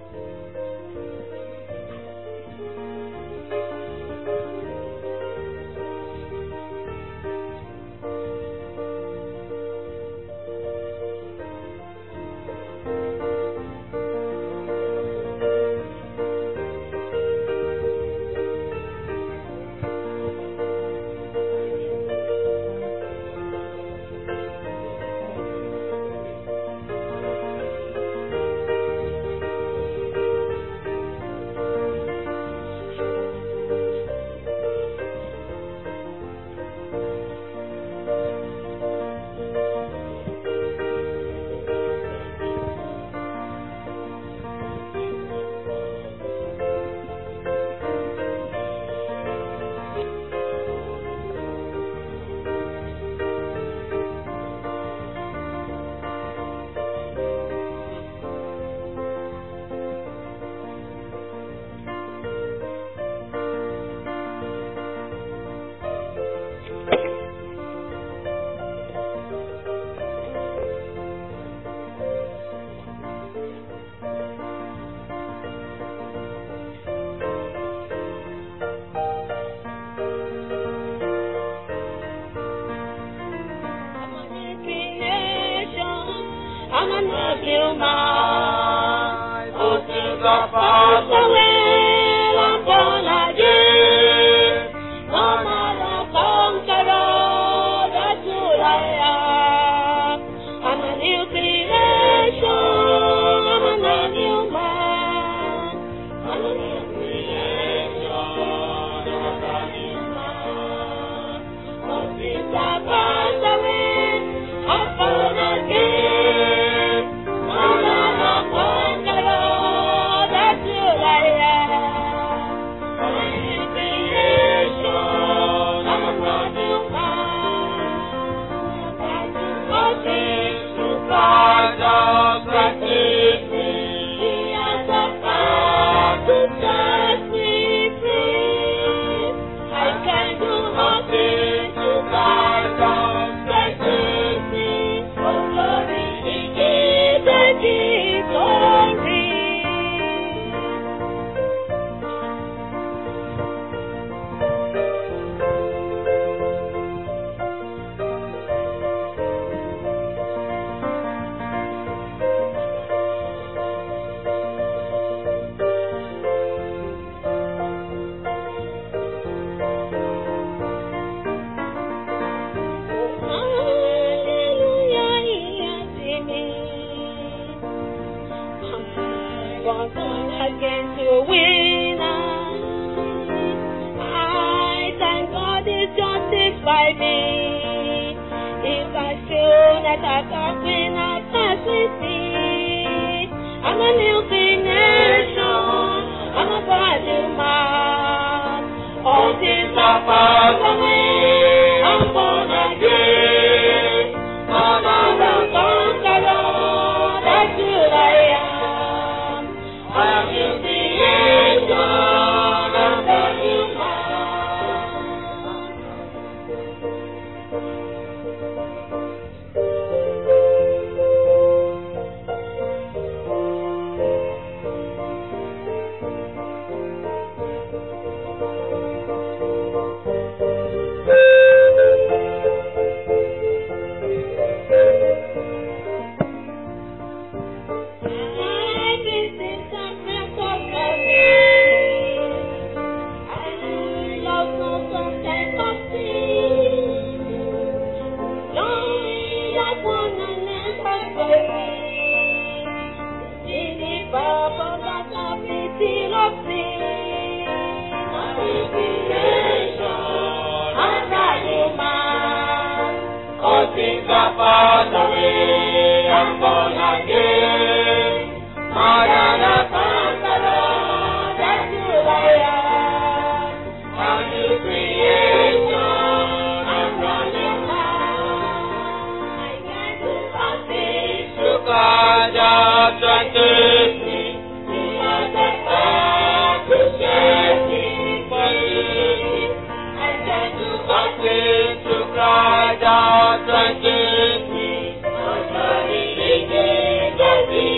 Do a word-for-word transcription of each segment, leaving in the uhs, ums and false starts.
Thank you.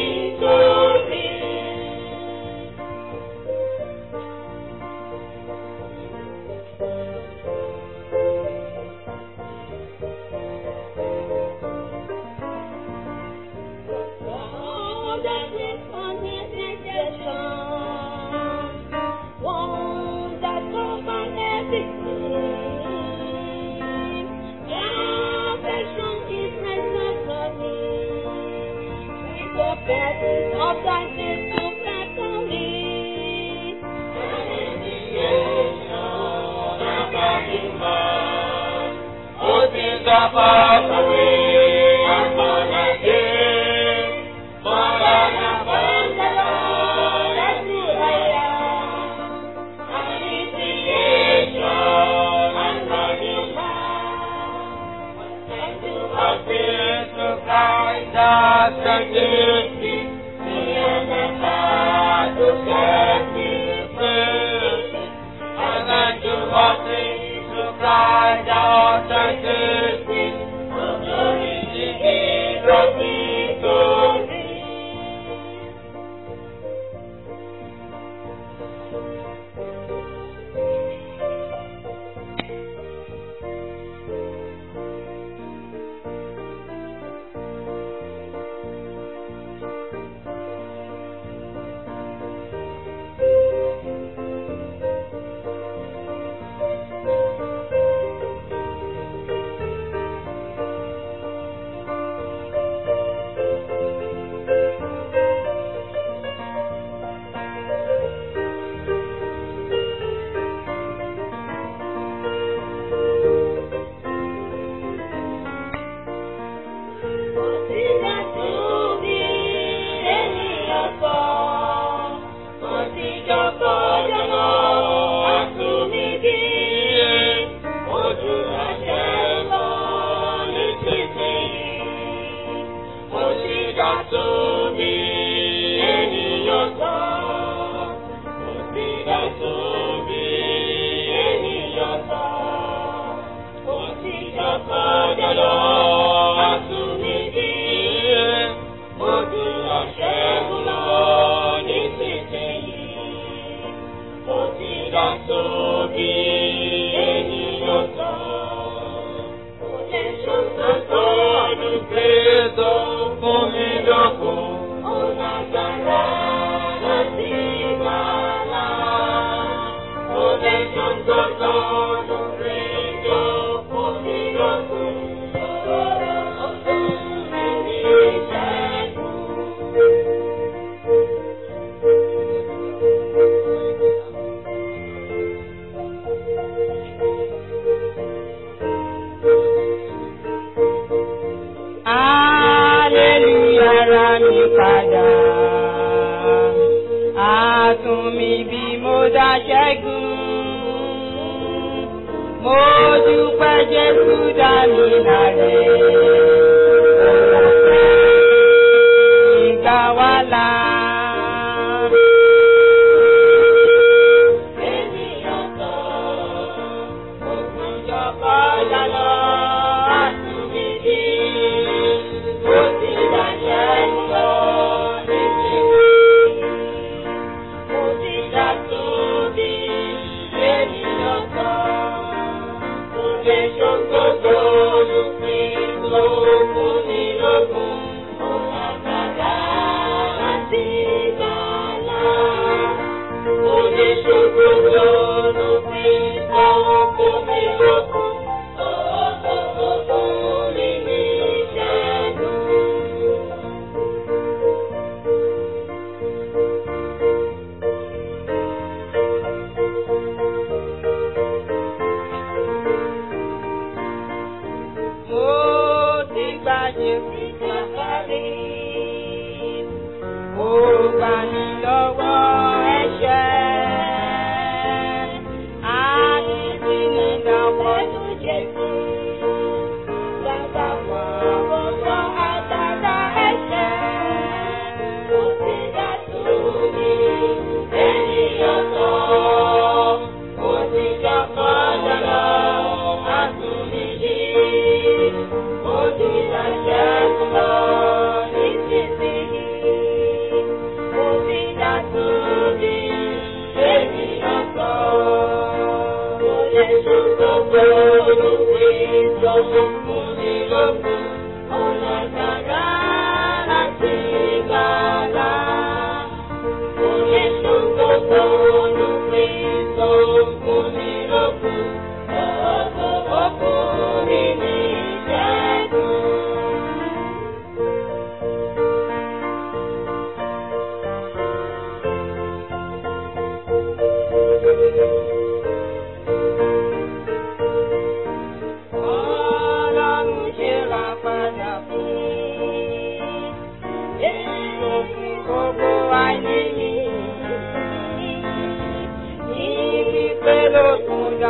Ona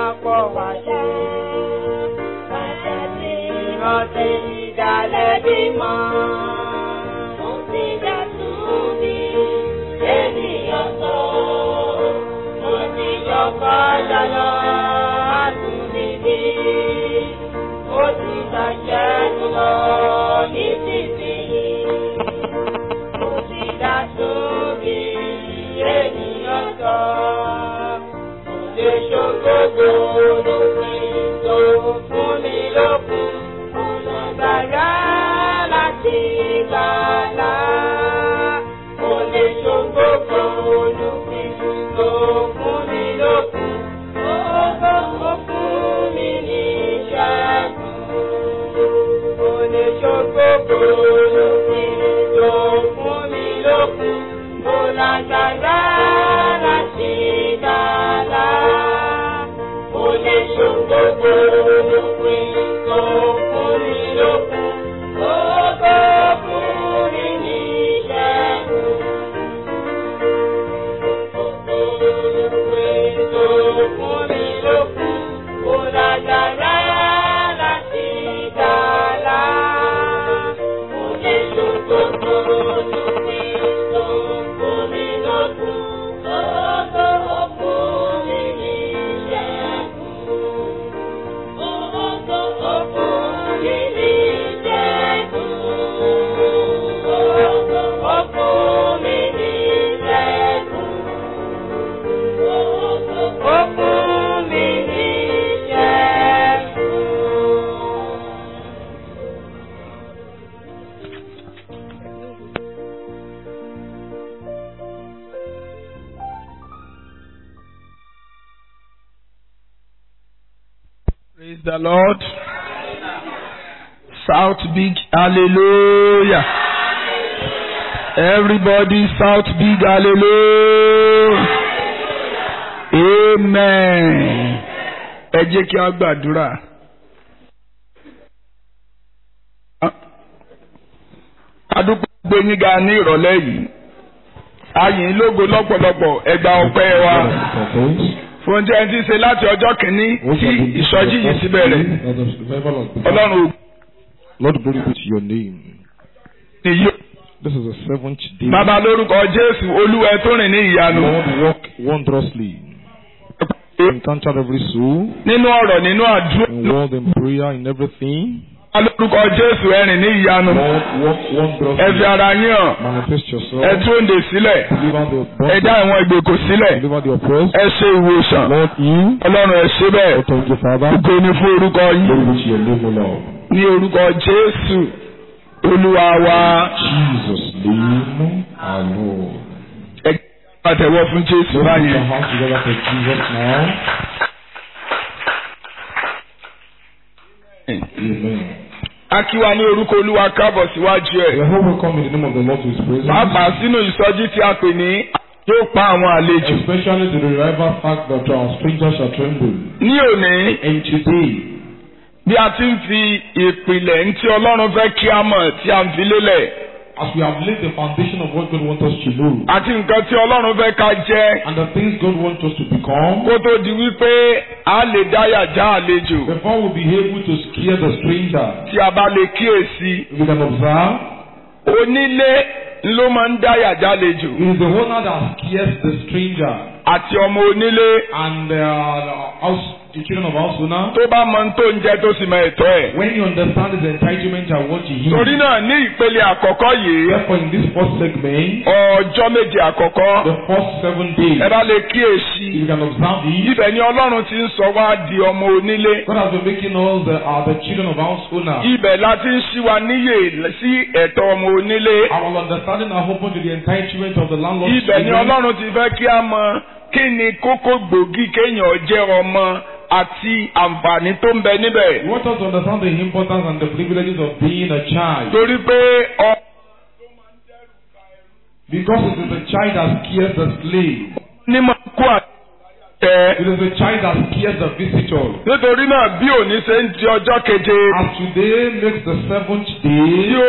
pọ̀ wá ṣe. Bàjẹ́ tí wọ́n ti ìdálẹ́ bímọ. Mo ti dà tún bí ènìyàn sọ. Mo ti jọkọ̀ lọ́lọ́ àtúndìdì. Mo ti bàjẹ́ lọ nísinsìnyí. Mo ti dà tún bí ènìyàn sọ. Mo lè ṣògbógbó lópin tó fún mi lókun. Mo lọ gbàgbá láti gbàlá. Mo lè ṣògbógbó lópin tó fún mi lókun. Ó gbọ́ fún mi ní ìṣẹ́gun. Mo lè ṣògbógbó lópin tó fún mi lókun. Mo lágbára láti gbàlá. Mo lè ṣògbógbó lópin tó fún mi lókun. Ó gbọ́ fún mi ní ìṣẹ́gun. Lópin tó fún mi lókun. Mo lágbára láti gbàlá. Mo lè ṣògbógbó lópin tó fún mi lókun. Ó gbọ́ fún mi ní ìṣẹ́gun. Ó gbọ́ fún mi ní ìṣẹ́gun. Ó gbọ́ fún mi ní ìṣẹ́gun. Ó fún mi ní ìṣẹ́gun. Praise the Lord. Shout big hallelujah. Everybody shout big hallelujah. Amen. Ẹ jẹ́ kí a gbàdúrà. A dúpẹ́ gbé yín ga ní ìrọ̀lẹ́ yìí. A yìn ín lógo lọ́pọ̀lọpọ̀ ẹ gba ọpẹ́ wa. Fún jẹ́ ẹni tí ń ṣe láti ọjọ́ kìíní tí ìsọjí yìí ti bẹ̀rẹ̀. Ọlọ́run Lord, glory be to your name. nìyí. This is the seventh day. Bàbá lórúkọ Jésù Olúwa ẹ tó rìn ní ìyanu. Lord, walk wondrously. Encounter every soul. Nínú ọ̀rọ̀ nínú àdúrà. In word and prayer, in everything. Bàbá lórúkọ Jésù ẹ rìn ní ìyanu. Lord, walk wondrously. Ẹ fi ara yín hàn. Manifest yourself. Ẹ tú òǹdè sílẹ̀. Deliver the Ẹ oppressed. dá àwọn ìgbèkùn sílẹ̀. Deliver the oppressed. Ẹ ṣe ìwòsàn. Lord, heal. Ọlọ́run ẹ ṣe bẹ́ẹ̀. Lord, thank you, Father. Ògo ni fún orúkọ Glory yín. be to your name, O Lord. Ní orúkọ Jésù Olúwa wa. Jesus' name, our Lord. Ẹ pàtẹ́wọ́ fún Jésù Let's put our báyẹn. hands together for Jesus now. Amen. A kí wa ní orúkọ Olúwa káàbọ̀ síwájú We ẹ̀. are all welcome in the name of the Lord to His presence. Pàápàá sínú ìsọjí tí a pè ní yóò pa àwọn àlejò. Especially to the revival fact that our strangers shall tremble. Ní òní, And today, bí a ti ń fi ìpìlẹ̀ ntí Ọlọ́run fẹ́ kí a mọ̀ tí a ń fi lélẹ̀. as we have laid the foundation of what God wants us to know, Àti nǹkan tí Ọlọ́run fẹ́ ká jẹ́. and the things God wants us to become, Kó tó di wípé a lè dáyà já àlejò. before we be able to scare the stranger, Tí a bá lè kíyèsí. we can observe Onílé ló máa ń dáyà já àlejò. it is the owner that scares the stranger, Àti ọmọ onílé and uh, the house, the children of house owner, tó bá mọ tó ń jẹ tó sì mọ ẹ̀tọ́ ẹ̀. when you understand his entitlement and what he Torí is. náà ní ìpele àkọ́kọ́ yìí, Therefore, in this first segment, ọjọ́ méje àkọ́kọ́, the first seven days, ẹ bá lè kíyèsí. you can observe it. Ibẹ̀ ni Ọlọ́run ti ń sọ wá di ọmọ onílé. God has been making us the, uh, the children of house owner. Ibẹ̀ la ti ń ṣí wa níyè sí ẹ̀tọ́ ọmọ onílé. Our understanding are open to the entitlement of the landlord. Ibẹ̀ ni Ọlọ́run ti fẹ́ kí a mọ kí ni kókó gbòógì kéèyàn jẹ́ ọmọ àti àǹfààní tó ń bẹ níbẹ̀. We want us to understand the importance and the privileges of being a child. Torí pé ọ Because it is a child that scares the slave. ní máa kó àtẹ. It is a child that scares the visitor. Nítorí náà bí òní ṣe ń di ọjọ́ keje As today makes the seventh tí day, ó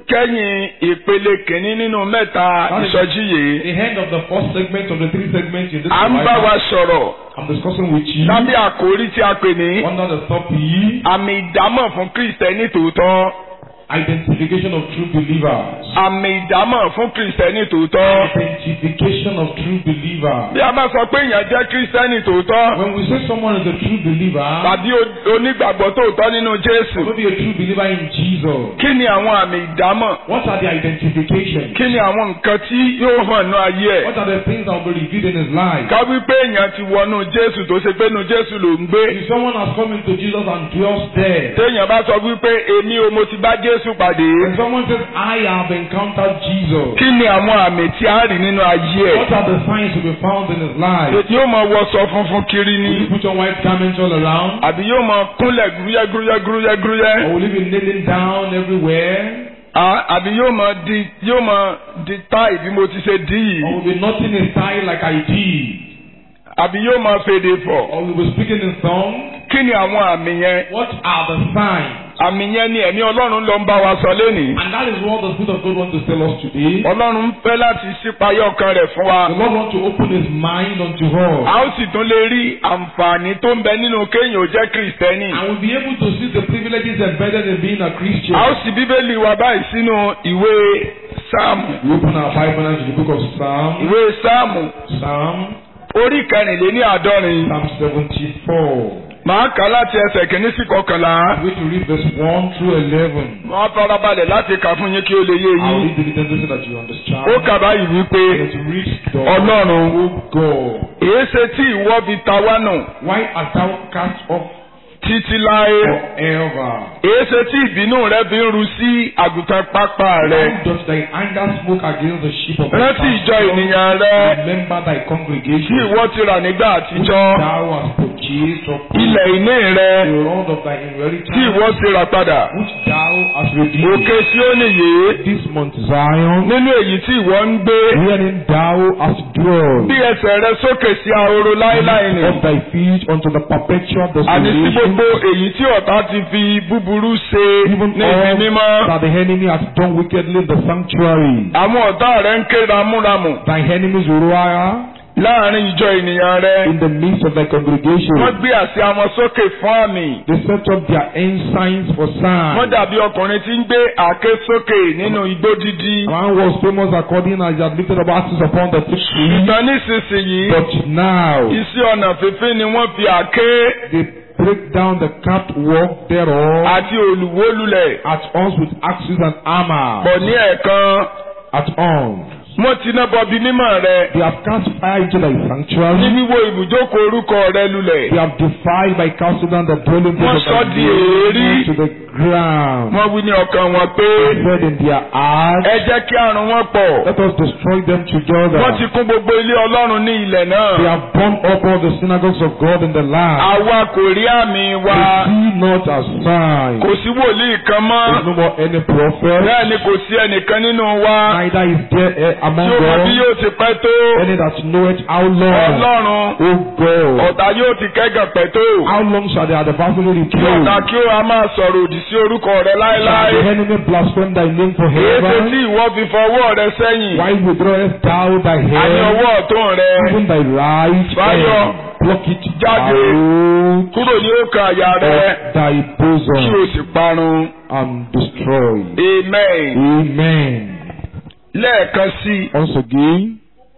kẹ́yìn ìpele kìíní nínú mẹ́ta ìsọjí yìí. The end of the first segment of the three segments in this À ń bá wa sọ̀rọ̀ I'm discussing with you lábẹ́ àkórí tí a pè ní under the topic àmì ìdámọ̀ fún Kristẹni tòótọ́. identification of true believers. Àmì ìdámọ̀ fún Kristẹni tòótọ́. Identification of true believers. Bí a bá sọ pé èèyàn jẹ́ Kristẹni tòótọ́ When we say someone is a true believer, tàbí o- onígbàgbọ́ tòótọ́ nínú or Jésù, maybe a true believer in Jesus, kí ni àwọn àmì ìdámọ̀? what are the identifications? Kí ni àwọn nǹkan tí yóò hàn ní ayé ẹ̀? What are the things that will be revealed in his life? Ká wí pé èèyàn ti wọnú Jésù tó ṣe pé inú Jésù ló ń gbé. If someone has come into Jesus and dwells there, Téèyàn bá sọ wípé èmi o mo ti bá Jésù pàdé. when someone says, I have encountered Jesus, Kí ni àwọn àmì tí a rí nínú ayé ẹ̀? what are the signs to be found in his life? Yóò máa wọṣọ funfun kiri Will he ni. put on white garments all around? Àbí yóò máa kúnlẹ̀ gúrúyẹ́ gúrúyẹ́ gúrúyẹ́ gúrúyẹ́. Or will he be kneeling down everywhere? À- Àbí yóò máa di yóò máa di táì bí mo ti ṣe dì Or yìí. will be knotting his tie like I did? Àbí yóò máa fèdè fọ̀. Or will be speaking in tongues? Kí ni àwọn àmì yẹn? What are the signs? Àmì yẹn ni ẹ̀mí Ọlọ́run ló ń bá wa sọ lénìí. And that is what the Spirit of God wants to tell us today. Ọlọ́run fẹ́ láti ṣípayá ọkàn rẹ̀ fún wa. The Lord wants to open his mind unto us. A ó sì tún lè rí àǹfààní tó ń bẹ nínú kéèyàn ó jẹ́ Kìrìsìtẹ́nì. And we'll be able to see the privileges embedded in being a Christian. A ó sì Bíbélì wa báyìí sínú ìwé Sáàmù. We open our Bible now to the book of Psalm. Ìwé Sáàmù Psalm. orí kẹrìnléní àádọ́rin. Psalm seventy-four. Màá kà á láti ẹsẹ̀ kìíní sí kọkànlá. I'm going to read verse one through eleven. Wọ́n á farabalẹ̀ láti kà fún yín kí ó lè yé I'll yín. read the details so that you understand. Ó kà báyìí wípé Let's read the Ọlọ́run, O God. èéṣe tí ìwọ fi ta wá nù Why art thou cast off títí láé? forever? Èéṣe tí ìbínú rẹ fi ń ru sí àgùntàn pápá rẹ? Why does thy anger smoke against the sheep of thy Rántí ìjọ pasture? ènìyàn rẹ Remember thy tí congregation, ìwọ ti rà nígbà which àtijọ́, thou hast purchased of ilẹ̀ ìní rẹ the rod of thy tí inheritance, ìwọ ti rà padà. which thou hast redeemed. Òkè Síónì yìí, This Mount Zion, nínú èyí tí ìwọ ń gbé, wherein thou hast dwelled, bí ẹsẹ̀ rẹ sókè sí ahoro láéláé nì. of thy feet unto the perpetual Àní sí desolation, gbogbo èyí tí ọ̀tá ti fi búburú ṣe even ní ibi all mímọ́. that the enemy hath done wickedly in the sanctuary. Àwọn ọ̀tá rẹ ń ké ramúramù Thy enemies roar láàrin ìjọ ènìyàn rẹ. in the midst of thy congregation. Wọ́n gbé àsíá wọn sókè fún àmì. They set up their ensigns for Wọ́n signs. dàbí ọkùnrin tí ń gbé àáké sókè nínú igbó dídí. Man was famous according as he had lifted up axes upon the thick tree. Ṣùgbọ́n nísinsìnyí, But now iṣẹ́ ọ̀nà fífín ni wọ́n fi àáké they break down the catwalk thereof àti òlùwó lulẹ̀ at us with axes and armor. pọ̀ ní ẹ̀ẹ̀kan. At arms. Wọ́n ti ná bọbi mímọ́ rẹ They have cast fire into thy ní sanctuary. wíwó ibùjókòó orúkọ rẹ lulẹ̀. They have defiled by casting down the dwelling place of Wọ́n sọ thy di name èérí. to the ground. Wọ́n wí ní ọkàn wọn pé Said in their heart, ẹ jẹ́ kí àrùn wọn pọ̀. let us destroy them together. Wọ́n ti kún gbogbo ilé Ọlọ́run ní ilẹ̀ They náà. have burned up all the synagogues of God in the land. Àwa kò rí àmì wa. They see not as signs. Kò sí wòlíì kan There is mọ́. no more any prophet. Bẹ́ẹ̀ ni kò sí ẹnìkan nínú wa Neither is there eh, among tí ó mọ bí us yóò ti pẹ́ tó. any that knoweth how long. Ọlọ́run, O God, ọ̀tá yóò ti kẹ́gàn pẹ́ tó. how long shall the adversary Kí ọ̀tá reproach? kí ó a máa sọ̀rọ̀ òdì sí orúkọ rẹ Shall the láéláé. enemy blaspheme thy name Èéṣe forever? tí ìwọ fi fọwọ́ rẹ sẹ́yìn? Why withdrawest thou thy Àní hand, ọwọ́ ọ̀tún rẹ even thy right Fáyọ̀, hand? Pluck it jáde out kúrò ní òkè àyà rẹ of thy kí o bosom sì parun. and destroy. Amen. Amen. Lẹ́ẹ̀kan sí i, Once again,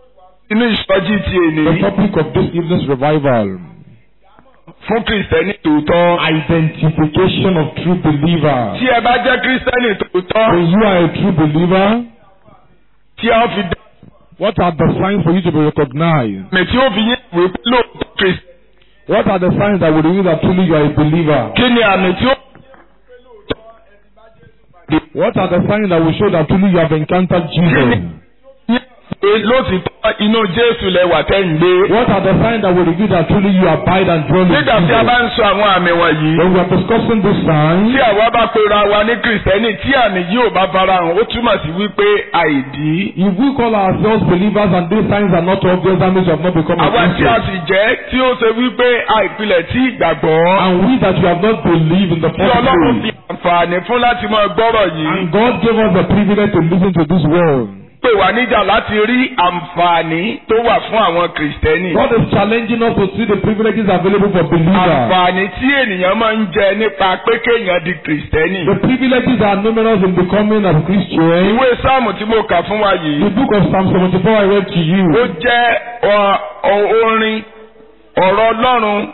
inú ìsọjí ti the èní topic of this evening's revival, fún Kìrìsìtẹ́nì tòótọ́. identification of true believers. Tí ẹ bá jẹ́ Kìrìsìtẹ́nì tòótọ́, When you are a true believer, tí a fi dá what are the signs for you to be recognized? àmì tí ó fi yín ìwé pé lóòótọ́ Kìrìsìtẹ́nì. What are the signs that will reveal that truly you are a believer? Kí ni àmì tí ó What are the signs that will show that truly you have encountered Jesus? yín lóòtítọ́ inú Jésù lẹ́wà tẹ́ ń gbé? What are the signs that will reveal that truly you abide and dwell in Nígbà tí a bá Jesus? ń sọ àwọn àmì wọ̀nyí, When we are discussing these tí signs, àwa bá pera wa ní Kìrìsìtẹ́nì tí àmì yìí ò bá farahàn, ó túmọ̀ sí wípé àìdí. if we call ourselves believers and these signs are not obvious, that means you have not become a Àwa tí a Christian. sì jẹ́ tí ó ṣe wípé àìpilẹ̀ tí ìgbàgbọ́ And we that you have not believed in the tí first Ọlọ́run place, fi àǹfààní fún láti máa gbọ́rọ̀ yìí. And God gave us the privilege to listen to this word. Pè wá níjà láti rí àǹfààní tó wà fún àwọn Kìrìsìtẹ́nì. God is challenging us to see the privileges available for believers. Àǹfààní tí ènìyàn máa ń jẹ nípa pé kéèyàn di Kìrìsìtẹ́nì. The privileges are numerous in becoming a Christian. Ìwé Sáàmù tí mo kà fún wa yìí. The book of Psalm seventy-four I read to you. Ó jẹ́ ọ- ọ- orin ọ̀rọ̀ Ọlọ́run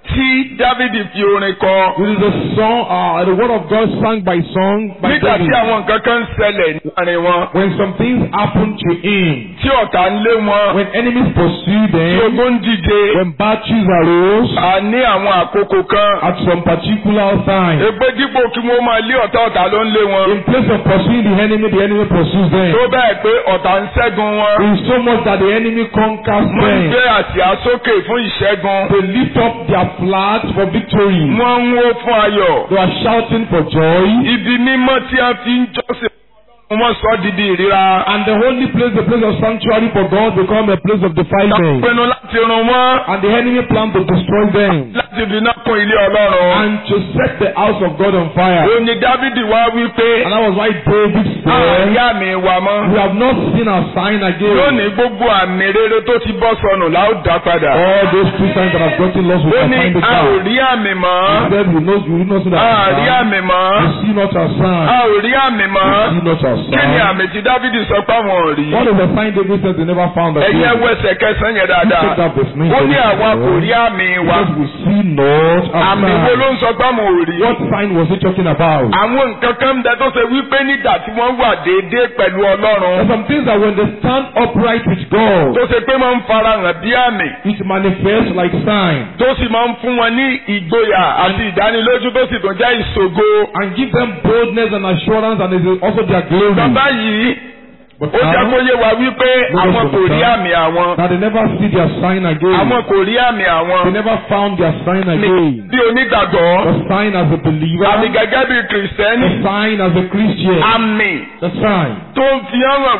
tí Dávidi fi orin kọ. It is a song, uh, the word of God sung by song by Nígbà tí David. àwọn nǹkan kan ń ṣẹlẹ̀ láàrin wọn. When some things happen to him, Tí ọ̀tá ń lé wọn. when enemies pursue Tí them, ogun ń dìde. when battles arose, A ní àwọn àkókò kan. at some particular time, Èpè dípò kí wọ́n máa lé ọ̀tá ọ̀tá ló ń lé wọn. in place of pursuing the enemy, the enemy pursues them. Tó bẹ́ẹ̀ pé ọ̀tá ń ṣẹ́gun wọn. It is so much that the enemy conquers Wọ́n ń them. gbé àsíá sókè fún ìṣẹ́gun. They lift up their flags for victory. Wọ́n ń wó fún ayọ̀. They are shouting for joy. Ibi mímọ́ tí a fi ń jọ́sìn wọ́n sọ di di ìríra. And the holy place, the place of sanctuary for God, become a place of Wọ́n defilement. pinnu láti run wọ́n. And the enemy plan to destroy them Láti fi iná kún ilé Ọlọ́run. and to set the house of God on fire. Ó ní Dávidi wá wí pé And that was why David said, àyà mi wà mọ́. we have not seen a sign again. Lónìí gbogbo àmì rere tó ti bọ́ sọnù la ó dá padà. All those two signs that have gotten lost, we Ó can ní find it a ò back. rí àmì mọ́. He said, we know, we know see that A rí sign. àmì mọ́. We see not a A sign. ò rí àmì mọ́. We see not a Kí ni sign. àmì tí Dávidi sọ pé àwọn ò rí? What is the sign David said they never found again? Ẹ̀yin ẹwọ́ ẹsẹ̀ kẹsàn-án yẹn dáadáa. Take that verse nine. Ó ní àwa kò rí àmì wa. Because we see not a Àmì wo ló sign. ń sọ pé àwọn ò rí? What sign was he talking about? Àwọn nǹkan kan ń bẹ tó ṣe wípé nígbà tí wọ́n wà déédéé pẹ̀lú There are Ọlọ́run. some things that when they stand upright with God, Tó ṣe pé máa ń farahàn bí àmì. it manifests like sign Tó sì máa ń fún wọn ní ìgboyà àti ìdánilójú tó sì tún jẹ́ ìṣògo. and give them boldness and assurance, and it is also their glory. Bàbá yìí But ó jẹ́ kó now, yé wa wípé àwọn kò rí àmì àwọn. that they never see their sign again. Àwọn kò rí àmì They àwọn. never found their sign Ní again. bí onígbàgbọ́. The sign as a believer, Àmì gẹ́gẹ́ bí Kìrìsìtẹ́nì. the sign as a Christian, Àmì the sign tó ń fi hàn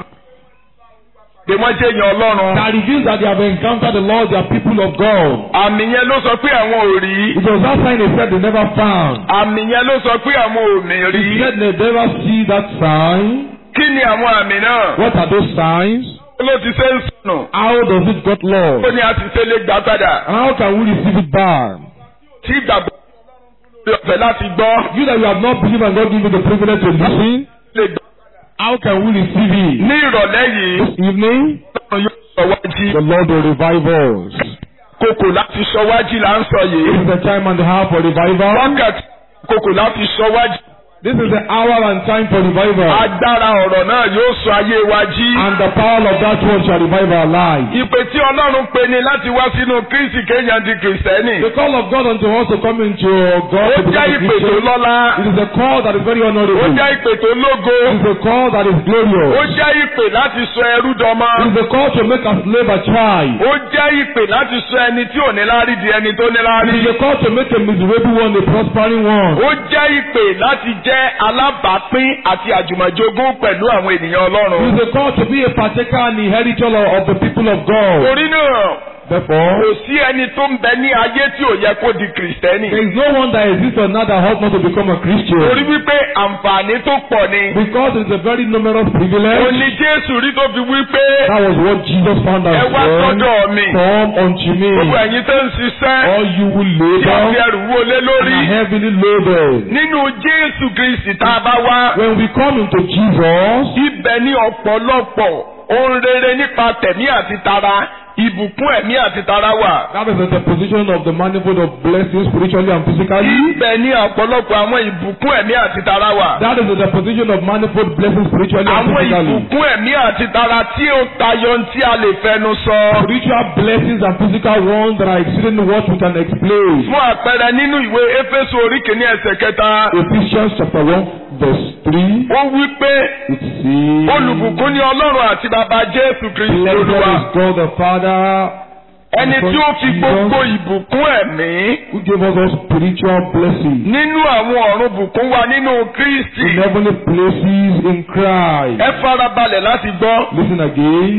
pé wọ́n jẹ́ èèyàn Ọlọ́run. that reveals that they have encountered the Lord, they are people of God. Àmì yẹn ló sọ pé àwọn ò rí. It was that sign they said they never found. Àmì yẹn ló sọ pé àwọn ò mì rí. They said they never see that sign. Kí ni àwọn àmì náà? What are those signs? Ló ti ṣe ń sọnù. How does it get Ó lost? ní a ti ṣe lè gbà padà. And how can we receive it back? Tí ìgbàgbọ́ lórí ọ̀fẹ́ láti gbọ́. You that you have not believed and God give you the privilege to listen, Lè gbọ́. how can we receive it? Ní ìrọ̀lẹ́ yìí, This evening, Ọlọ́run yóò sọ wájú. the Lord will revive us. Kòkò láti sọ wájú là ń sọ This yìí. is the time and the half for revival. Wákàtí kòkò láti sọ wájú. This is the hour and time for revival. Agbára ọ̀rọ̀ náà yóò sọ ayé wa jí. And the power of that word shall revive our lives. Ìpè tí Ọlọ́run pe ni láti wá sínú Kristi kéèyàn di Kìrìsìtẹ́nì. The call of God unto us to come into God Ó to jẹ́ become a ìpè tó Christian. lọ́lá. It is a call that is very Ó honorable. jẹ́ ìpè tó lógo. It is a call that is Ó glorious. jẹ́ ìpè láti sọ ẹrú dọmọ. It is a call to make a slave a child. Ó jẹ́ ìpè láti sọ ẹni tí ò ní láárí di ẹni tó ní láárí. It is a call to make a miserable one a prospering one. Ó jẹ́ ìpè láti jẹ́ alábàápín àti àjùmọ̀jogún pẹ̀lú àwọn ènìyàn It Ọlọ́run. is a call to be a partaker and inheritor of the people of God. Torí náà, Therefore, kò sí ẹni tó ń bẹ ní ayé tí ò yẹ kó di Kìrìsìtẹ́nì. there is no one that exists on earth that ought not to become a Christian. Torí wípé àǹfààní tó pọ̀ ni. Because it is a very numerous Ó privilege. ní Jésù rí tó fi wípé That was what Jesus found ẹ out wá from. sọ́dọ̀ mi. Come unto me, Gbogbo ẹ̀yin tó ń ṣiṣẹ́ all you will tí a fi labor ẹrù wó lé and lórí. are heavily loaded. Nínú Jésù Kristi tá a bá wá. When we come into Jesus, Ibẹ̀ ní ọ̀pọ̀lọpọ̀ ohun rere nípa tẹ̀mí àti tara. Ìbùkún ẹ̀mí àti tara wà. that is the position of the manifold of blessings spiritually and physically. Ibẹ̀ ní ọ̀pọ̀lọpọ̀ àwọn ìbùkún ẹ̀mí àti tara wà. That is the position of manifold blessings spiritually and Àwọn physically. ìbùkún ẹ̀mí àti tara tí ó tayọ tí a lè fẹnu sọ. Spiritual blessings and physical ones that are exceeding what we can explain. Fún àpẹẹrẹ nínú ìwé Éfésù orí kìíní ẹsẹ̀ kẹta. Ephesians chapter one verse three. Ó wí pé It says, olùbùkún ni Ọlọ́run àti bàbá Jésù Kristi blessed Olúwa. is God the Father, Ẹni tí ó fi gbogbo ìbùkún ẹ̀mí who gave us all spiritual blessings nínú àwọn ọ̀run bùkún wa nínú Kristi. in heavenly places in Christ. Ẹ farabalẹ̀ láti gbọ́. Listen again.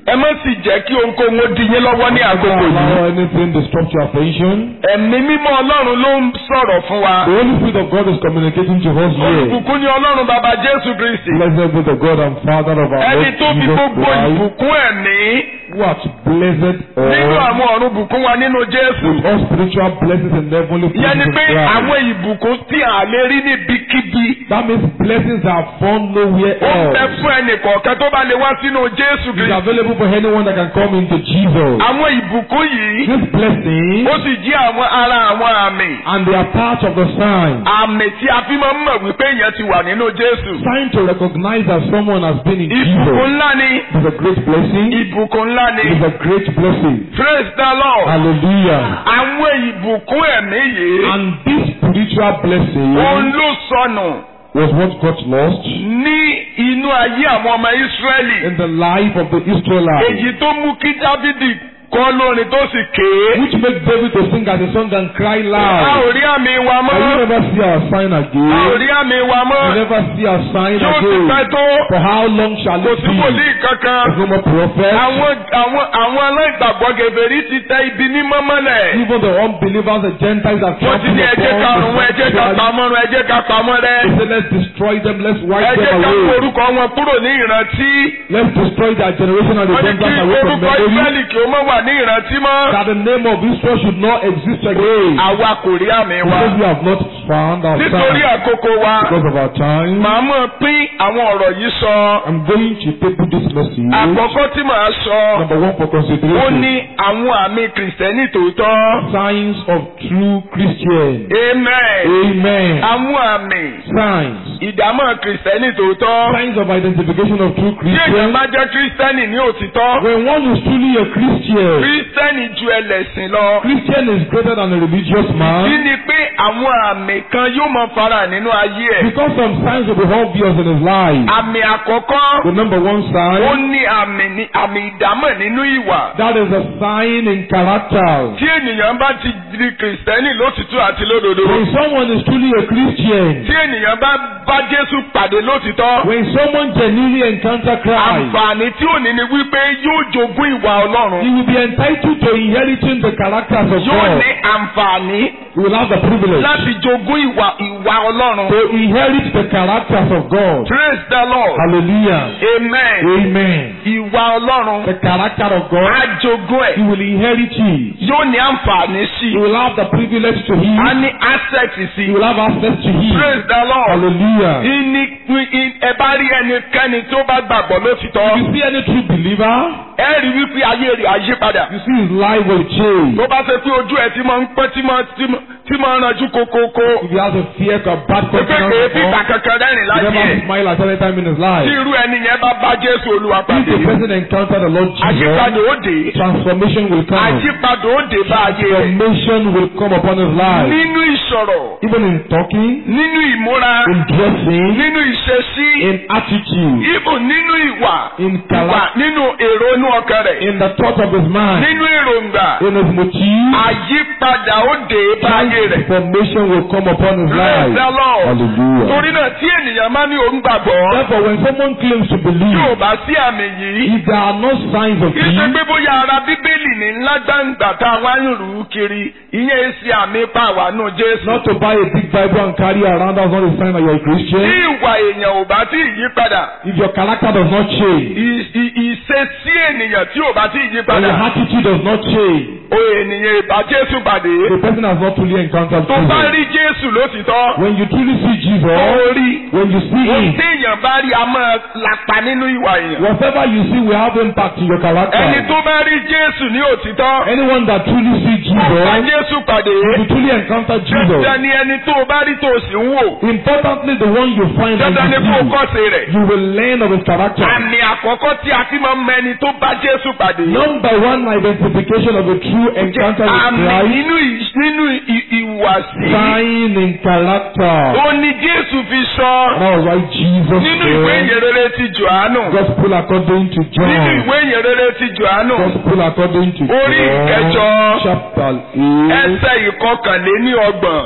ẹ má sì jẹ́ kí ohunkóhun ó di yín lọ́wọ́ ní àkókò Don't yìí. allow anything disrupt your attention. Ẹ̀mí mímọ́ Ọlọ́run ló ń sọ̀rọ̀ fún wa. The Holy Spirit of God is communicating to us here. Olùbùkún ni Ọlọ́run bàbá Jésù Kristi. Blessed be the God and Father of our Ẹni Lord tó fi Jesus gbogbo Christ, ìbùkún ẹ̀mí who hath blessed nínú all àwọn ọ̀run bùkún wa nínú Jésù. with all spiritual blessings and heavenly Ìyẹn ni places in pé Christ. àwọn ìbùkún tí a lè rí níbikíbi. That means blessings that are found nowhere Ó ń bẹ else. fún ẹnì kọ̀ọ̀kan tó bá lè wá sínú Jésù It's Kristi. available for anyone that can come into Jesus. Àwọn ìbùkún yìí This blessing ó sì jẹ́ àwọn ara àwọn àmì. and they are part of the sign. Àmì tí a fi máa ń mọ̀ wípé èèyàn ti wà nínú Jésù. Sign to recognize that someone has been in Ìbùkún Jesus. ńlá ni. It's a great blessing. Ìbùkún ńlá ni. It's a great blessing. Praise the Lord. Hallelujah. Àwọn ìbùkún ẹ̀mí yìí. And this spiritual blessing Òun ló sọnù was what got lost ní inú ayé àwọn ọmọ Ísírẹ́lì. in the life of the Israelites, Èyí tó mú kí Dáfídì kọ́ lórin tó sì ké. which made David to sing as a song and cry A loud. ò rí àmì wa And you mọ́. never see our sign A ò again. rí àmì wa You mọ́. never see our sign Yóò ti pẹ́ again. tó. For how long shall Kò it sí be? wòlíì kankan. There's no more prophet. Àwọn àwọn àwọn aláìgbàgbọ́ gèbèrí ti tẹ ibi mímọ́ mọ́lẹ̀. Even the unbelievers, the Gentiles are Wọ́n ti ní trampled ẹjẹ́ ká run wọn, ẹjẹ́ ká upon the pamọ́run, ẹjẹ́ ká pamọ́ rẹ́. They say, let's destroy them, let's wipe Ẹjẹ́ them ká mú away. orúkọ wọn kúrò ní ìrántí. Let's destroy their generation and Wọ́n ní kí remembrance away from orúkọ memory. Ísírẹ́lì kí ó má wà ní ìrántí mọ́. That the name of Israel should not exist again. Àwa kò rí àmì wa. Because we have not found our Nítorí sign. àkókò wa, Because of our time. màá mọ̀ pín àwọn ọ̀rọ̀ yìí sọ. I'm going to take this message. Àkọ́kọ́ tí màá sọ, Number one for ó consideration. ní àwọn àmì Kìrìsìtẹ́nì tòótọ́. Signs of true Christian. Amen. Amen. Àwọn àmì Signs. ìdámọ̀ Kìrìsìtẹ́nì tòótọ́. Signs of identification of true Tí èèyàn Christian. bá jẹ́ Kìrìsìtẹ́nì ní òtítọ́, When one is truly a Christian, Kìrìsìtẹ́nì ju ẹlẹ́sìn lọ. Christian is greater than a religious Kí man. ni pé àwọn àmì kan yóò máa fara nínú ayé ẹ̀. Because some signs will be obvious in his life. Àmì àkọ́kọ́, The number one ó sign, ní àmì ní àmì ìdámọ̀ nínú ìwà. that is a sign in character. Tí ènìyàn bá ti di Kìrìsìtẹ́nì lótìtọ́ àti lódodo. When someone is truly a Christian, Tí ènìyàn bá bá Jésù pàdé lótìtọ́. when someone genuinely encounters Christ, Àǹfààní tí ò ní ni wípé yóò jogún ìwà Ọlọ́run. he will be entitled to inheriting the characters of Yóò God. ní àǹfààní He will have the privilege láti jogún ìwà ìwà Ọlọ́run. to inherit the characters of God. Praise the Lord. Hallelujah. Amen. Amen. Ìwà Ọlọ́run. The character of God, Á jogún he ẹ̀. will inherit it. Yóò ní àǹfààní sí He i. will have the privilege to Á him. ní access sí He i. will have access to him. Praise the Lord. Hallelujah. Ìní ì- ẹ bá rí ẹnikẹ́ni tó bá gbàgbọ́ lótìtọ́. If you see any true believer, Ẹ rí wípé ayé rẹ̀ á yí padà. you see his life will change. Tó bá ṣe pé ojú ẹ̀ ti máa ń pẹ́ tí máa tí máa tí máa ń ranjú kókókó. If he has a fear of bad Pé countenance, kèé fìgbà before, kankan rẹ́rìn he láyé never ẹ̀. smile at any time in his life. Tí irú ẹni yẹn bá bá Jésù Olúwa If pàdé. the person encounter the Lord Àyípadà Jesus, ó dé. transformation will come. Àyípadà ó dé bá ayé rẹ̀. Transformation will come upon his life. Nínú ìsọ̀rọ̀, Even in talking, nínú ìmúra, in dressing, nínú ìṣesí, in attitude, ibùn nínú ìwà, in ìwà character, nínú èrò inú ọkàn rẹ̀, in the thought of his mind, nínú èròǹgbà. in his motive, Àyípadà ó dé bá ayé rẹ̀. transformation will come upon his Praise life. the Lord. Hallelujah. Torí náà tí ènìyàn máa ní òun gbàgbọ́, Therefore, when someone claims to tí ò believe, bá sí àmì yìí, if there are no signs of kì í ṣe it, pé bóyá ara Bíbélì ní ńlá gbàǹgbà tá a wá ń rù ú kiri, ìyẹn èsì àmì pa àwa nù Jésù. not to buy a big Bible and carry around, that's not a sign that you're a Tí Christian. ìwà èèyàn ò bá tí ì yí padà, If your character does not change, ì- ì- ìṣesí ènìyàn tí ò bá tí ì yí and padà, your attitude does not change, o ènìyàn ìbá Jésù pàdé. the person has not truly encountered Tó bá Jesus. rí Jésù lótìtọ́, When you truly see ó Jesus, rí. when you see Ohun him, tí èèyàn bá rí a máa lapa nínú ìwà èèyàn. whatever you see will have impact in your Ẹni character. tó bá rí Jésù ní òtítọ́, Anyone that truly sees ó bá Jesus, Jésù pàdé. you truly encounter Jesus. Dandan ni ẹni tó o bá rí tó o sì ń wò. Importantly, the one you find and Dandan ni kó o you see, kọ́ṣe rẹ̀. you will learn of his character. Àmì àkọ́kọ́ tí a fi máa ń mẹni tó bá Jésù pàdé. Number one identification of a true encounter with Àmì Christ, nínú ì- nínú ì- ìwàsí. sign in character. Ó ní Jésù fi sọ That was why Jesus nínú ìwé said, ìyìnrere ti Jòhánù. Gospel according to Nínú John. ìwé ìyìnrere ti Jòhánù. Gospel according to Orí John, ìkẹjọ. chapter eight, Ẹsẹ̀ ìkọkànléní ọgbọ̀n.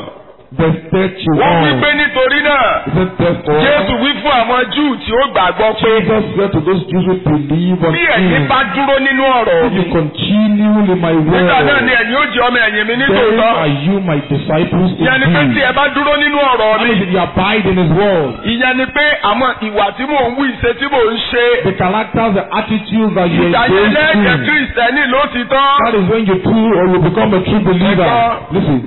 Verse thirty-one. Wọ́n wí pé nítorí náà. He said, therefore, Jésù wí fún àwọn Júù tí ó gbàgbọ́ pé. Jesus said to those Jews who believe on Bí ẹ̀yin him, bá dúró nínú ọ̀rọ̀ if you mi. continue in my Nígbà náà ni word, ẹ̀yin ó jẹ́ ọmọ ẹ̀yìn mi then nítòótọ́. are you my disciples Ìyẹn ni pé tí indeed. ẹ bá dúró nínú ọ̀rọ̀ That mi. means if you abide in his word, Ìyẹn ni pé àwọn ìwà tí mò ń wí ìṣe tí mò ń ṣe. the characters, the attitudes that you Ìdáyẹlẹ́ ẹ̀jẹ̀ engage in, Kristẹni ló ti tán. that is when you true or you become a true believer. Ẹ̀kọ́. Listen,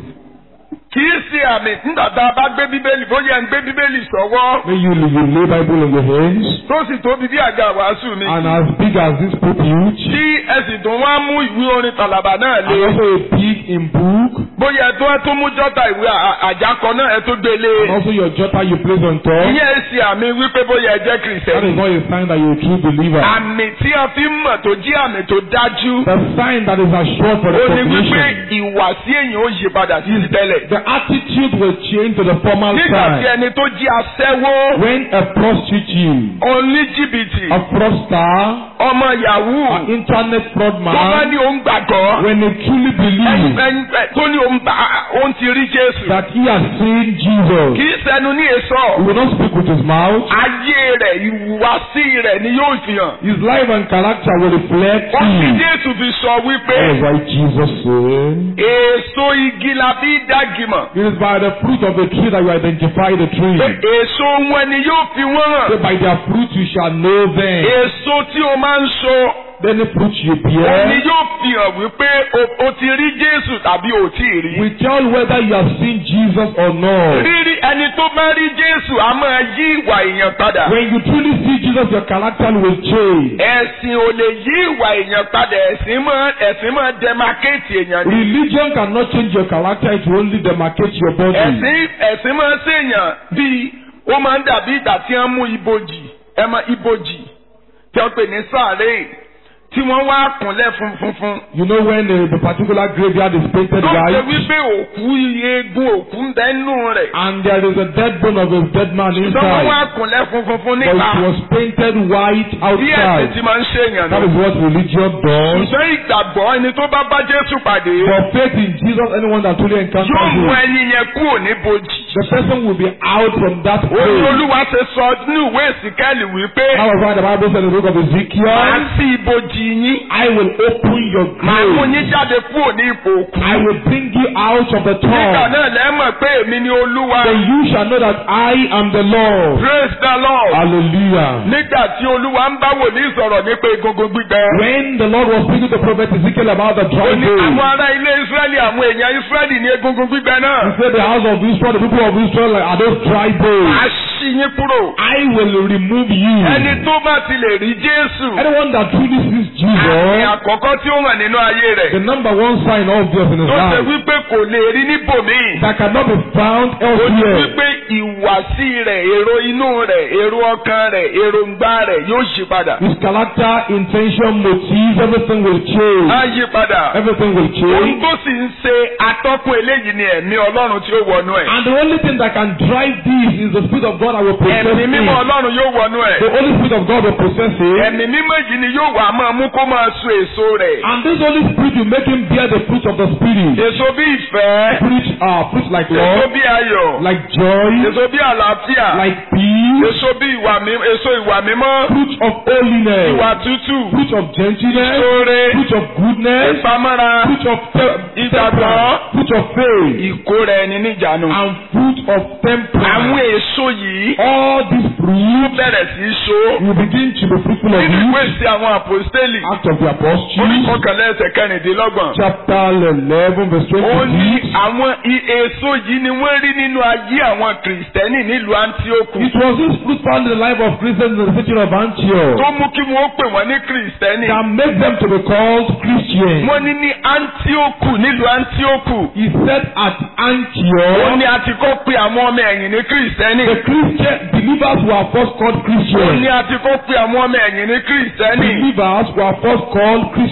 Kì í ṣe àmì nígbà tá a bá gbé Bíbélì bóyá ń gbé Bíbélì sọ́wọ́. may you, you lay Bible in your hands, Tó sì tóbi bí àga wàásù mi. and as big as this pulpit, Tí ẹ sì tún wá mú ìwé orin tàlàbà náà and lé. also a big in book, Bóyá ẹ tó ẹ tó mú jọ́tà ìwé à- àjákọ náà ẹ tó gbélé. and also your jotter you place on top. Ìyẹn ṣe àmì wípé bóyá ẹ jẹ́ That is Kristẹni. not a sign that you're a true believer. Àmì tí a fi ń mọ̀ tó jí àmì tó dájú. The sign that is assured for the Ó ní wípé population. ìwàsí èèyàn ó yí padà sí ti tẹ́lẹ̀. The attitude will change to the formal Nígbà tí side. ẹni tó jí aṣẹ́wó, When a prostitute, oníjìbìtì, a fraudster, ọmọ yahoo, an internet fraud tó bá man, ní òun gbàgbọ́, when they truly ẹni believe ẹni tó ní òun bá òun ti rí Jésù. that he has seen Jesus, Kì í ṣẹnu ní èso. he will not speak with his mouth. Ayé rẹ̀, ìhùwàsí rẹ̀ ni yóò fi hàn. His life and character will reflect Wọ́n fi him. Jésù fi sọ wípé That is why Jesus said, èso igi la fi dágìmọ̀. it is by the fruit of the tree that you identify the tree. Pé èso wọn ni yóò fi wọ́n hàn. Say, by their fruit you shall know them. Èso tí o máa ń so, Any fruit you òun ni bear yóò fi hàn wípé o- o ti rí Jésù tàbí o tí ì rí. will tell whether you have seen Jesus or not. Rírí ẹni tó bá rí Jésù á máa yí ìwà èèyàn padà. When you truly see Jesus, your character will change. Ẹ̀sìn ò lè yí ìwà èèyàn padà, ẹ̀sìn máa ẹ̀sìn máa demarcate èèyàn ni. Religion cannot change your character, it will only demarcate your body. Ẹ̀sìn ẹ̀sìn máa ṣèyàn bíi ó máa ń dàbí ìgbà tí wọ́n mú ibojì ẹ mọ ibojì tí wọ́n pè ní sàárè tí wọ́n wá kúnlẹ̀ fún funfun. You know when the, the particular graveyard is painted Tó ṣe white, wípé òkú eegun òkú ń bẹ nínú rẹ̀. and there is a dead bone of a dead man Tí wọ́n wá inside, kúnlẹ̀ fún funfun but níta. it was painted white Bí ẹ̀sìn outside. ti máa ń ṣèyàn That is nù. what religion does. Ṣùgbọ́n ìgbàgbọ́ ẹni tó bá bá Jésù pàdé For faith in Jesus, anyone that truly encounters yóò mú him, ẹni yẹn kúrò ní bojì. the person will be out from that Orí place. Olúwa ṣe sọ ní ìwé ìsìnkẹ́lì wípé That was why the Bible said in the book of màá Ezekiel, sí ibojì yín. I will open your Màá mú grave. yín jáde kúrò ní ipò òkú. I will bring you out of the Nígbà tomb. náà lẹ́mọ̀ pé èmi ni Olúwa. Then you shall know that I am the Lord. Praise the Lord. Hallelujah. Nígbà tí Olúwa ń bá wòlíì sọ̀rọ̀ nípa egungun gbígbẹ. When the Lord was speaking to prophet Ezekiel about the Ó dry ní bones, àwọn ará ilé Ísírẹ́lì àwọn èèyàn Ísírẹ́lì ní egungun gbígbẹ he náà. said the house of Israel, the people of Israel are those dry Màá bones. ṣí yín kúrò. I will remove you. Ẹni tó bá ti lè rí Jésù. Anyone that truly sees Àmì Jesus, àkọ́kọ́ tí ó hàn nínú ayé the rẹ̀. number one sign obvious in his Tó ṣe life wípé kò lè rí níbòmíì. that cannot be found Ó ní elsewhere. wípé ìwàsí rẹ̀, èrò inú rẹ̀, èrò ọkàn rẹ̀, èròǹgbà rẹ̀ yóò yí padà. His character, intention, motive, everything will change. Á yí padà. Everything will Ohun change. tó sì ń ṣe atọ́kùn eléyìí ni ẹ̀mí Ọlọ́run tí ó wọnú ẹ̀. And the only thing that can drive this is the Spirit of God that will possess Ẹ̀mí him. mímọ́ Ọlọ́run yóò wọnú ẹ̀. The Holy Spirit of God will possess him. Ẹ̀mí mímọ́ yìí ni yóò wá máa mú kó máa so èso rẹ̀. And this Holy Spirit will make him bear the fruit of the Spirit. Èso bí ìfẹ́, Fruit, uh, fruit like èso love, bí ayọ̀, like joy, èso bí àlàáfíà, like peace, èso bí ìwà mímọ́, èso ìwà mímọ́, fruit of holiness, ìwà tútù, fruit of gentleness, ìṣoore, fruit of goodness, ìpamọ́ra, fruit of te- ìgbàgbọ́, temperance, fruit of faith, ìkóra ẹni níjànú. and fruit of Àwọn temperance. èso yìí All these fruits bẹ̀rẹ̀ sí í so. will begin to be fruitful of Nínú you. ìwé ìsìn àwọn àpòstélì, Act of the orí Apostles, kọkànlá ẹsẹ̀ kẹrìndínlọ́gbọ̀n. chapter eleven, verse Ó ní twenty-six. àwọn i- èso yìí ni wọ́n rí nínú ayé àwọn kìrìsìtẹ́nì nílùú Áńtíókù. It was this fruit found in the life of Christians in the city of Antioch Tó mú kí wọ́n pè wọ́n ní kìrìsìtẹ́nì. that make them to be called Christians. Wọ́n ní ní Áńtíókù nílùú Áńtíókù. He said at Ó Antioch, ní a ti kọ́ pé àwọn ọmọ ẹ̀yìn ní kìrìsìtẹ́nì. the Christian believers were first called Ó ní Christians. a ti kọ́ pé àwọn ọmọ ẹ̀yìn ní kìrìsìtẹ́nì. Believers were first called Christians.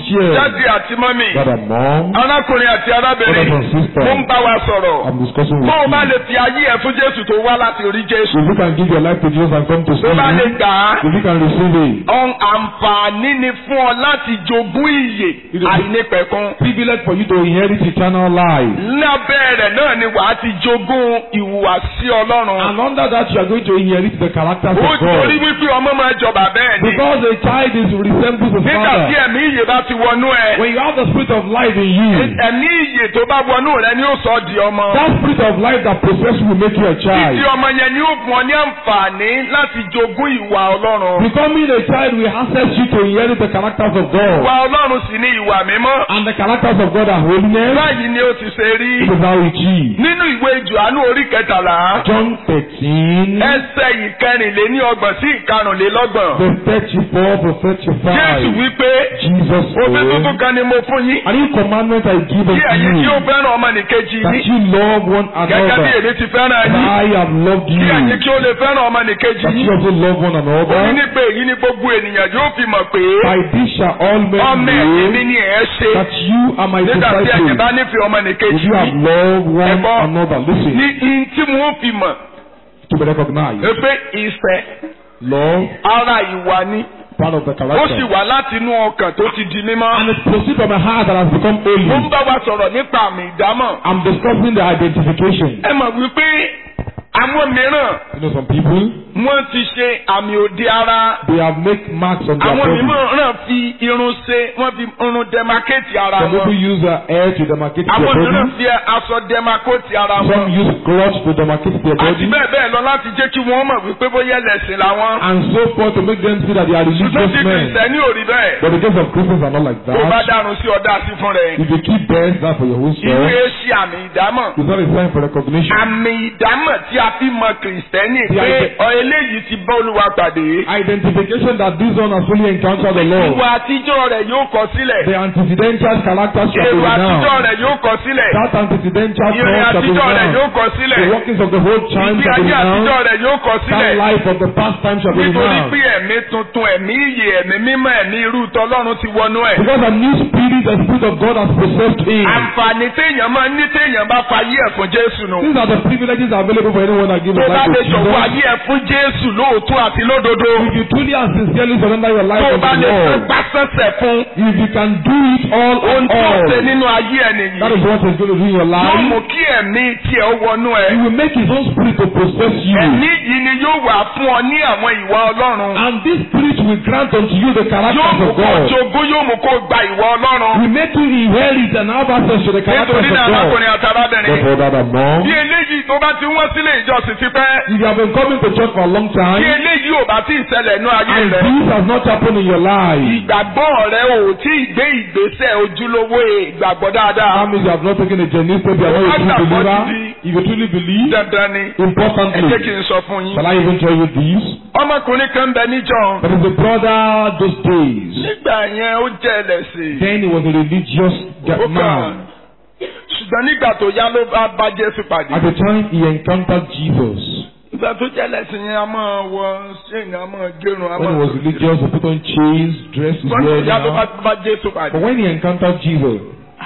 share. Jáde àti mọ́mì. Brother, mom, Arákùnrin àti arábìnrin. brothers and sisters, Mo ń bá wa sọ̀rọ̀. I'm discussing with Tó o bá you. lè fi ayé ẹ̀ fún Jésù tó wá láti orí Jésù. If you can give your life to Jesus and come to see Tó o bá lè Him, gbà á. if you can receive it, Ọ̀n àǹfààní ni fún ọ láti jogún ìyè It is a àìnípẹ̀kun. privilege for you to inherit eternal life. Lábẹ́ rẹ̀ náà ni wàá ti jogún ìhùwàsí Ọlọ́run. And under that, you are going to inherit the characters Ó of torí God. wípé ọmọ máa jọba bẹ́ẹ̀ ni. Because a child is resembles a Nígbà tí father. ẹ̀mí ìyè bá ti wọnú ẹ. When you have the spirit of life in you, Ẹ̀mí ìyè tó bá wọnú rẹ ni ó sọ ọ́ di ọmọ. that spirit of life that possesses you will make you a Títí child. ọmọ yẹn ni ó fún ọ ní àǹfààní láti jogún ìwà Ọlọ́run. Becoming a child will access you to inherit the characters of God. Ìwà Ọlọ́run sì ni ìwà mímọ́. And the characters of God are holiness. Báyìí ni ó ti ṣe rí. This is how it is. Nínú ìwé Jòhánù orí kẹtàlá. John thirteen, Ẹsẹ̀ ìkẹrìnléníọgbọ̀n sí ìkarùnlélọ́gbọ̀n. verse thirty-four to Jésù thirty-five. wípé Jesus òfin tuntun said, kan ni mo fún yín. "A new commandment I give Kí unto ẹ̀yin tí ó you, fẹ́ràn ọmọnìkejì that yín. you love one Gẹ́gẹ́ bí another. èmi ti fẹ́ràn As yín. I have loved Kí ẹ̀yin you, kí ó lè fẹ́ràn ọmọnìkejì that you yín. also love one Òní another. ní pé èyí ni gbogbo ènìyàn yóò fi mọ̀ pé By this shall all men ọmọ ẹ̀yìn mi know ni ẹ̀ ṣe. that you are my Nígbà tí ẹ̀yin disciples, bá nífẹ̀ẹ́ if ọmọnìkejì you have yín. loved one Ẹ̀gbọ́n, another." Listen, Ní ihun tí wọ́n fi mọ̀ to be recognized. pé ìfẹ́ Love, ara ìwà ni. part of the Ó sì character. wà láti inú ọkàn tó ti di mímọ́. And it proceeds from a heart that has become Mo ń holy. bá wa sọ̀rọ̀ nípa àmì ìdámọ̀. I'm discussing the identification. Ẹ mọ̀ wípé àwọn mìíràn You know, some people, wọ́n ti ṣe àmì òde ara. they have made marks on their Àwọn body. mìíràn fi irun ṣe, wọ́n fi irun dẹmakéètì ara Some people wọn. use their hair to demarcate their Àwọn mìíràn body. fi aṣọ dẹmakéètì ara Some wọn. use cloth to demarcate their Àti body. bẹ́ẹ̀ bẹ́ẹ̀ lọ láti jẹ́ kí wọ́n mọ̀ wípé bóyá ẹlẹ́sìn làwọn. And so forth to make them see that they are Ṣùgbọ́n religious tí men. Kìrìsìtẹ́nì ò rí bẹ́ẹ̀. But the case of Christians are not like Tó bá that. dànù sí ọ̀dà sí fún rẹ̀. If you keep best, that's for your own Ìwé self. ṣe àmì ìdámọ̀. It's not a sign for recognition. Àmì ìdámọ̀ tí a fi mọ Kìrìsìtẹ́nì The pé ide- ọ eléyìí ti bá Olúwa pàdé. Identification that this one has fully encountered the Lord. Ìwà àtijọ́ rẹ̀ yóò kọ sílẹ̀. The antecedential character shall be Èrò àtijọ́ renowned. rẹ̀ yóò kọ sílẹ̀. That antecedential Ìrìn thought shall be àtijọ́ rẹ̀ yóò renowned. kọ The sílẹ̀. workings of the whole time Ìgbé shall be ayé àtijọ́ renowned. rẹ̀ yóò kọ That sílẹ̀. life of the past time shall be Nítorí renowned. pé ẹ̀mí tuntun, ẹ̀mí ìyè, ẹ̀mí mímọ́, ẹ̀mí irú tọ́lọ́run ti wọnú ẹ̀. Because a new spirit, the spirit of God has possessed him. Àǹfààní téèyàn máa ń ní téèyàn bá fa ayé ẹ̀ fún Jésù nù. These are the privileges available for anyone that gives Tó his bá life lè to jọ̀wọ́ Jesus. ayé ẹ̀ fún Jésù lóòótọ́ àti lódodo. If you truly and sincerely surrender your life Tó unto bá the lè fẹ́ Lord, gbá sẹ́sẹ̀ fún. if you can do it all Ohun and tí ó all, ṣe nínú ayé ẹ̀ nìyí. that is what is going to do in your Yóò mú life. kí ẹ̀mí tiẹ̀ ó wọnú ẹ̀. He will make his own spirit to possess you. Ẹ̀mí yìí ni yóò wà fún ọ ní àwọn ìwà Ọlọ́run. And this spirit will grant unto you the Yóò characters mú of kó God. jogún, yóò mú kó gba ìwà Ọlọ́run. Will make you inherit and have access to the characters Nítorí of náà God. arákùnrin àti arábìnrin. Therefore, that among, Bí eléyìí tó bá ti wọ́n sílé ìjọsìn ti pẹ́. if you have been coming to church for a long Bí time, eléyìí ò bá tí ì ṣẹlẹ̀ nú ayé and rẹ̀. this has not happened in your life, Ìgbàgbọ́ rẹ̀ ò tí ì gbé ìgbésẹ̀ ojúlówó ìgbàgbọ́ dáadáa. that means you have not taken a genuine step, you are not a true believer. If you truly believe, Dandan ni. Ẹ jẹ́ kí importantly, n sọ fún yín. shall I even tell you this? Ọmọkùnrin kan bẹ níjọ́. There is a brother those days. Nígbà yẹn ó jẹ́ ẹlẹ́sìn. Then he was a religious Ó man. kàn. Ṣùgbọ́n nígbà tó yá ló bá bá Jésù pàdé. At the time he encountered Jesus. Ìgbà tó jẹ́ ẹlẹ́sìn yẹn a máa wọ ṣéènì a máa gérun a When he máa. was religious, he put on chains, dress his Ṣùgbọ́n tó well yá ló bá now. bá Jésù pàdé. But when he encountered Jesus,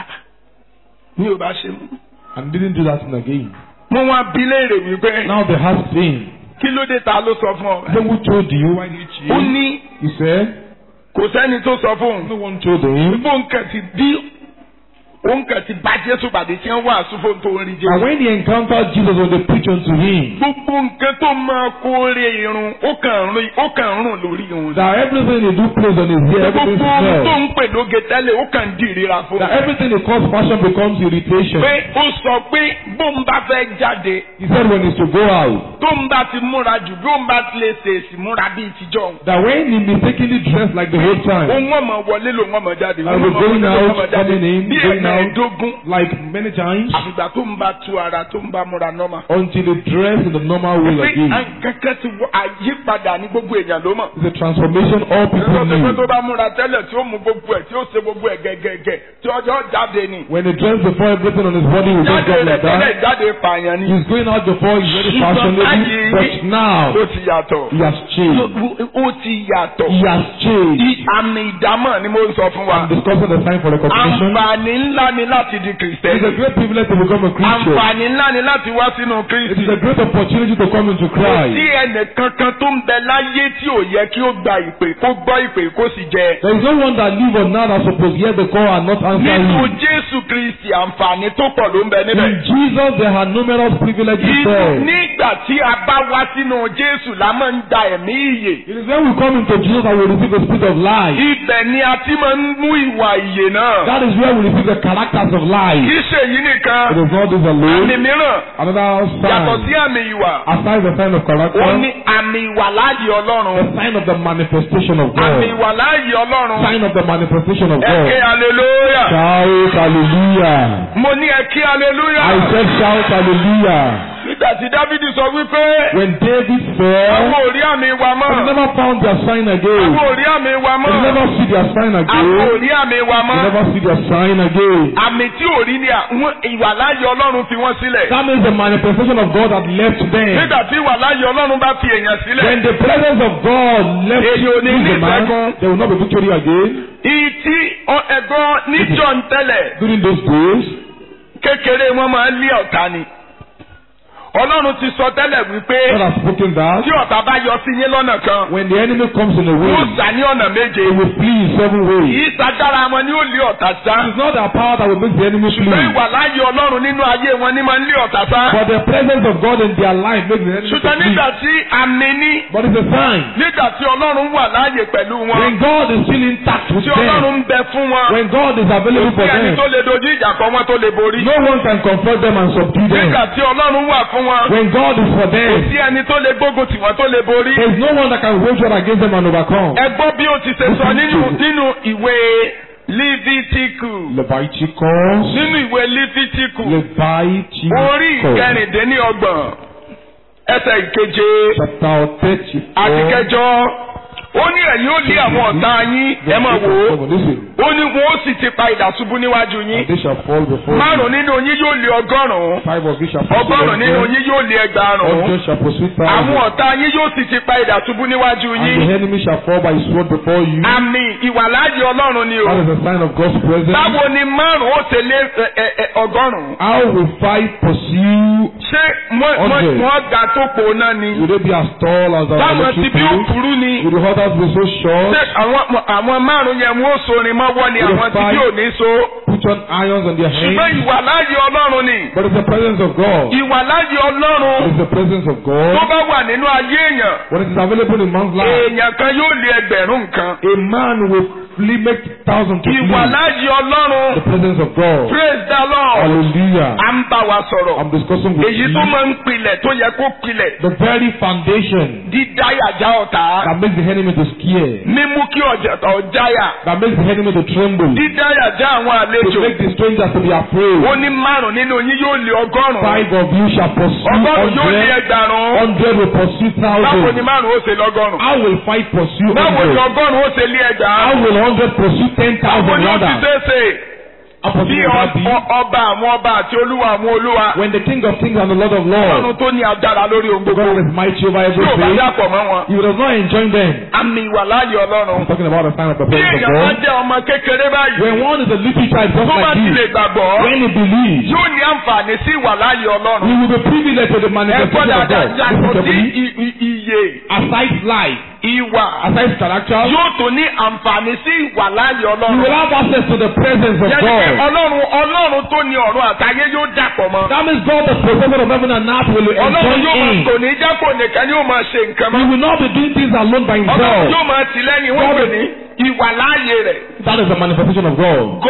Ní ò bá ṣe mú. and didn't do that thing again, Mo wá bí léèrè wípé. now they asked him, Kí ló dé ta ló sọ fún ọ? "Then who told you? Why did you Ó change?" ní He said, kò sẹ́ni tó sọ fún "No òun. one told him." Bó nǹkan ti bí òun kàn ti bá Jésù pàdé tí wọ́n wàásù fún tó ń rí And Jésù. when he encountered Jesus, when they preached unto him, Gbogbo nǹkan tó máa kórè irun ó kàn rún ó kàn rún lórí òun. that everything he do plays on his hair, everything Gbogbo ohun tó smells. ń pè lóge tẹ́lẹ̀ ó kàn dì ríra fún. That everything he calls passion becomes irritation. Pé ó sọ pé bóun bá fẹ́ jáde He said when he's to go out, tóun bá ti múra jù bóun bá ti lè ṣèèṣì múra bíi tijọ́. that when he mistakenly dressed like the whole time, Òun ọmọ wọlé lòun ọmọ jáde. I was Òun ọmọ going wọlé lòun out, ọmọ jáde. coming in, Bí going out, ẹ̀mẹ́ẹ̀dógún like many times àfìgbà tó ń bá tú ara tó ń bá múra nọ́mà. until they dress in the normal way pé again. kankan ti wọ àyípadà ní gbogbo èèyàn ló mọ̀. It's a transformation all people Ẹ̀rọ tó need. tó bá múra tẹ́lẹ̀ tí ó mú gbogbo ẹ̀ tí ó ṣe gbogbo ẹ̀ gẹ́gẹ́gẹ́ tí ọjọ́ jáde ni. When he dressed before everything on his body will just Jáde go rẹ̀ like tẹ́lẹ̀ that. jáde pààyàn ni. He's going out before he's very fashionable, but now Ó ti yàtọ̀. he has changed. Ó ti yàtọ̀. He has changed. I- Àmì ìdámọ̀ ni mo ń sọ fún wa. I'm discussing the sign for recognition. Àǹfààní ńlá ni láti di It is a Kìrìsìtẹ́nì. great privilege to become a Christian. Àǹfààní ńlá ni láti wá sínú It Kristi. is a great opportunity to come into Kò sí Christ. ẹnìkankan tó ń bẹ láyé tí ò yẹ kí ó gba ìpè kó gbọ́ ìpè kó sì jẹ. There is no one that live on now that suppose hear the call and not answer Nínú him. Jésù Kristi àǹfààní tó pọ̀ ló ń bẹ In níbẹ̀. Jesus there are numerous privileges Inú there. nígbà tí a bá wá sínú Jésù la máa ń gba ẹ̀mí ìyè. It is when we come into Jesus that we receive the spirit of life. Ibẹ̀ ni a ti máa ń mú ìwà ìyè náà. That is where we receive the characters of Kì life. í ṣe èyí It nìkan. is not this Àmì alone. mìíràn Another yàtọ̀ sí sign. àmì ìwà. Aside the sign of Ó character, ní àmì ìwà láàyè Ọlọ́run. the sign of the manifestation of Àmì God. ìwà láàyè Ọlọ́run. Sign of the manifestation of Ẹ ké God. hallelujah. Shout hallelujah. Mo ní ẹ ké hallelujah. I said shout hallelujah. Nígbà tí Dáfídì sọ wípé When David fell, àwọn ò rí àmì ìwà they mọ́. never found their sign again. Àwọn ò rí àmì ìwà They mọ́. never see their sign Àwọn ò again. rí àmì ìwà They mọ́. never see their sign again. Àmì tí ò rí ni àwọn ìwà láàyè Ọlọ́run fi wọ́n sílẹ̀. That means the manifestation of God had left them. Nígbà tí ìwà láàyè Ọlọ́run bá fi èèyàn sílẹ̀. When the presence of God left Èyí ò ní ní the man, ìṣẹ́gun. there will not be victory again. Ìtí ẹ̀gbọ́n níjọ́ ń tẹ́lẹ̀ During those days, kékeré wọn máa ń lé ọ̀tá ni. Ọlọ́run ti sọ tẹ́lẹ̀ wípé God has spoken that tí ọ̀tá bá yọ sí yín lọ́nà kan, when the enemy comes in a way, yóò sá ní ọ̀nà méje. they will flee in seven ways. Kìí ṣagbára wọn ni ó lé ọ̀tá sá. It is not our power that will make the enemy Ṣùgbọ́n flee, ìwà láàyè Ọlọ́run nínú ayé wọn ni máa ń lé ọ̀tá sá. but the presence of God in their life makes the enemy to Ṣùgbọ́n flee. nígbà tí àmì ní But it's a sign. nígbà tí Ọlọ́run wà láàyè pẹ̀lú wọn, When God is still intact with tí them, Ọlọ́run ń bẹ fún wọn, when God is available kò for sí ẹni them, tó lè dojú ìjà kọ wọn tó lè borí. no one can confront them and subdue them. Nígbà tí Ọlọ́run wà fún wọn, When God is for kò them, sí ẹni tó lè gbógun tì wọ́n tó lè borí. there is no one that can wage war against them and overcome. Ẹ gbọ́ bí ó ti ṣe sọ nínú nínú ìwé Lífítíkù. Leviticus, Nínú ìwé Lífítíkù. Orí Leviticus, ìkẹrìndínlọ́gbọ̀n. Ẹsẹ̀ ìkeje chapter àti thirty-four. kẹjọ. Ó ní ẹ̀yin ó lé àwọn ọ̀tá yín. Ẹ máa wò ó. Listen, Ó ní wọn ó sì ti pa idà ṣubú níwájú and yín. they shall fall before Márùn-ún you. nínú yín yóò lé ọgọ́rùn-ún. Five of you shall pursue Ọgọ́rùn-ún nínú them. yín yóò lé ẹgbàárùn-ún. Hundred shall pursue Àwọn thousand. ọ̀tá yín yóò sì ti pa idà ṣubú níwájú And yín. the enemy shall fall by his sword before you. Àmì ìwàláàyè Ọlọ́run ni o. That is a sign of God's presence. Báwo ni márùn-ún ó ṣe lé ẹ, ẹ, ẹ, ọgọ́rùn-ún? How will five pursue? Ṣé wọ́n wọ́n Hundred. wọ́n ga tó po náà ni? Will they be as tall as the Báwọn ti electric bí ó poles? kúrú ni? Will the others be so short? Ṣé àwọn àwọn márùn-ún yẹn wọ́n ó sorin mọ́wọ́ ni àwọn tí bí ò ní so? Put on irons on their Ṣùgbọ́n hands. ìwàláàyè Ọlọ́run ni. But it's the presence of God. Ìwàláàyè Ọlọ́run It's the presence of tó God. bá wà nínú ayé èèyàn, When it is available in man's life, èèyàn kan yóò lé ẹgbẹ̀rún nǹkan. a man will flee, make thousand to flee. Ìwàláàyè The Ọlọ́run, presence of God. praise the Lord. Hallelujah. À ń bá wa sọ̀rọ̀. I'm discussing with Èyí you tó máa ń pilẹ̀ tó yẹ kó pilẹ̀. the very foundation Dídáyàjá ọ̀tá. that makes the enemy to scare, Mímú kí ọ̀jẹ̀tọ̀ ọ̀jáyà. that makes the enemy to tremble, Dídáyàjá àwọn to àlejò. make the strangers to be afraid. Ó ní márùn nínú yín yóò lé ọgọ́rùn-ún. Five of you shall pursue Ọgọ́rùn-ún yóò lé hundred, ẹgbàárùn-ún. hundred will pursue Báwo ni thousand. márùn-ún ó ṣe lọ́gọ́rùn-ún? How will five pursue Báwo ni hundred? ọgọ́rùn-ún ó ṣe lé How ẹgbàárùn-ún? will hundred pursue ten Báwo thousand ni ó ti rather? ṣe é ṣe? How Bí possible will that be? ọ- ọba àwọn ọba àti olúwa àwọn olúwa. When the King of Kings and the Lord of Ọlọ́run Lords, tó ní agbára lórí ohun gbogbo. God is mighty over Tí ò bá everything, dàpọ̀ mọ́ wọn. He does not enjoy them. Àmì ìwàláàyè Ọlọ́run. I'm talking about the sign of the Bí presence of èèyàn bá God. jẹ́ ọmọ kékeré báyìí, When one is a little child just tó bá like ti lè this, gbàgbọ́, when he believes, yóò ní àǹfààní sí ìwàláàyè he Ọlọ́run. will be privileged to the Ẹ manifestation gbọ́dọ̀ of God. yàtọ̀ sí Listen to me. i- i- iye, Aside life, ìwà, aside character, yóò tún ní àǹfààní sí ìwàláàyè you Ọlọ́run. will have access to the presence of Yẹ́nì pé God. Ọlọ́run Ọlọ́run tó ní ọ̀run àtayé yóò dàpọ̀ mọ́. That means God, the possessor of heaven and earth, will Ọlọ́run enjoy yóò máa him. kò ní jápò nìkan ni yóò máa ṣe nǹkan He mọ́. will not be doing things alone by Ọlọ́run himself. yóò máa tì lẹ́yìn wọ́n pè ní ìwàláàyè rẹ̀. That is the manifestation of God. God's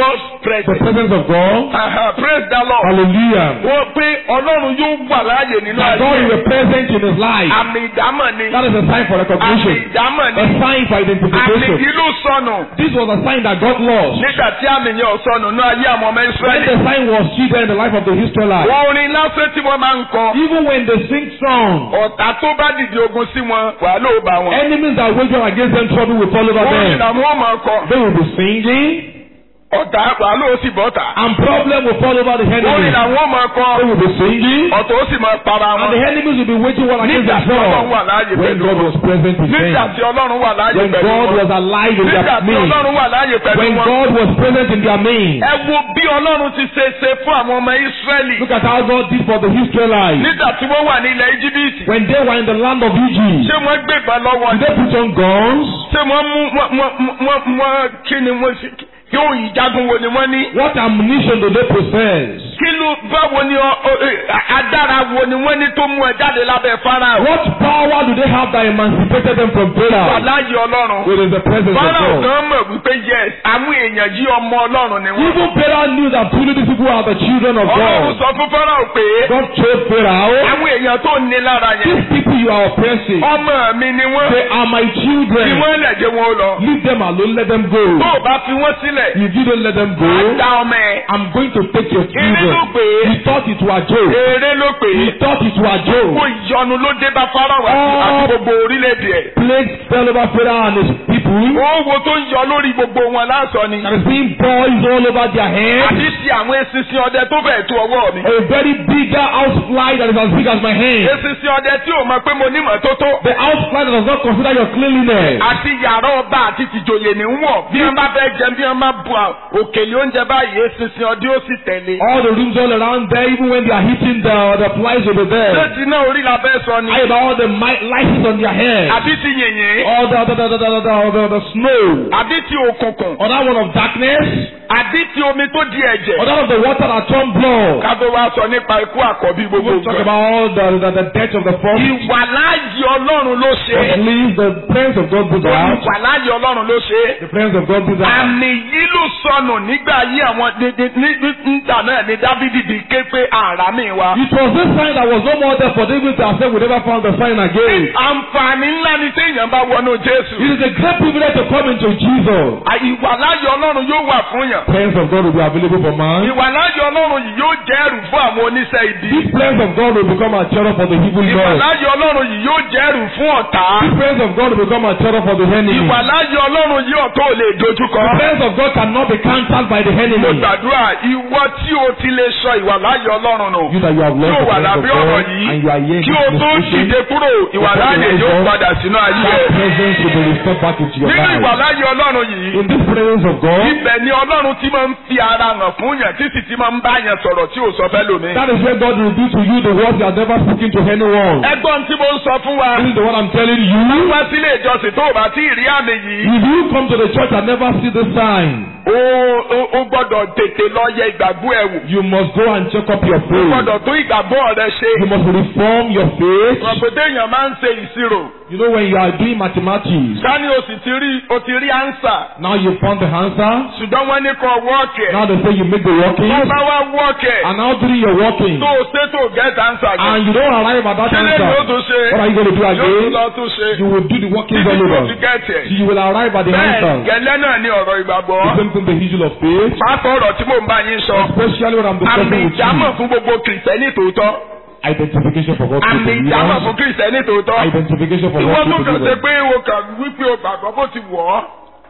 presence. The presence of God. Aha, praise the Lord. Hallelujah. Wọ́n pé Ọlọ́run yóò wà láàyè nínú That God is ayé. present in his life. Àmì ìdámọ̀ ni. That is a sign for Àmì recognition. ìdámọ̀ A ni. sign for Àmì identification. yìí ló sọnù. This was a sign that God lost. Nígbà tí àmì yẹn ò sọnù ní ayé àwọn ọmọ When Ísírẹ́lì. the sign was cheated in the life of the Israelites. Orin lásán tí wọ́n máa ń kọ. Even when they sing song, Ọ̀tá tó bá dìde ogun sí wọn, wàhálà ò bá wọn. enemies that wage war against them, trouble will fall over Orin them. làwọn ò máa kọ. They will be singing, Ọ̀tá wàhálà ó sì bọ́ta. and problem will fall over the Orin enemies. làwọn ò máa They kọ. will be singing, Ọ̀tá ó sì máa para and the wọn. enemies will be waging war against Nígbà tí Ọlọ́run wà themselves. láàyè When pẹ̀lú God wọn. was present with Nígbà them, tí Ọlọ́run wà láàyè when pẹ̀lú God wọn. was alive in Nígbà their tí midst, Ọlọ́run wà láàyè pẹ̀lú when wọn. God was present in their midst. Ẹ wo bí Ọlọ́run ti ṣe ṣe fún àwọn ọmọ Ísírẹ́lì. Look at how God did for the Israelites. Nígbà tí wọ́n wà ní ilẹ̀ Íjíbítì. When they were in the land of Egypt, Ṣé wọ́n gbébọn lọ́wọ́ did ni? they put on guns? Ṣé wọ́n mú wọ́n wọ́n wọ́n wọ́n kí ni wọ́n ṣe? Yóò ìjagun wo ni wọ́n ní? What ammunition do they possess? Kí ló báwo ni ọ- ọ- ẹ, adára wo ni wọ́n ní tó mú ẹ jáde lábẹ́ Fáráò? What power do they have that emancipated them from Pharaoh? Wàláyé Ọlọ́run. It is the presence of Fáráò God. gan mọ̀ wípé yes, àwọn èèyàn yí ọmọ Ọlọ́run ni wọ́n. Even Pharaoh knew that truly these people are the children of Ọlọ́run God. sọ fún Fáráò pé God told Pharaoh, àwọn èèyàn tó ní lára yẹn, these people you are oppressing, ọmọ mi ni wọ́n. they are my Fi children. wọ́n lẹ̀ jẹ́ wọn ó lọ. Leave them alone, let them go. Tó o bá fi wọ́n sílẹ̀, If you don't let them go, á dá ọmọ ẹ̀. I'm going to take your Eré ló children. pè é. He thought it was a joke. Eré ló pè He é. thought it was a Gbogbo joke. ìyọnu ló dé bá Fáráò àti àti gbogbo orílẹ̀-èdè ẹ̀. Plagues fell over Pharaoh and his people. Owó tó ń yọ lórí gbogbo wọn lásán ni. There is being boils all over their heads. Àbí ti àwọn eṣinṣin ọdẹ tó fẹ̀ tó ọwọ́ mi. A very bigger housefly that is as big as my hand. Eṣinṣin ọdẹ tí ò mọ̀ pé mo ní mọ́tótó. The housefly that does not consider your cleanliness. Àti yàrá ọba àti tìjòyè ní wọ̀. Bí wọ́n bá fẹ́ jẹun bí wọ́n bá bu à- òkèlè oúnjẹ báyìí eṣinṣin ọdẹ ó sì tẹ̀lé. All the rooms all around there, even when they are hitting the the flies over there. Ṣé ti náà orí la fẹ́ sọ ni? I about all the mi- lices on their head. Àbí ti yìnyín? All the the the the the, the, the, the snow. Àbí ti òkùnkùn? Or that one of darkness. Àbí ti omi tó di ẹ̀jẹ̀? Or that of the water that turned blood. Ká tó wá sọ nípa ikú àkọ́bí gbogbo We'll talk nǹkan. about all the, the, the death of the first. Ìwàláyé Ọlọ́run ló ṣe é. At least the presence of God brings out. Ìwàláyé Ọlọ́run ló ṣe é. The presence of God brings out. Àmì yìí ló sọnù nígbà yí àwọn dídí ní nígbà náà ni Dáfídì di ké pé àrá mi wá. It was this sign that was no more there for David to have said we never found the sign again. Àǹfààní ńlá ni téèyàn bá wọnú Jésù. It is a great privilege to come into Jesus. Ìwàláyé Ọlọ́run yóò wà fún yàn. Presence of God will be available for man. Ìwàláyé Ọlọ́run yìí yóò jẹ́ ẹ̀rù fún àwọn oníṣẹ́ ibi. This presence of God will become a terror for the evil God. Ìwàláyé Ọlọ́run yìí yóò jẹ́ ẹ̀rù fún ọ̀tá. This presence of God will become a terror for the enemy. Ìwàláyé Ọlọ́run yìí ọ̀tọ̀ ò lè dojúkọ. The presence of God cannot be countered by the Mo enemy. gbàdúrà ìwọ tí o ti lè sọ ìwàláyé Ọlọ́run nù. You that you have Tí lost o the wà presence of lábẹ́ ọ̀rọ̀ God yìí. and you are here in Kí o this tó position, dìde kúrò ìwàláyé yóò padà sínú ayé that ẹ̀. presence will be restored back into your Nínú life. ìwàláyé Ọlọ́run yìí. In this presence of God, Ibẹ̀ ni Ọlọ́run ti máa ń fi ara hàn fún yàn tí sì ti máa ń bá yàn sọ̀rọ̀ tí ò sọ fẹ́ lómi. that is where God will do to you the words you have never spoken to anyone. Ẹgbọ́n tí mo ń sọ fún wa. This is the one I'm telling you. Wá sílé ìjọsìn tó o bá tí ì rí àmì yìí. If you come to the church and never see the sign, O o- o gbọ́dọ̀ tètè lọ yẹ ìgbàgbọ́ ẹ̀ wò. you must go and check up your O faith. gbọ́dọ̀ tó ìgbàgbọ́ rẹ ṣe. You must reform your faith. Rọ̀pẹ̀tẹ̀ èèyàn máa ń ṣe ìṣirò. You know when you are doing mathematics, Sani o sì ti rí o ti rí ánsà. now you found the answer. Ṣùgbọ́n wọ́n ní kọ́ wọ́ọ̀kì ẹ̀. Now they say you make the working, Tó bá wá wọ́ọ̀kì ẹ̀. and now during your working, Tó o ṣe tó o gẹ́tà ánsà gan. and you don't arrive at that Kí lè yóò answer, tún ṣe? what are you going to do Yóò tún again? lọ tún ṣe. You will do the workings Títí all tó over. fi gẹ́tì ẹ̀. So you will arrive at the Bẹ́ẹ̀ answer. gẹ́lẹ́ náà ni ọ̀rọ̀ ìgbàgbọ́. The same thing, the issue of faith, Pàápàá ọ̀rọ̀ tí mò ń bá yín sọ. especially when I'm Àmì discussing with ìjámọ̀ you. fún gbogbo kìrìsìtẹ́nì tòótọ́. Identification for God's Àmì people. ìjámọ̀ fún kìrìsìtẹ́nì tòótọ́. Identification for Ìwọ God's tó kàn ṣe people. pé o kàn wípé o gbàgbọ́ bó ti wọ̀ ọ́.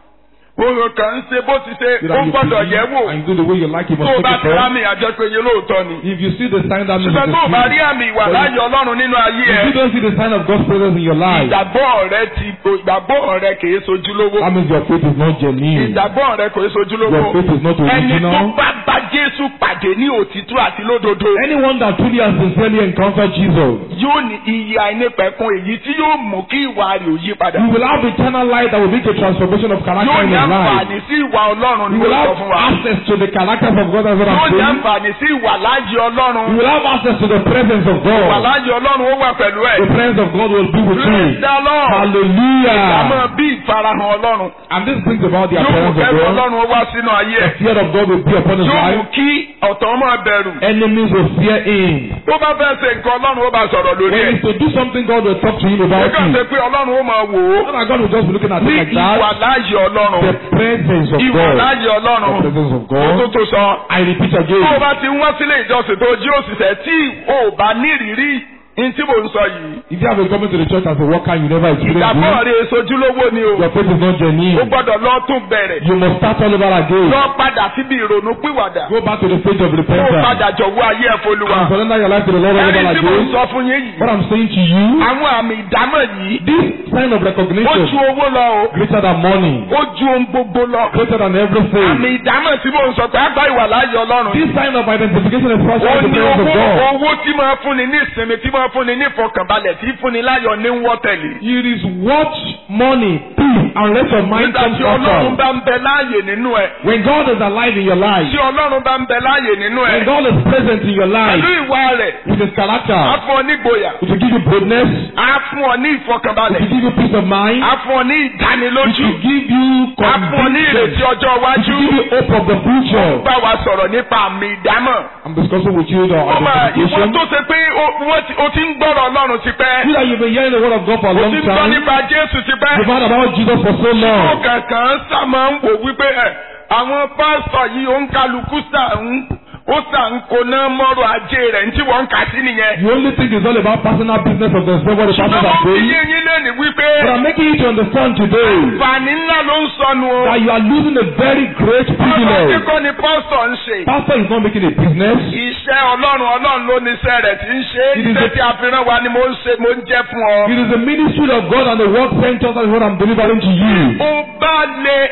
O kàn ń ṣe bó ti ṣe So ó that you gbọ́dọ̀ believe yẹ̀ wò. and do the way you like, you Tó must o bá take ti it rámì from. àjọpẹ̀yẹ lóòótọ́ ni. If you see the sign, that means Ṣùgbọ́n it's tó o bá true. rí àmì ìwà láàyè Ọlọ́run nínú ayé If ẹ̀. you don't see the sign of God's presence in your life, Ìgbàgbọ́ rẹ ti ìgbàgbọ́ rẹ kìí sojúlówó. that means your faith is not genuine. Ìgbàgbọ́ rẹ kìí sojúlówó. Your faith is not Ẹni tó original. bá bá Jésù pàdé pàdé ní òtítọ́ àti lódodo. Anyone that truly has sincerely encountered Jesus, Yóò ní iye àìnípẹ̀kun èyí tí yóò mú kí ìwà rẹ̀ ò yí padà. you will have eternal life that will lead to transformation of character Yóò in ní his life. àǹfààní sí ìwà Ọlọ́run You ní will ó sọ have fún wa. access to the characters of God as what Yóò I'm ní saying. àǹfààní sí ìwà láàyè Ọlọ́run. You will have access to the presence of Ìwà God. láàyè Ọlọ́run ó wà pẹ̀lú ẹ̀. The presence of God will be with Praise you. the Lord. Hallelujah. Àmọ́ bí ìfarahàn Ọlọ́run. And this brings about the Yóò mú appearance kẹ́rù of God. Ọlọ́run ó wá sínú ayé The ẹ̀. fear of God will be upon his Yóò mú life. kí ọ̀tọ̀ máa bẹ̀rù. Enemies will fear him. Tó bá fẹ́ ṣe nǹkan Ọlọ́run ó bá sọ̀rọ̀ lórí When ẹ̀. he's to do something, God will talk to him about Nígbà tó it. pé Ọlọ́run ó máa wò ó. Not that God will just be looking at Ní it like ìwà that. láàyè Ọlọ́run. The presence of Ìwà God. láàyè Ọlọ́run. The presence of Ó tó God. tó sọ. I repeat Tó o again. bá ti ń wá sílé ìjọsìn tó jí òṣìṣẹ́ tí o ò bá ní ìrírí ní tí mò ń sọ yìí. If you have been coming to the church as a worker, you never experience Ìgbàgbọ́ it. rẹ̀ sojúlówó ni o. Your faith is not O genuine. gbọ́dọ̀ lọ tún bẹ̀rẹ̀. You must start all over again. Lọ padà síbi ìrònú pìwàdà. Go back to the stage of Kó o repentance. padà jọ̀wọ́ ayé ẹ̀ f'Olúwa. And surrender your life to the Lord all Ẹni over tí mò ń again. sọ fún yín yìí. What I'm saying to you, Àwọn àmì ìdámọ̀ yìí. this sign of Ó ju recognition, owó lọ o. greater than money, Ó ju ohun gbogbo lọ. greater than everything. Àmì ìdámọ̀ tí mò ń sọ pé àgbà ìwà láàyè Ọlọ́run. This sign of identification is first Ó the ní presence of owó God. owó tí máa fúnni ní ìsinmi tí máa fúnni ní ìfọkànbalẹ̀ tí fúnni láyọ̀ ní ń wọ́ tẹ̀lé. It is what money, peace, and rest of mind Nígbà comes tí Ọlọ́run after. bá ń bẹ láàyè nínú ẹ̀. When God is alive in your life, Tí Ọlọ́run bá ń bẹ láàyè nínú ẹ̀. when God is present in your life, Pẹ̀lú ìwà rẹ̀, with his á character, fún ọ ní ìgboyà. it will give you boldness, Á fún ọ ní it ìfọkànbalẹ̀. will give you peace of mind, Á fún ọ ní it ìdánilójú. will give you Á fún ọ ní ìrètí conviction, ọjọ́ it iwájú. will give you hope of the future. Bá wa sọ̀rọ̀ nípa àmì ìdámọ̀. I'm discussing with you the Ọmọ ìwọ identification. tó ṣe pé o- wọ́n ti- o ti ń gbọ́rọ̀ Ọlọ́run ti pẹ́. You that you've been hearing the word of God for a O long ti ń gbọ́ time, nípa Jésù ti pẹ́. you've heard about Jesus for so Ó long. kankan sá máa ń wò wípé ẹ̀ àwọn pásítọ̀ yìí ó ń kálukú sá ń ó sá ń koná mọ́rọ̀ ajé rẹ̀ ní tí wọ́n ń kà sí nìyẹn. You only think it's all about personal business of the what the Ṣùgbọ́n pastors mo are fi doing. yé yín lẹ́nu wípé But I'm making you to understand today àǹfààní ńlá ló ń sọnù o. that you are losing a very great Ọlọ́run privilege. kíkọ́ ni pásítọ̀ ń ṣe. Pastor is not making a business. Iṣẹ́ Ọlọ́run Ọlọ́run ló ní iṣẹ́ rẹ̀ tí ń ṣe. It is Iṣẹ́ a- tí a fi rán wa ni mo ń ṣe mo ń jẹ́ fún ọ. It is the ministry of God and the work sent us and what I'm delivering to you. Ó bá lè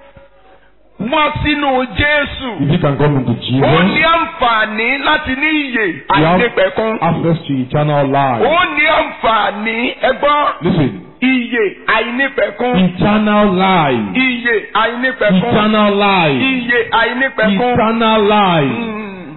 wọ́n sínú Jésù. If you can come into Ó ní Jesus, àǹfààní láti ní ìyè you have àìnípẹ̀kun. access to eternal life. Ó ní àǹfààní ẹgbọ́n Listen, ìyè àìnípẹ̀kun. eternal life. Ìyè àìnípẹ̀kun. Eternal life. Ìyè àìnípẹ̀kun. Eternal life. Mm.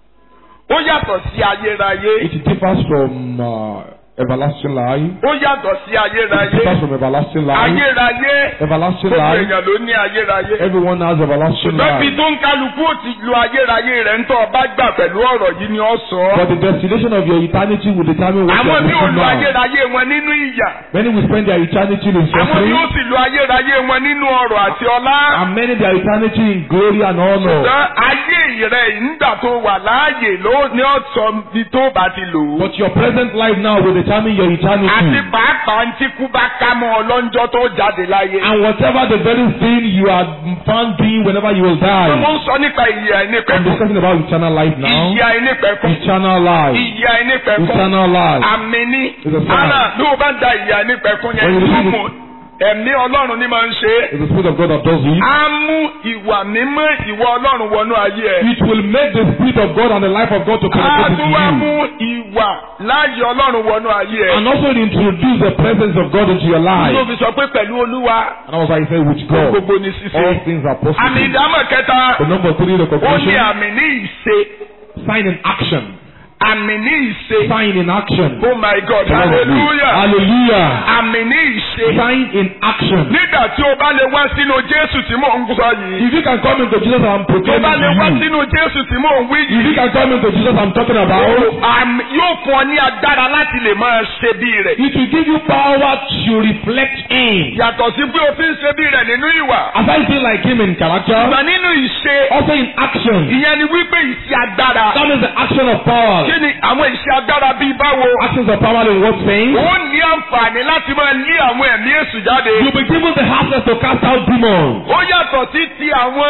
Ó yàtọ̀ sí ayérayé. It differs from uh, everlasting life. Ó yàtọ̀ sí It ayérayé. differs from everlasting life. Ayérayé. Everlasting Gbogbo life. èèyàn ló ní ayérayé. Everyone has everlasting Lọ́bí life. tó ń kálukú ó ti lo ayérayé rẹ̀ ń tọ́ ọba gbà pẹ̀lú ọ̀rọ̀ yìí ni ó sọ. But the destination of your eternity will determine what you Àwọn are tí ó living lo now. ayérayé wọn nínú ìyà. Many will spend their eternity in Àwọn tí suffering, ó sì lo ayérayé wọn nínú ọrọ̀ àti ọlá. and many their eternity in glory and honor. Ṣùgbọ́n ayé rẹ̀ nígbà tó wà láàyè ló ní ọ̀sán bí tó bá ti lò ó. But your present life now will determine your Àti eternity. pàápàá ń tí kú bá ká mọ́ ọ lọ́njọ́ tó jáde láyé. And whatever the very thing you are found doing whenever you will Mo die. ń sọ nípa ìyè I'm àìnípẹ̀kun. discussing about eternal life now. Ìyè àìnípẹ̀kun. Eternal life. Ìyè àìnípẹ̀kun. Eternal life. Àmì ní. It's a sign. Ara bí o bá da ìyè àìnípẹ̀kun yẹn When you yóò read it- mú ẹ̀mí Ọlọ́run ní máa ń ṣe é. It's the Spirit of God that does it. Á mú ìwà mímọ́ ìwọ Ọlọ́run wọnú ayé ẹ̀. It will make the Spirit of God and the life of God to Á penetrate into tún wá you. mú ìwà láàyè Ọlọ́run wọnú ayé ẹ̀. And also introduce the presence of God into your Ló life. fi sọ pé pẹ̀lú Olúwa And that was why he said, with God, gbogbo ní all ṣíṣe. things are Àmì possible. ìdámọ̀ kẹta, The number three, the ó ní conclusion, àmì ní ìṣe. sign in action. Àmì ní ìṣe. Sign in action. Oh my God, hallelujah. Hallelujah. Àmì ní ìṣe. Sign in action. Nígbà tí o bá lè wá sínú Jésù tí mò ń sọ yìí. If you can come into Jesus, I'm Tó proclaiming bá lè wá to you. sínú Jésù tí mò ń wí If you yìí. can come into Jesus, I'm talking about. Àmì yóò fún ọ ní agbára láti lè máa ṣe bí rẹ̀. It will give you power to reflect Him. Yàtọ̀ sí pé o fi ń ṣe bí rẹ̀ nínú ìwà. As I feel like Him in character, Ìgbà nínú ìṣe, also in action. ìyẹn ni wípé ìṣe agbára. That is the action of power. Kí ni àwọn ìṣe agbára bíi báwo? Actions of power in what saying? Ó ní àǹfààní láti máa lé àwọn ẹ̀mí èṣù jáde. You'll be given the access to cast out demons. Ó yàtọ̀ sí ti àwọn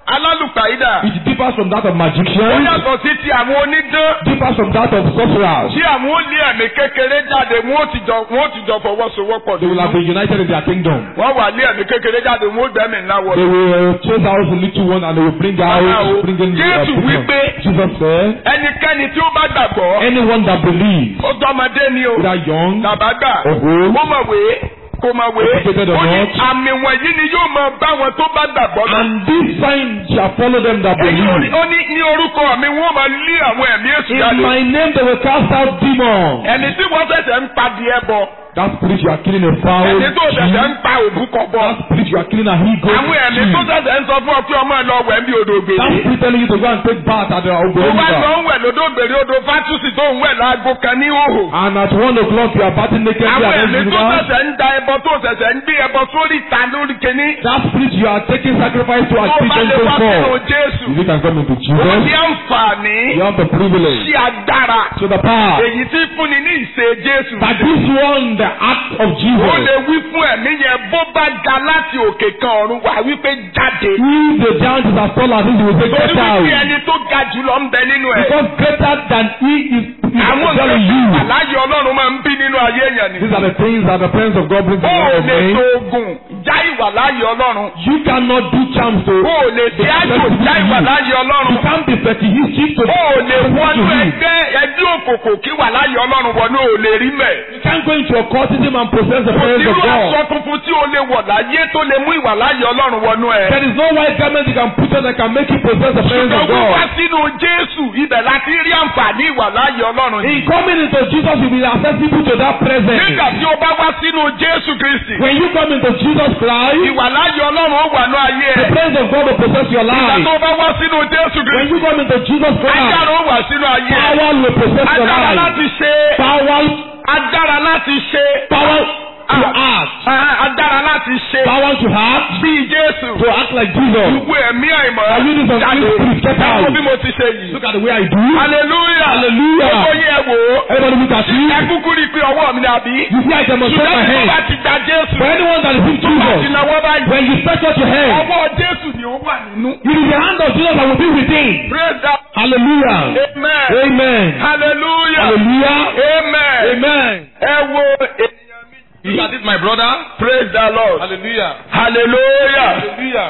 alálùpàídà. It differs from that of Ó magicians. yàtọ̀ sí ti àwọn onídán. Differs from that of sorcerers. Tí àwọn ó lé ẹ̀mí kékeré jáde, wọ́n ó ti jọ wọ́n ó ti jọ fọwọ́sowọ́pọ̀ They will have been united in their kingdom. Wọ́n wà lé ẹ̀mí kékeré jáde, wọ́n ó gbẹ́mí ńlá wọ̀. They will chase out the little one and they will bring out, bring in the uh, Jésù wípé Jesus said, ẹnikẹ́ni tí ó bá gbàgbọ́, anyone that believes, ó tọ́mọdé ni o, whether young tàbágbà, or old, ó mọ̀wé, kò mọ̀wé, educated or ó ní not, àmì wọ̀nyí ni yóò máa bá wọn tó bá gbàgbọ́ lọ. and this sign shall follow them that Ẹ̀yin ò ní- believe. ó ní ní orúkọ mi wọ́n máa lé àwọn ẹ̀mí èṣù In jáde. my name they will cast out demons. Ẹni tí wọ́n ṣẹ̀ṣẹ̀ ń padì ẹbọ, That spirit you are killing a fowl. ẹni tó ṣẹ̀ṣẹ̀ ń That pa òbúkọ bọ. spirit you are killing a he goat. Àwọn ẹ̀mí tó ṣẹ̀ṣẹ̀ ń sọ fún ọ pé ọmọ ẹ̀ lọ wẹ̀ ń bí odò That gbèrè. spirit telling you to go and take bath at the Ó Ogbe wá lọ River. ń wẹ̀ lódò gbèrè odò fátúsì tó ń wẹ̀ láago kan ní òhò. And at one o'clock you are bathing naked Àwọn at ẹ̀mí the tó river. ṣẹ̀ṣẹ̀ ń da ẹbọ tó ṣẹ̀ṣẹ̀ ń gbé ẹbọ sórí ìta lórí kìíní. That spirit you are taking sacrifice to Tó at bá lè so wá sínú for. Jésù. If you can come into Ó ní Jesus, àǹfààní you have the privilege. sí agbára. To the power. Èyí tí fúnni ní ìṣe Jésù. That this one, the act of Ó Jesus. lè wí fún ẹ̀mí yẹn bó bá ga láti òkè kan ọ̀run wá wípé jáde. If the giant is as tall as this, he will say, Torí get out. wípé ẹni tó ga jùlọ ń bẹ nínú ẹ̀. Because greater than he is, is Àwọn telling nǹkan you. àláyé Ọlọ́run máa ń bí nínú ayé èèyàn ni. These are the things that the presence of God brings to Ó the ò life of lè man. tó ogun já ìwà láyé Ọlọ́run. You cannot do charms to. Ó ò lè ṣe àjò já ìwà láyé You Ọlọ́run. can't be fetishistic to. Ó ò lè wọnú to him. ẹgbẹ́ ẹgbẹ́ òkòkò kí wà láyé Ọlọ́run wọnú ò lè rí mẹ́. You can't go into occultism and possess the Kò presence sírú of aṣọ God. tuntun tí o lè wọ̀ láyé tó lè mú ìwà láyé Ọlọ́run wọnú ẹ̀. There is no white garment you can put on that can make you possess the presence of Ṣùgbọ́n wá God. sínú Jésù ibẹ̀ láti rí àǹfààní ìwà láyé Ọlọ́run In yìí. coming into Jesus, you will be accessible to that presence. Nígbà tí o bá wá sínú Jésù Kristi, When you come into Jesus Christ, ìwà láyé Ọlọ́run ó wà ní ayé the ẹ̀. presence of God will possess your Nígbà life. tó o bá wá sínú Jésù When Kristi, you come into Jesus Christ, agbára ó wà sínú ayé ẹ̀. power will possess your Agbára life. láti ṣe Power, agbára láti ṣe power to Ah, act. ah, agbára láti ṣe Power to act, bíi Jésù. to act like Jesus. Ìwé ẹ̀mí àìmọ̀ Are you the jáde. spirit? Get Ẹ wo out. bí mo ti ṣe yìí. Look at the way I do. Hallelujah. Hallelujah. Gbogbo yín ẹ wò ó. Everybody look at Ẹ you. kúkú rí i pé ọwọ́ mi ni àbí. You see I demonstrate my Ṣùgbọ́n tí wọ́n bá hand. ti gba Jésù. For anyone that is in Tó bá ti Jesus, náwó báyìí. when you stretch out your hand, Ọwọ́ Jésù ni ó wà nínú. it is the hand of Jesus that will be within. Praise God. Hallelujah. Amen. Amen. Hallelujah. Hallelujah. Amen. Amen. Ẹ wo ènìyàn mi. Look at it, my brother. Praise the Lord. Hallelujah. Hallelujah. Hallelujah.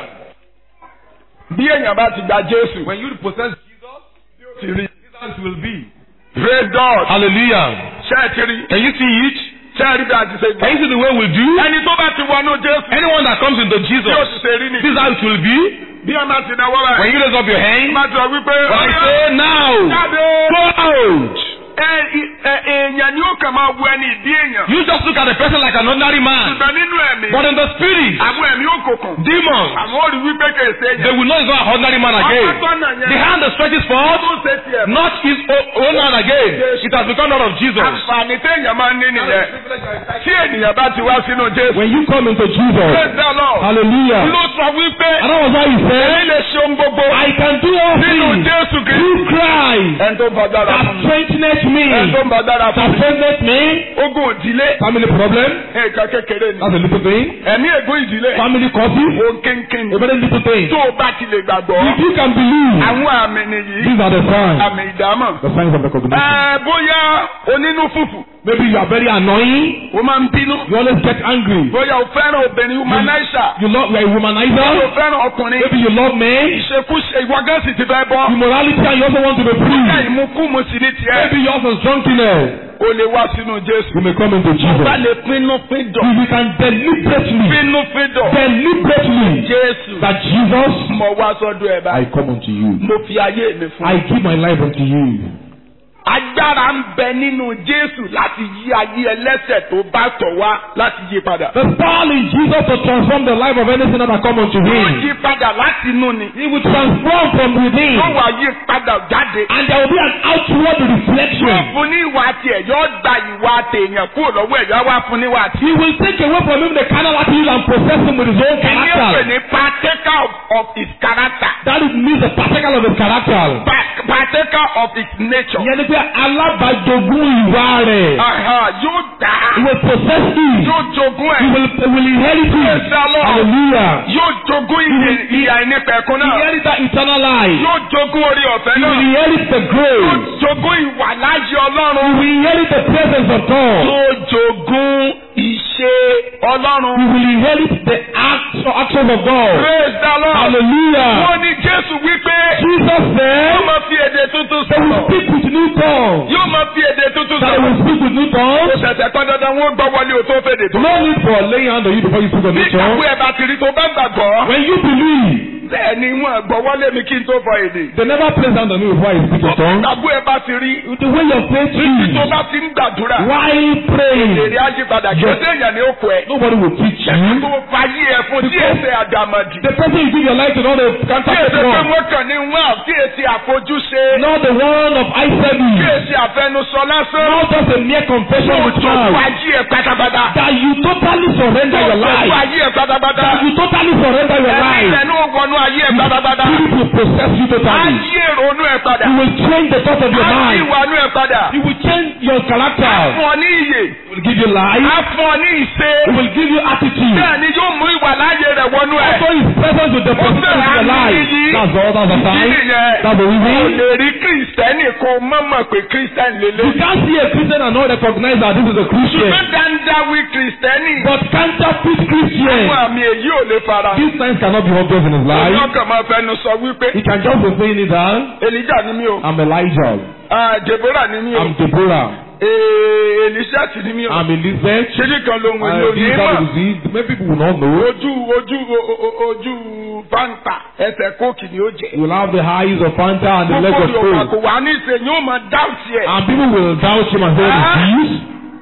Bí èèyàn bá ti gba Jésù. When you possess Jesus, Ti rí. Jesus will be. Praise God. Hallelujah. Ṣé ẹ ti rí? Can you see it? Ṣé ẹ rí bí a ti ṣe gbà? Can you see the way we do? Ẹni tó bá ti wọnú Jésù. Anyone that comes into Bí o Jesus, ti ṣe rí ni. this is how it will be. Bí ọmọ ti náwó rẹ̀. When you raise up your hand, Má ti sọ wípé. when I say now, Jáde. go out. Ẹ ẹ èèyàn ni ó kàn máa wo ẹni ìdí èèyàn. You just look at the person like an ordinary man. Ṣùgbọ́n nínú ẹ̀mí. But in the spirit, Àwọn ẹ̀mí òkùnkùn. demons, Àwọn ò rí wípé kèé ṣe they èèyàn. will know it's not an ordinary man Ọkọ again. tọ́nà yẹn. The hand that stretches Ó forth, tún ṣe tiẹ̀. not his o- own hand again. It has become that of Jesus. Àǹfààní téèyàn máa ń ní nìyẹn. Tí ènìyàn bá ti wá sínú Jésù. When you come into Jesus, Praise the Lord. hallelujah. Ló sọ wípé. And that was why he Èyí said, lè ṣe ohun gbogbo. I can do all Nínú things Jésù through Kristi. Christ Ẹni tó bàdára that fún mi. strengtheneth Ẹni me. tó bàdára That fún mi. strengtheneth me. Ogun ìdílé. Family problem, Nǹkan kékeré ni. that's a little thing. Ẹ̀mí ègún ìdílé. Family causes, Ohun kínkín ni. a very little thing. Tó o bá ti lè gbàgbọ́. If you can believe, Àwọn àmì nìyí. these are the signs, Àmì ìdámọ̀. the signs of recognition. Ẹ bóyá onínú fùfù. Maybe you are very annoying, O máa ń bínú. you always get angry. Bóyá o fẹ́ràn obìnrin humanizer. You love, you are a Bóyá o womanizer. fẹ́ràn ọkùnrin. Maybe you love men, Ìṣekúṣe ìwọ gán sì ti fẹ́ bọ́. immorality, and you also want to be Bóyá free. ìmúkúmu sì ní tiẹ̀. Maybe you also drunkenness. O lè wá sínú Jésù. You may come into Bá Jesus. lè pinnu píndọ̀. If you can deliberately, Pinnu píndọ̀. deliberately, Jésù. that Jesus, Mo wá sọ́dọ̀ ẹ̀ I báyìí. come unto you. Mo fi ayé mi fún. I give my life unto you. Agbára ń bẹ nínú Jésù láti yí ayé ẹlẹ́ṣẹ̀ tó bá tọ̀ wá láti yí padà. The power in Jesus to transform the life of any sinner that come unto Yóò him. yí padà láti inú ni. He will transform from within. Yóò wá yí padà jáde. And there will be an outward Yóò reflection. fún ní ìwà tiẹ̀, yóò gba ìwà tèèyàn kúrò lọ́wọ́ ẹ̀, yóò wá fún ní ìwà tiẹ̀. He will take away from him the carnal attitude and possess him with his own Èmi ò pè character. ní partaker of, of his character. That is means the particle of his character. Pa- partaker of its nature. Ìyẹn ni pé alábàájogún ìwà rẹ̀. Aha, yóò dá. He will possess it. Yóò jogún He ẹ̀. will, he will inherit Praise it. the Lord. Hallelujah. Yóò jogún ìyè- ìyà ìnípẹ̀kun náà. Inherit that eternal life. Yóò jogún orí ọ̀fẹ́ He will náà. inherit the Yóò grace. jogún ìwà láyé He Ọlọ́run. will inherit the presence of God. Yóò jogún ìṣe Ọlọ́run. He will inherit the acts or actions of God. Praise the Lord. Hallelujah. Wọ́n ní Jésù wípé Jesus said, yóò máa fi èdè tuntun they will sọ̀rọ̀. speak with new tongues. Yóò máa fi èdè tuntun That they sọ̀rọ̀. will speak with new Kò tongues. ṣẹ̀ṣẹ̀ pọn dandan wọ́n gbọ́ wọlé o tó fèdè tó. No need for laying hand on you before you speak on Bí new tongues. ìgbàgbọ́ ẹ̀ bá ti rí tó bá gbàgbọ́. When you believe, Bẹ́ẹ̀ ni wọ́n gbọ́ wọlé mi kí n tó fọ èdè. they never place hand on me before I speak in tongues. Ìgbàgbọ́ ẹ̀ bá ti rí. The way your faith Títí tó is, bá ti ń gbàdúrà. while praying, Èrè ayípadà kí ó déyàn ní òkú ẹ̀. nobody will teach you. Tó fayé ẹ̀ fún tí èsè àdàmọ̀dì. The person you give your life to, not the Tí cancer èsè pé from, wọ́n kàn ní wọ́n tí èsè àfojúse. not the one of eye Tí service, èsè àfẹnusọ lásán. not just a mere confession Tó with tó mouth. fayé ẹ̀ pátápátá. That you totally surrender Tó your tó life. fayé ẹ̀ pátápátá. That you totally surrender your Ẹ̀mí life. rẹ̀ ní ògbọ́nú ayé ẹ̀ pátápátá. Spirit will possess you totally. Ayé ìrònú ẹ̀ padà. You will change the thought of your Ayé mind. ìwànú ẹ̀ padà. He will change your Á character. fún ọ ní iyè. He will give you life. Á fún ọ ní ìṣe. He will give you attitude. Bẹ́ẹ̀ ni yóò mú ìwà láàyè rẹ̀ wọnú ẹ̀. Also his presence will deposit into your life. That's all. That's the Ìdí sign. nìyẹn. That's the Kò reason. lè rí kìrìsìtẹ́nì kó mọ̀mọ̀ pé kìrìsìtẹ́nì You lélẹ̀. can't see a Christian and not recognize that this is a Christian. Ṣùgbọ́n dáadáa wí kìrìsìtẹ́nì. But counterfeit Christian, Àwọn àmì èyí ò lè fara. these signs cannot be obvious in his life. Ọjọ́ kan máa fẹnu sọ wípé He can just be saying it down. Èlíjà ni mí o. I'm Elijah. Ah, Deborah ni mí o. I'm Deborah. Ee, Elisha ni mí o. I'm Elizabeth. Ṣé ní kan lóhun Uh, èlò ní these mọ̀? are the disease. Many people will not know. Ojú ojú o- o- ojú fanta ẹsẹ̀ kóòkì ni ó jẹ. You will have the eyes of Fanta and the legs Gbogbo of Yorùbá faith. kò wá ní ìsìn yóò máa dáùtì ẹ̀. And people will doubt him and say, Ah. disease.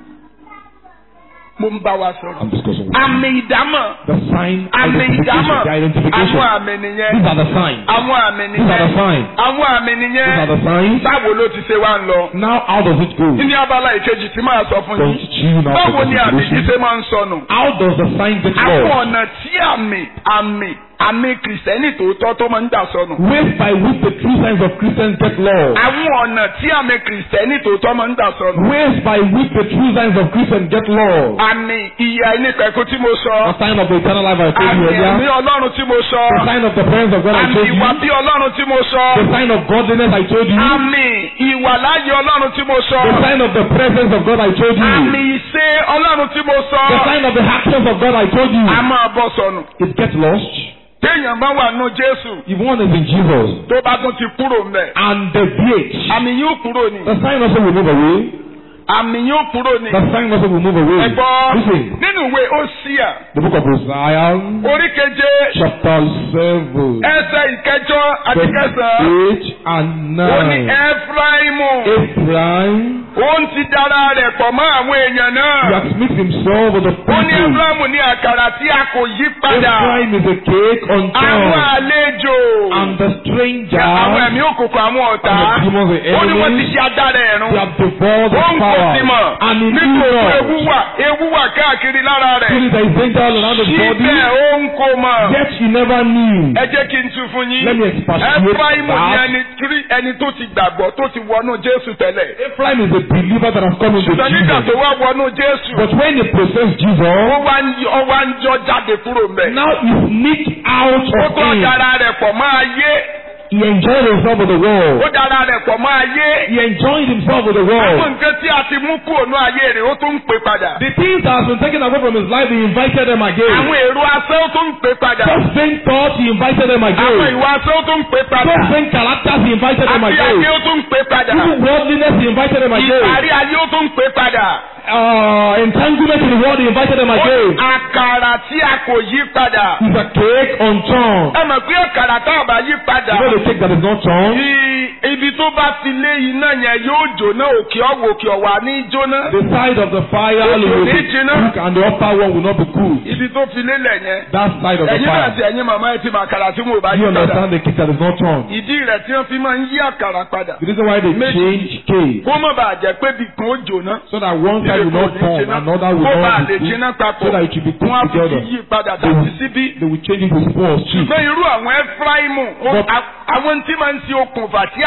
Mo ń bá wa sọ̀rọ̀. I'm discussing with you. Àmì ìdámọ̀. The sign, Àmì identification, ìdámọ̀. the identification. Àwọn àmì nìyẹn. These are the signs. Àwọn àmì These are the nìyẹn. signs. Àwọn àmì These are nìyẹn. the signs. Báwo ló ti ṣe wá ń lọ? Now, how does it go? Ní abala ìkejì tí máa sọ fún Don't yín. you now Báwo take ni àmì yìí consideration? ṣe máa ń sọnù? How does the sign get Àwọn lost? ọ̀nà tí àmì àmì àmì kìrìsìtẹ́nì tòótọ́ tó máa ń dà sọnù. Ways by which the true signs of Christians get lost. Àwọn ọ̀nà tí àmì kìrìsìtẹ́nì tòótọ́ máa ń dà sọnù. Ways by which the true signs of Christians get lost. Àmì ìyà ìnípẹ̀kun tí mo sọ. The sign of the eternal life I told Àmì you ẹ̀mí earlier. Ọlọ́run tí mo sọ. The sign of the presence of God I Àmì told you. ìwà bí Ọlọ́run tí mo sọ. The sign of godliness I told you. Àmì ìwàláyé Ọlọ́run tí mo sọ. The sign of the presence of God I told Àmì you. ìṣe Ọlọ́run tí mo sọ. The sign of the actions of God I told you. A máa bọ́ sọnù. It gets lost. Téèyàn bá wà nù Jésù If one is in Jesus tó bá tún ti kúrò mbẹ̀. and deviates, Àmì yóò kúrò ní. the sign also will move away. Àmì yóò kúrò ní. The sign also will move away. Ẹ̀gbọ́n Listen, nínú ìwé Hósíà the book of Hosea, orí keje chapter seven, ẹsẹ̀ ìkẹjọ àti verse kẹsàn-án. eight and Ó ní nine. Éfráímù. Ephraim, Ó ń ti dára rẹ̀ pọ̀ mọ́ àwọn èèyàn he náà. has mixed himself with the Ó ní people. Éfráímù ní àkàrà tí a kò yí padà. Ephraim is a cake Àwọn unturned, àlejò. and the stranger, Àwọn and ẹ̀mí òkùnkùn àwọn ọ̀tá. the demons, the Ó ní wọ́n ti enemies, ṣe adára ẹ̀rún. they have devoured Ó the ń kó power, sí mọ̀. and in Nítorí ewu evil, wà ewu wà káàkiri lára rẹ̀. spirit that is danger all around his body, Síbẹ̀ ó ń kó mọ̀. yet he never knew. Ẹ jẹ́ kí n tún fún yín. Let me expatiate Éfráímù ní that. ẹni tí ẹni tó ti gbàgbọ́ tó ti wọnú Jésù tẹ́lẹ̀. Ephraim is a believer that has come into Ṣùgbọ́n nígbà tó Jesus. wá wọnú Jésù. But when he possessed Ó Jesus, wá ń yọ ó wá ń yọ jáde kúrò mbẹ̀. now he sneaked out Ó of tó him. dára rẹ̀ pọ̀ mọ́ ayé. He enjoyed himself with the Ó world. dára rẹ̀ pọ̀ mọ́ ayé. He enjoyed himself with the Àwọn world. nǹkan tí a ti mú kúrò ní ayé rẹ̀ ó tún ń pè padà. The things that has been taken away from his life, he invited them Àwọn again. èrò asẹ́ ó tún ń pè padà. Those same thoughts, he invited them Àwọn again. ìwà asẹ́ ó tún ń pè padà. Those same characters, he invited them Àti ayé again. ó tún ń pè padà. Even worldliness, he invited them again. Ìparí ayé ó tún ń pè padà. Uh, entanglement in the world, he invited them Ó ní again. àkàrà tí a kò yí padà. It's a cake unturned. Ẹ mọ̀ pé àkàrà tá a bá yí padà. You know the cake that is not turned? Bí ibi tó bá ti lé iná yẹn yóò jóná òkè ọ̀wọ̀ òkè ọ̀wà ní jóná. The side of the fire Ó will be ní jiná. cooked and the upper one will not be cooked. Ibi tó fi lélẹ̀ yẹn. That side of the Ẹ̀yin náà ti fire. ẹ̀yin màmá ẹ ti mọ àkàrà tí mo bá Do yí you padà. understand the cake that is not turned? Ìdí rẹ̀ tí wọ́n fi máa ń yí àkàrà padà. The reason why they Méjì. change cake, Kó má bàa jẹ́ pé bí kan ó jóná. so that one side will not turn, another will Kó bàa not lè be jiná cooked, papọ̀. so that it will be Wọ́n á cooked fi together. yí padà They dàbí will, síbí. they will change it to small cheap. Ṣùgbọ́n irú àwọn Éfráímù ó- But- a- àwọn tí máa ń ṣe okùnfà tí àmì fi máa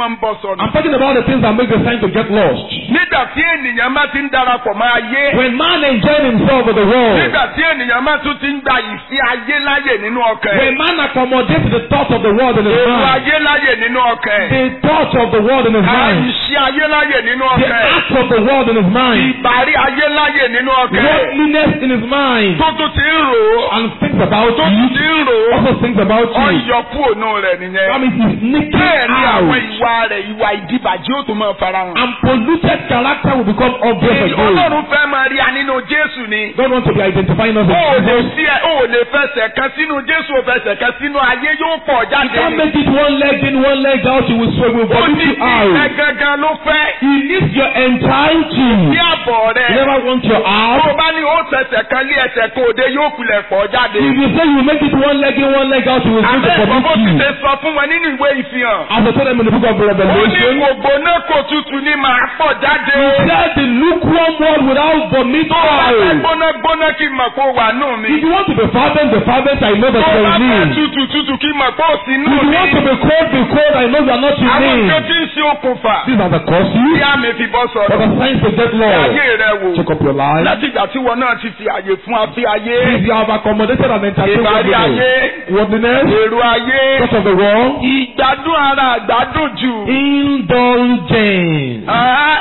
máa ń bọ́ sọnù. I'm talking about the things that make the sign to get lost. Nígbà tí ènìyàn bá ti ń darapọ̀ mọ́ ayé. When man enjoys himself with the world. Nígbà tí ènìyàn bá tún ti ń gba ìfẹ́ ayé láyè nínú ọkàn. When man accommodates the thoughts of the world in his Èrò mind. ayé láyè nínú ọkàn. The thoughts of the world in his mind. Àìṣe ayé láyè nínú The ọkàn. acts of the world in his mind. Ìbárí ayé láyè nínú ọkàn. Worldliness in his mind. Tó tún ti ń rò ó. And thinks about Tó tún you. ti ń rò ó. Also thinks about you. Ọ̀yọ̀kú ònú rẹ̀ nìyẹn. That means he's nicking Bẹ́ẹ̀ ni àwọn out. ìwà rẹ̀ ìwà ìdìbàjẹ́ ó tún máa farahàn. And polluted character will become obvious Èyí again. Ọlọ́run fẹ́ máa rí a nínú Jésù ni. God wants to be identifying us O ò as lè Jesus. sí ẹ, o ò lè fẹsẹ̀ kan sínú Jésù, o fẹsẹ̀ kan sínú ayé yóò pọ̀ You jáde. can't make it one leg in, one leg out. You will swim, will Ó vomit ní you kí ẹ out. gangan ló fẹ́. He needs your entirety. Ní àbọ̀ You rẹ̀. never want your Tó o out. bá ní ó fẹsẹ̀ kan lé ẹsẹ̀ kan òde yóò kulẹ̀ pọ̀ jáde. If you say you make it one leg in, one leg out, you will swim, Àbẹ́ will ìfọwọ́ ti vomit ṣe you. sọ fún wọn nínú ìwé ìfihàn. As I told them in the book of Ó ní Revelation, gbogbo náà kò tutù ní màá pọ̀ jáde. said the lukewarm word without vomit Tó o bá fẹ́ out. gbóná gbóná kí n mọ̀ pé ó wà nù mí. If you want to be fervent, be fervent, I know that Tó o you bá are fẹ́ in me. tutù tutù kí n mọ̀ pé ó sì nù If you mí. want to be cold, be cold, I know you are not in Àwọn me. nǹkan tí ń ṣe okùnfà. These are the Bí causes àmì fi bọ́ for sọ̀rọ̀. the signs to get Fi lost. ayé rẹ wò. Check up your life. Láti ìgbà tí wọn náà ti fi àyè fún afẹ́ ayé. If you have accommodated and entertained Ìbárí ayé. worldliness, worldliness, Èrò ayé. thoughts of the world, Ìgbádùn ara àgbádùn jù. indulgence. Ah.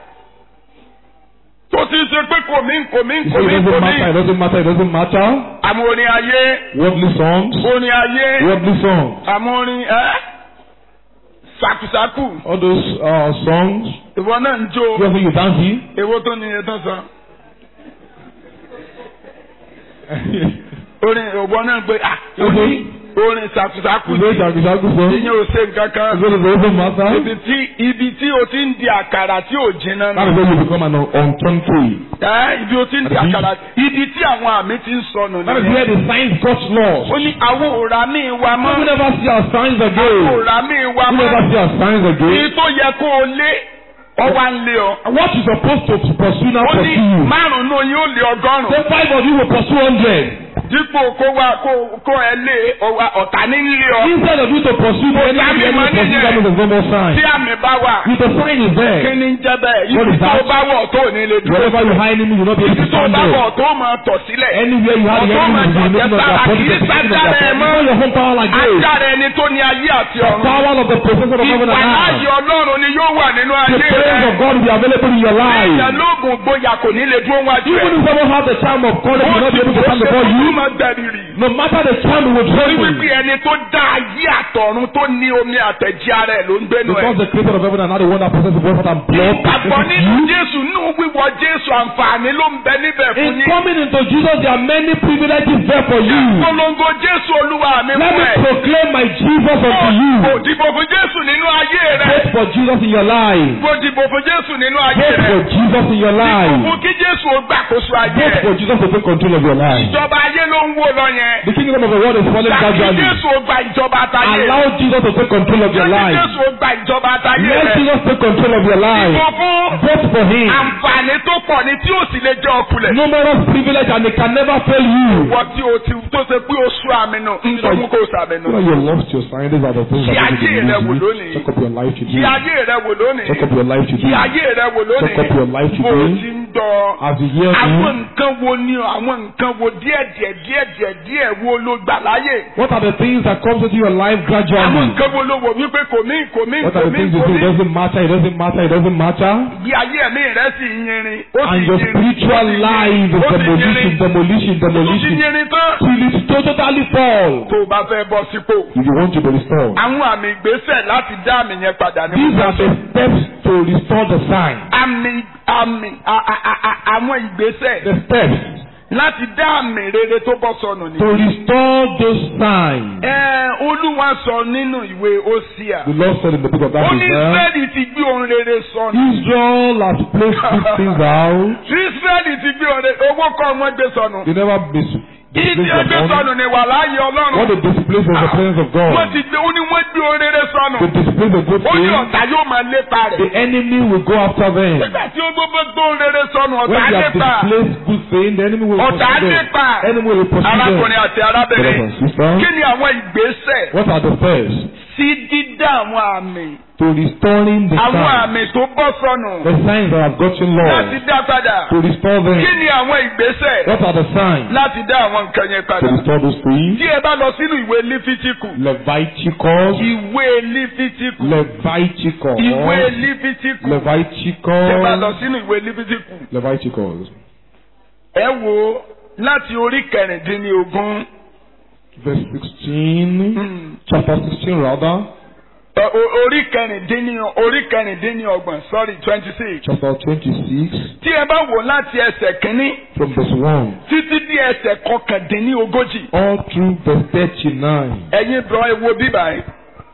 Tó ti ṣe pé kò mí kò mí You kò say mí it kò doesn't matter, it mí. doesn't matter, it doesn't matter. Àwọn orin ayé. Worldly songs, Orin ayé. worldly songs. Àwọn orin ẹ́. Sàkùsàkù. All those uh, songs, Ìwọ náà ń jó. you think you dancing? Èwo tó ní ẹ̀tàn sàn. Orin ìwọ náà gbé à. Orin orin sàkùsàkù. You say jagujagu songs? Ìyẹn ò ṣe nǹkan kan. You say it doesn't matter? Ibi tí ibi tí o ti ń di àkàrà tí ò jiná That is when you become an unturned tree. Ẹ́ ibi o ti ń di àkàrà ibi tí àwọn àmì ti ń sọnù That is nìyẹn. where the signs got lost. Ó ní àwọn òrà mi wa mọ́. We never see our signs Àwọn again. òrà mi wa We never mọ́. see our signs Èyí again. tó yẹ kó o lé ọwá ń lé ọ. What you supposed to pursue now Ó ní pursue you. márùn-ún yóò lé ọgọ́rùn-ún. Say five of you will pursue hundred. Dípò kó wá kó kó ẹ lé ọwá ọ̀tá ní lé ọ. Instead of you to pursue the Kò enemy, sáàmì you mọ́ pursue nìyẹn. them with no more sign. Tí àmì bá wà. If the sign is Kí there, ni ń jẹ́ bẹ́ẹ̀? What Ibi is tó that? bá wọ̀ tó ní lè dúró. wherever you hide enemy, you will not be able Ibi to tó stand bá there. wọ̀ tó máa tọ̀ sílẹ̀. Anywhere you have the Ọ̀tọ́ enemy, máa you will jẹ́ not sára be kì í able to stand sájára ẹ̀ there. mọ́. Know your home power like this. Ajára ẹni tó ní ayé àti The ọ̀run. power of the possessor of heaven and Ìwàláyé earth. Ọlọ́run ni yóò wà nínú The ayé presence of rẹ̀. God will be available in your life. Ìyàlóògùn gboyà kò ní lè dúró wájú Even ẹ̀. if someone has the charm of God, you will not be able to stand before Ó you. máa gbẹ̀rìrì. No matter the charm, you will Torí tremble. wípé ẹni tó dá ayé àtọ̀run tó ní omi àtẹ̀jẹ́ ara ẹ̀ ló ń gbénu ẹ̀. Because the creator of heaven and earth, the one that possesses the water and blood, Ìgbàgbọ́ possesses nínú you. Jésù nínú wíwọ Jésù àǹfààní ló ń bẹ níbẹ̀ fún In yín. coming into Jesus, there are many privileges there for you. Polongo Jésù Olúwa mi Let fún me ẹ. proclaim my Jesus unto Kò you. dìbò fún Jésù nínú ayé rẹ̀. Vote for Jesus in your life. Kò dìbò fún Jésù nínú ayé Vote rẹ̀. for Jesus in your Dìbò life. fún kí Jésù ó gbàkóso ayé Vote rẹ̀. for Jesus to take control of your life. Ìjọba ayé ló ń wó lọ yẹn. The kingdom of the world is falling Gbà kí gradually. Jésù ó gba ìjọba àtayé rẹ̀. Allow Jesus to take control of your Jẹ́ kí life. Jésù ó gba ìjọba àtayé Let rẹ̀. Jesus take control of your life. Dìbò fún Vote for him. àǹfààní tó pọ̀ ní tí ó sì lè jẹ́ ọkùnrin. Numerous privilege and they can never fail you. Wọ́n tí o ti tó ṣe pé o sún àmì nù. Ń sọ fún kó o sàmì nù. You know you lost your sign. These are the things Ṣé that ayé you rẹ wò need to lónìí? do. Check up your life Ṣé today. ayé rẹ wò lónìí? Check up your life Ṣé today. ayé rẹ wò lónìí? Check up your life Bó o today. ti ń dọ̀. As the years Àwọn move, nǹkan wo ni àwọn nǹkan wo díẹ̀ díẹ̀ díẹ̀ díẹ̀ díẹ̀ wo ló gbà láyé? what are the things that comes into your life Àwọn gradually? nǹkan wo ló wò wípé kò mí kò mí What kò are the mí things you kò do? It mí? doesn't matter. It doesn't matter. It doesn't matter. Bí ayé ẹ̀mí rẹ sì ń yinrin. Ó sì And your yinrin. spiritual Ó sì life yinrin. is Ó sì demolition, yinrin. demolition, Ó sì demolition, yinrin tán. till it totally fall. Tó o bá fẹ́ bọ́ sípò. If you want to be restored, Àwọn àmì ìgbésẹ̀ láti dá àmì yẹn padà ní. these are the steps to restore the sign. Àmì àmì a- a- a- a- àwọn ìgbésẹ̀ The steps láti dá àmì rere tó bọ́ sọnù ni. to restore those signs. Ẹ Olúwa sọ nínú ìwé Hósíà. The Lord said in the book of Ó ní Daniel, Ísírẹ́lì ti gbé ohun rere sọnù. Israel has placed good things out. Ísírẹ́lì ti gbé ohun rere owó kọ́ wọn gbé sọnù. They never miss. Ìdí ẹgbẹ́ sọnù ni wà láàyè Ọlọ́run. What they display was the presence of Wọ́n God. ti gbé ó ní wọ́n gbé ohun rere sọnù. They display the good Ó ní thing. ọ̀tá yóò máa lépa rẹ̀. The enemy will go after them. Nígbà tí ó gbogbo gbé ohun rere sọnù When ọ̀tá they have lépa. displaced good thing, the enemy will Ọ̀tá pursue them. lépa. Enemy will pursue them. Arákùnrin àti Brothers arábìnrin. and sisters, Kí ni àwọn ìgbésẹ̀ what are the first sí sí dídá àwọn àmì. To restoring the Àwọn signs. àmì tó bọ́ sọnù. The signs that have gotten Láti lost. dá padà. To restore them. Kí ni àwọn ìgbésẹ̀? What are the signs? Láti dá àwọn nǹkan yẹn To padà. restore those things. Tí ẹ bá lọ sínú ìwé Lífítíkù. Leviticus. Ìwé Lífítíkù. Leviticus. Ìwé Lífítíkù. Leviticus. Tí ẹ bá lọ sínú ìwé Lífítíkù. Leviticus. Ẹ wo láti orí kẹrìndínlógún. Verse sixteen. Hmm. Chapter sixteen rather. Ẹ, o- Orí kẹrìndínlógún orí kẹrìndínlọ́gbọ̀n sorry twenty six. Chapter twenty-six. Tí ẹ bá wò láti ẹsẹ̀ kínní From verse one. títí dé ẹsẹ̀ kọkàndínlógójì. All through verse thirty-nine. Ẹ̀yin bọ̀ ẹ wo bíbá yìí.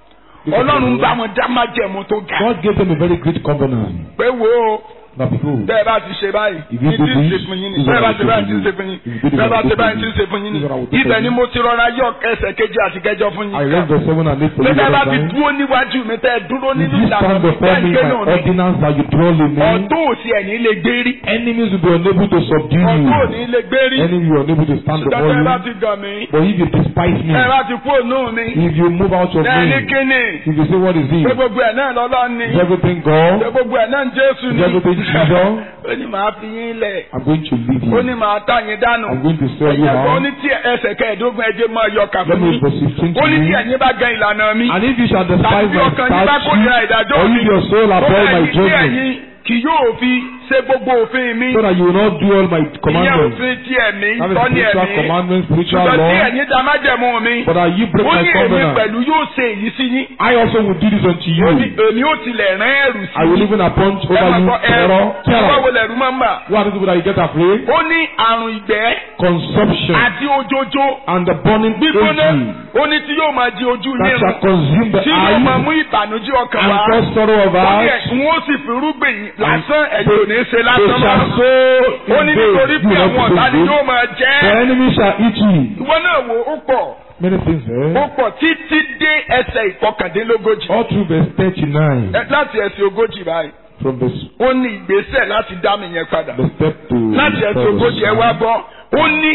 Ọlọ́run bá wọn dá májẹ̀mú tó ga. God gave them a very great covenant. Pé wo That behold, bẹ́ẹ̀ bá ti ṣe báyìí If you ní do tí ń ṣe this, fún yín ni this is bẹ́ẹ̀ bá what I ti will báyìí do tí ń ṣe for fún you. yín If you do this, bẹ́ẹ̀ bá I will ti do báyìí for tí ń you. ṣe fún yín This is what I will do ni for ibẹ̀ ni you. mo ti rọra yọ ẹsẹ̀ kejì àti kẹjọ fún yín. I read verse seven and eight for you. Bẹ́ẹ̀ bá ti Time. dúró níwájú mi tẹ́ ẹ dúró If nínú you ìlànà stand mi before tẹ́ ẹ me gbé by náà mi ordinance that you dwell in me, ọ̀dọ́ òsì ẹ̀ ní lè gbé rí enemies will be unable to subdue you. ọ̀dọ́ òní lè gbé rí Enemy will be unable to stand ṣùgbọ́n before tẹ́ ẹ bá you. ti gàn mí But if you despise me, tẹ́ ẹ bá ti kú ònú mi if you move out of tẹ́ ẹ ní me, kíni if you say what is pé it? gbogbo ẹ̀ náà lọ́lọ́ ni Is everything pé God? gbogbo ẹ̀ náà ń Jésù Is ni everything Jesus? ó ní màá fi yín lẹ̀ I'm going to leave ó ní you. màá tà yín dànù I'm going to sell you ẹ̀yẹ̀ ó out. ní tí ẹsẹ̀ kẹẹ̀ẹ́dógún ẹjẹ́ máa yọ kà Let fún me yín verse fifteen ó to ní tí you. ẹ̀yin bá gan ìlànà mi And if you shall despise tàbí my ọkàn yín bá kórìíra statute, ìdájọ́ or mi if your soul ó abhor bẹ́ẹ̀ my ni tí judgment, ẹ̀yin kì yóò fi ṣe gbogbo òfin mi so that you will not do all my ìyẹn commandments. òfin tí ẹ̀mí That is tọ́ni spiritual ẹ̀mí commandments, spiritual ṣùgbọ́n tí law. ẹ̀yin dá májẹ̀mú mi But that you break ó my ní èmi covenant, pẹ̀lú yóò ṣe èyí sí yín I also will do this unto ó ní you. èmi ó tilẹ̀ rán ẹ̀rù sí I will even appoint ẹ over máa you gbọ́ ẹ̀rù terror. ọwọ́ Terror. wo lẹ̀rù máa ń bà What are the people that you get afraid? ó ní àrùn ìgbẹ́ Consumption àti ojoojó and the burning gbígbóná agent ó ní tí yóò máa di ojú that nírun shall consume the tí yóò máa mú eyes ìbànújẹ́ ọkàn and wá cause sorrow of ó ní heart. ẹ̀sùn ó sì fi rúgbìn yìí lásán ẹ̀yin ò ní ṣe They lásán shall mọ́ sow ó in ní vain. nítorí You pé will àwọn not ọ̀tá ni sow yóò in máa vain. jẹ́ The enemy shall eat you. ìwọ náà wò ó pọ̀ Many things ó there. pọ̀ títí dé ẹsẹ̀ ìkọkàndínlógójì All through verse thirty-nine. Ẹ- láti ẹsẹ̀ ogójì báyìí From verse ó ní ìgbésẹ̀ láti dá mi yẹn padà the step to láti ẹsẹ̀ restore the ogójì ẹ wá sign. gbọ́ ó ní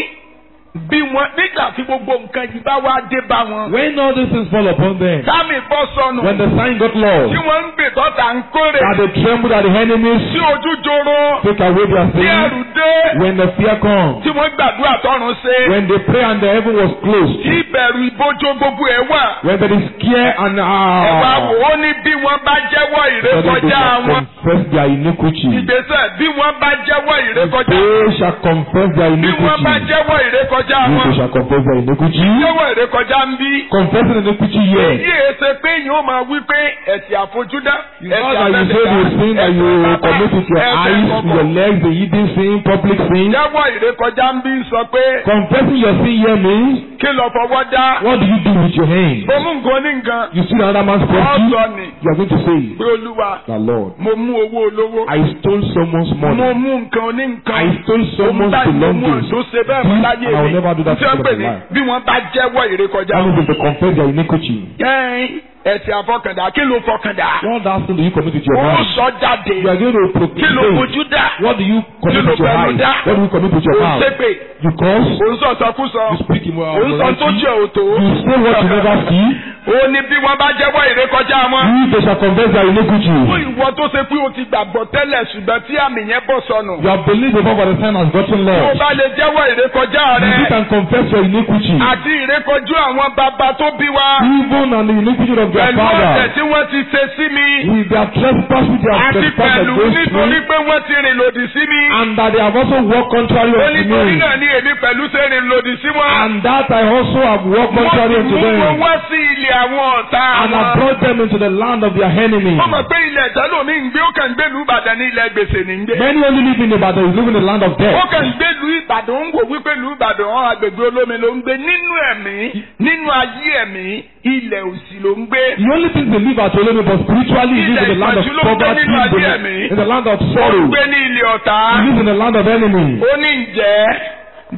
bí wọn nígbà tí gbogbo nǹkan yìí bá wá dé bá wọn When all these things fall upon them, sáàmì bọ́ sọnù when the sign got lost, tí wọ́n ń gbè tọ́ta ń kórè that they trembled at the enemies, tí ojú joro take away their tí ẹrù sin. dé When the fear comes, tí wọ́n gbàdúrà tọ́run ṣe when they pray and the heaven was closed, tí ìbẹ̀rù ìbójó gbogbo ẹ̀ wà when there is care and ẹ wá wò ah, ó ní bí wọ́n bá jẹ́wọ́ so that they ìrékọjá shall wọn confess their iniquity. ìgbésẹ̀ bí wọ́n bá jẹ́wọ́ If ìrékọjá they shall confess their bí wọ́n bá iniquity, jẹ́wọ́ ìrékọjá if wọn they shall confess their iniquity, jẹ́wọ́ ìrékọjá ń bí confessing iniquity here. èyí èsè pé yóò máa wí pé ẹ̀sìn àfojúdá It's not that you say the sin that you commit with your eyes, with your legs, the hidden sin, public sin. jẹ́wọ́ ìrékọjá ń bí sọ pé Confessing your sin here means, kí lọ fọwọ́ dá what do you do with your hand? mo mú nǹkan ní nǹkan You see another man's property, ọ̀sọ̀ ni you are going to say, pé olúwa the Lord, mo mú owó olówó I stole someone's mo money. mú nǹkan ní nǹkan I stole someone's belongings. tó ṣe bẹ́ẹ̀ mọ́ láyé And I will mi never do that tí wọ́n to pè my ní life. bí wọ́n bá jẹ́wọ́ ìrékọjá That means if they confess their iniquity. yẹ́n ẹ̀sìn àfọkàndá kí ló fọkàndá What that sin do you commit with your ó hand? sọ jáde You are going to kí ló proclaim. fojú dá What do you commit Kí ló with your fẹnu eyes? dá? What do you commit with your ó mouth? ṣépè You curse. ó ń sọ̀sọ̀kúsọ You speak in ó ń sọ tó morality. jẹ́ òtó You say what you never see. ó ní bí wọ́n bá jẹ́wọ́ ìrékọjá wọn. You they shall confess their iniquity. fún ìwọ tó ṣe pé o ti gbàgbọ́ tẹ́lẹ̀ ṣùgbọ́n tí àmì yẹn bọ̀ sọnù. You have believed before, but the sign has gotten tó o lost. bá lè jẹ́wọ́ ìrékọjá You rẹ can confess your iniquity, àti ìrékọjú àwọn bàbá tó bí wa even and the iniquity of their pẹ̀lú ọ̀tẹ̀ father, tí wọ́n ti ṣe sí mi with their trespass, with their àti trespass pẹ̀lú against nítorí me, pé wọ́n ti rìn lòdì sí mi. and that they have also walked contrary ó unto nítorí me, náà ni èmi pẹ̀lú ṣe rìn lòdì sí wọn. and that I also have walked wọ́n contrary ti unto mú wọn them, wá sí ilé àwọn ọ̀tá and have wọn. brought them into the land of their enemy. wọ́n mọ̀ pé ilẹ̀ ìtẹ́lómi ń gbé ó kàn ń gbé lu Ìbàdàn ní ilẹ̀ gbèsè ní ń gbé. Many only live in Ibadan, is living in the land of ó death. kàn ń gbé lu Ìbàdàn ń wò wípé lu Ìbàdàn ọ̀ agbègbè olómi ló ń gbé nínú ẹ̀mí nínú ayé ẹ̀mí ilẹ̀ òsì ló ń gbé. The only thing they live at Olemi, but spiritually he lives in the land of poverty, in the, in the land of ó sorrow. ń gbé ní ilé ọ̀tá. He lives in the land of enemy. ó ní ǹjẹ́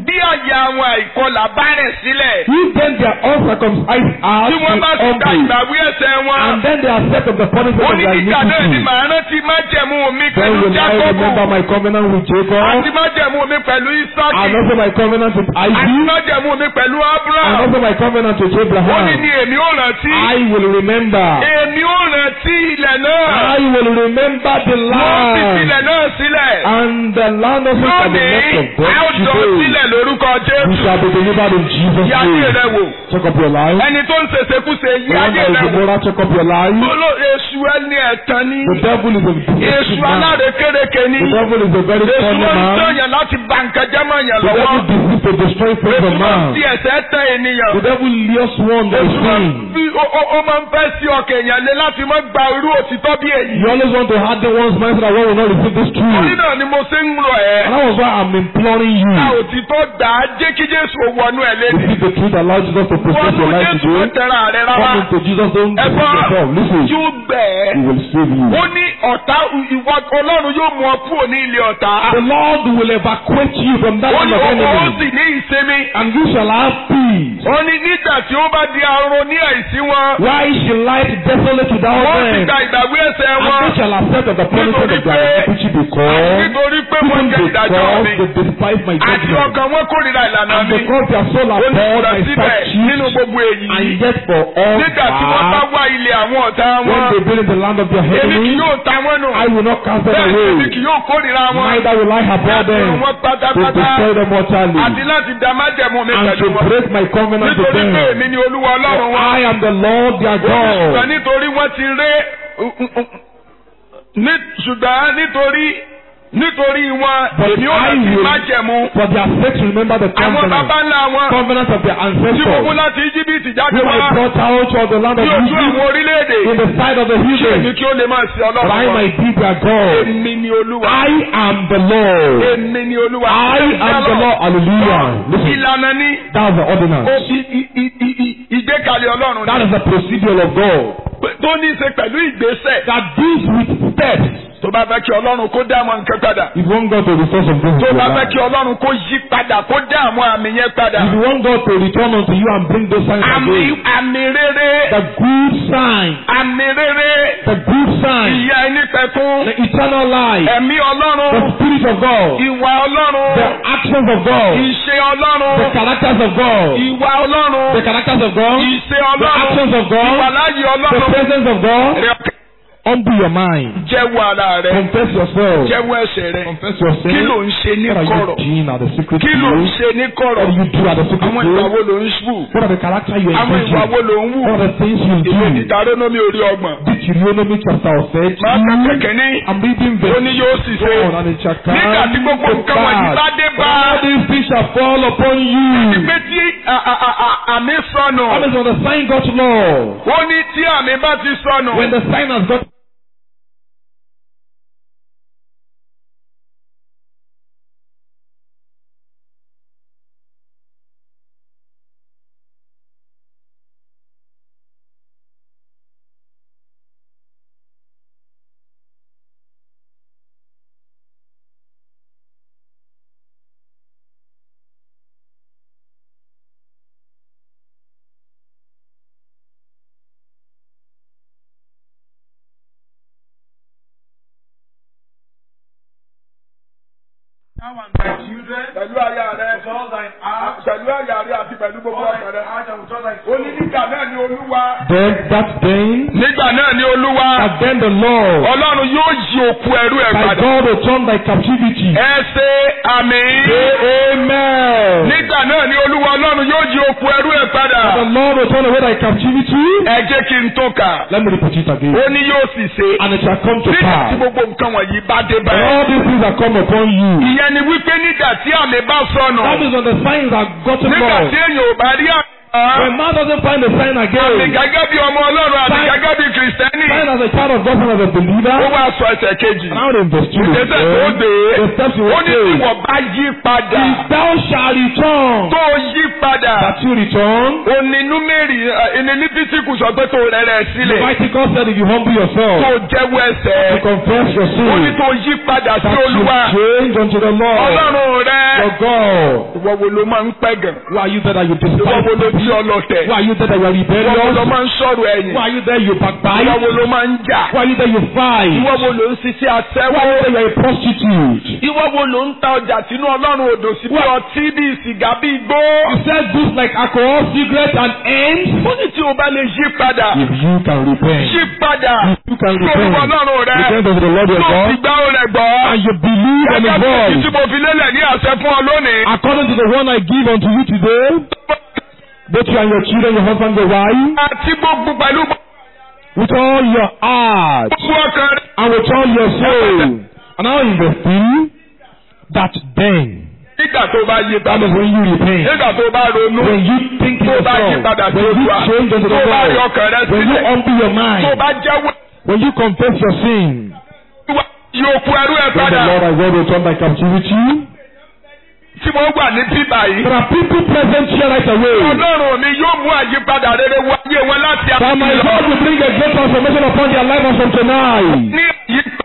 bí àyà àwọn àìkọlà bá rẹ̀ sílẹ̀. If then their uncircumcised hearts Tí wọ́n bá will ti ka humble, ìgbàwí ẹ̀ṣẹ̀ wọn. and then they accept of the punishment Ó of ní their nígbà náà ni iniquity, màá rántí májẹ̀mú mi then pẹ̀lú will I remember Jákọ́bù. my covenant with Jacob, Àti májẹ̀mú mi pẹ̀lú and Ísákì. also my covenant with Àti Isaac, májẹ̀mú mi pẹ̀lú and Ábúráhámù. also my covenant with Ó ní Abraham. ní èmi ó rántí. I will remember. Èmi ó rántí ilẹ̀ náà. I will remember the Wọ́n fi land, ilẹ̀ náà sílẹ̀. and the land also shall be left Lónìí, of a ó God dọ̀ today. sílẹ̀ lórúkọ You Jésù. shall be delivered in Jesus' Yí ayé name. rẹ wò. Check up your life. Ẹni tó ń ṣèṣekúṣe yí The one ayé that is rẹ a wò. moral, check up your life. Olú èṣù ẹni ẹ̀tàn ni. The devil is a Èṣù wicked man. alárekérekè ni. The devil is a very Èṣù funny wọn ń man. tọ̀yàn láti bà nǹkan jẹ́ mọ́ yàn The devil lọ́wọ́. deceives to destroy things Èṣù of máa ń man. fi ẹ̀ṣẹ̀ tán ènìyàn. The devil lures one that is Èṣù máa ń sin. fi ó- ó- ó máa ń fẹ́ sí ọkàn èèyàn lé láti má gba irú òtítọ́ bí èyí. You always want to harden one's mind so that one will not receive this Torí truth. náà ni mo ṣe ń rọ̀ ẹ́. And that was why I'm imploring you. Gba òtítọ́ gbà á jẹ́ kí Jésù wọnú ẹ̀ léde. Receive the truth, allow Jesus to possess Wọnú your life Jésù ó today. tẹ̀ra rẹ rárá. Come into Jesus, don't deceive Ẹ̀gbọ́n yourself. Listen, yóò gbẹ̀ ẹ́. He will save you. Ó ní ọ̀tá ìwọ Ọlọ́run yóò mú ọ kúrò ní ilé ọ̀tá. The Lord will evacuate you from that Ó land ní of owó ó enemy, sì ní ìsinmi. and you shall have peace. Ó ní nígbà tí ó bá di arọ ní àìsí wọn. Why shall light desolate without Wọ́n sì them? gba ìgbàgbé ẹ̀ṣẹ̀ And wọn. they shall accept of the punishment of their iniquity because, Nítorí pé wọ́n even jẹ ìdájọ́ mi. because they despise my Àti judgment, ọkàn wọn kórìíra ìlànà and mi. because their soul Ó has ní poured my síbẹ̀ nínú statutes, gbogbo èyí. and yet for all Nígbà tí wọ́n bá that, wá ilé àwọn ọ̀tá when wọn. they build in the land of their Èmi kì enemies, yóò ta wọ́n nù. I will not cast them Bẹ́ẹ̀ ni èmi away, kì yóò kórìíra wọn. neither will I abhor them, Wọ́n to pátápátá. destroy them utterly, Àti láti dá májẹ̀mú mi and pẹ̀lú to wọn. break my covenant with Nítorí pé them. èmi ni Olúwa Ọlọ́run wọn. I am the Lord their Ṣùgbọ́n God. nítorí wọ́n ti ré ní- ṣùgbọ́n nítorí nítorí wọn But èmi ò I láti will- májẹ̀mú. For their sake to remember the Àwọn covenant, bàbá ńlá wọn covenant of their tí mo mú ancestors, láti Íjíbítì jáde who wá were brought out of the land of ní ojú Egypt àwọn orílẹ̀-èdè. in the sight of the Ṣé èmi heathen, kí ó lè máa ṣe that Ọlọ́run I wọn? might be their God. Èmi ni Olúwa. I am the Lord. Èmi ni Olúwa. I am the Lord. Hallelujah. Listen, Ìlànà ni that's the ordinance. ó fi i- i- i- i- ìgbékalẹ̀ Ọlọ́run That ni. is the procedure of God. Tó ní í ṣe pẹ̀lú ìgbésẹ̀. That deals with steps. Tó bá fẹ́ kí Ọlọ́run kó dá àwọn nǹkan padà. If you want God to restore some things Tó to your bá fẹ́ life, kí Ọlọ́run kó yí padà kó dá àwọn àmì yẹn padà. if you want God to return unto you and bring those signs Àmì again, àmì rere. the good sign, Àmì rere. the good sign, Ìyà ẹni pẹ̀kún. the eternal life, Ẹ̀mí Ọlọ́run. the spirit of God, Ìwà Ọlọ́run. the actions of God, Ìṣe the Ọlọ́run. characters of God, Ìwà Ọlọ́run. the characters of God, Ìṣe the Ọlọ́run. actions of God, Ìwàláyé the Ọlọ́run. presence of God. Humble your mind. Jẹ́wọ́ ara rẹ. Confess yourself. Jẹ́wọ́ ẹ̀ṣẹ̀ rẹ. Confess your sin. Kí ló ń ṣe ní What are kọ̀rọ̀? you doing at the secret Kí ló ń place? ṣe ní What kọ̀rọ̀? do you do at the secret Àwọn ìwà place? wo ló ń ṣubú? What are the character you Àwọn engage ìwà in? wo ló ń wù? What are the things you Ìwé do? Ìdárónómì orí ọgbọ̀n. Deuteronomy chapter thirty. Máa ka kẹ̀kẹ́ ní. I'm reading Ó verse ní yóò sì ṣe. four and it shall come Nígbà tí gbogbo to nǹkan wọ̀nyí bá pass. dé bá. All these things shall fall upon you. Pé tí à- à- à- à- àmì sọnù. That is when the sign got low. Ó ní tí àmì bá ti sọnù. When the sign has got Pẹ̀lú àyà rẹ. Pẹ̀lú àyà rẹ àti pẹ̀lú gbogbo ọkàn rẹ. Ó ní nígbà náà ni Olúwa. then that day, Nígbà náà ni Olúwa. and then the Lord, Ọlọ́run yóò yí òkú ẹrú ẹ̀ thy padà. God will turn thy captivity. Ẹ ṣe àmì. Amen. Nígbà náà ni Olúwa Ọlọ́run yóò yí òkú ẹrú ẹ̀ padà. The Lord will turn away thy captivity. Ẹ jẹ́ kí n tó kà. Let me repeat it again. Ó ní yóò sì ṣe. And it shall come to Nígbà tí pass. gbogbo nǹkan wọ̀nyí bá dé And báyìí. all these things are come upon you. Ìyẹn ni wípé nígbà tí àmì bá sọnù. That is when the signs are gotten Nígbà lost. tí èèyàn ò bá rí àmì. When man doesn't find the sign Àmì again, gẹ́gẹ́ bí ọmọ Ọlọ́run àti Sign- gẹ́gẹ́ bí Kìrìsìtẹ́nì. sign as a child of God and as a believer, Ó wá sọ ẹsẹ̀ kejì. now in verse two, Ìgbésẹ̀ tó dé. the steps you Ó will ní tí take, wọ́n bá yí padà. if thou shalt return, Tó yí padà. that you return, Òní númérì ẹni ní Lítítíkù sọ pé tó rẹ̀ rẹ̀ sílẹ̀. Leviticus said if you humble Tó yourself, jẹ́wọ́ you ẹ̀ṣẹ̀. confess your Ó ní sin, tó yí padà sí that you Olúwa. change unto the Lord, Ọlọ́run rẹ̀. your God. Ìwọ wo ló máa ń pẹ́ gan? Why are you there that you Ìwọ wo despise? ló tí ọlọ́tẹ̀? Why are you there that you are Ìwọ wo ló rebellious? máa ń sọ̀rọ̀ ẹ̀yìn? Why are you there you Ìwọ wo backbite? ló máa ń jà? Why are you there you fight? Ìwọ wo ló ń ṣiṣẹ́ Why aṣẹ́wó? are you there you are a prostitute? Ìwọ wo ló ń ta ọjà sínú Ọlọ́run odò sí bí ọtí bí sìgá bí igbó? You sell goods like alcohol, cigarettes, and ends. Ó ní tí o bá lè yí padà. If you can repent, Yí padà. if you can Sí Olúwa repent, Ọlọ́run rẹ̀. repent unto the Lord your Tó God, ti gbá ó rẹ̀ gbọ́. and you believe on Gẹ́gẹ́ His bí èyí voice, tí mo fi lélẹ̀ ní àṣẹ fún ọ lónìí. according to the one I give unto you today, both you and your children, your husband, your wife, Àti gbogbo pẹ̀lú with all your heart gbogbo ọkàn rẹ̀. and with all your soul. And now in verse three, that then, Nígbà tó bá yí that padà. is when you repent, Nígbà tó bá ronú. when you think in Tó bá yí yourself, padà sí when you Olúwa. change unto the Tó bá yọ Lord, ọkàn rẹ̀ when you sílẹ̀. humble your Tó mind, bá jẹ́wọ́. when you confess your sin, Yóò kú ẹrú ẹ̀ then the padà. Lord has will return by captivity. Tí mo gbà ní bíbá yìí. There are people present here right away. Ọlọ́run mi yóò mú àyípadà rere wá ayé wọn láti That my àtúntò. God will bring a great transformation upon their life as from tonight. Ní àyípadà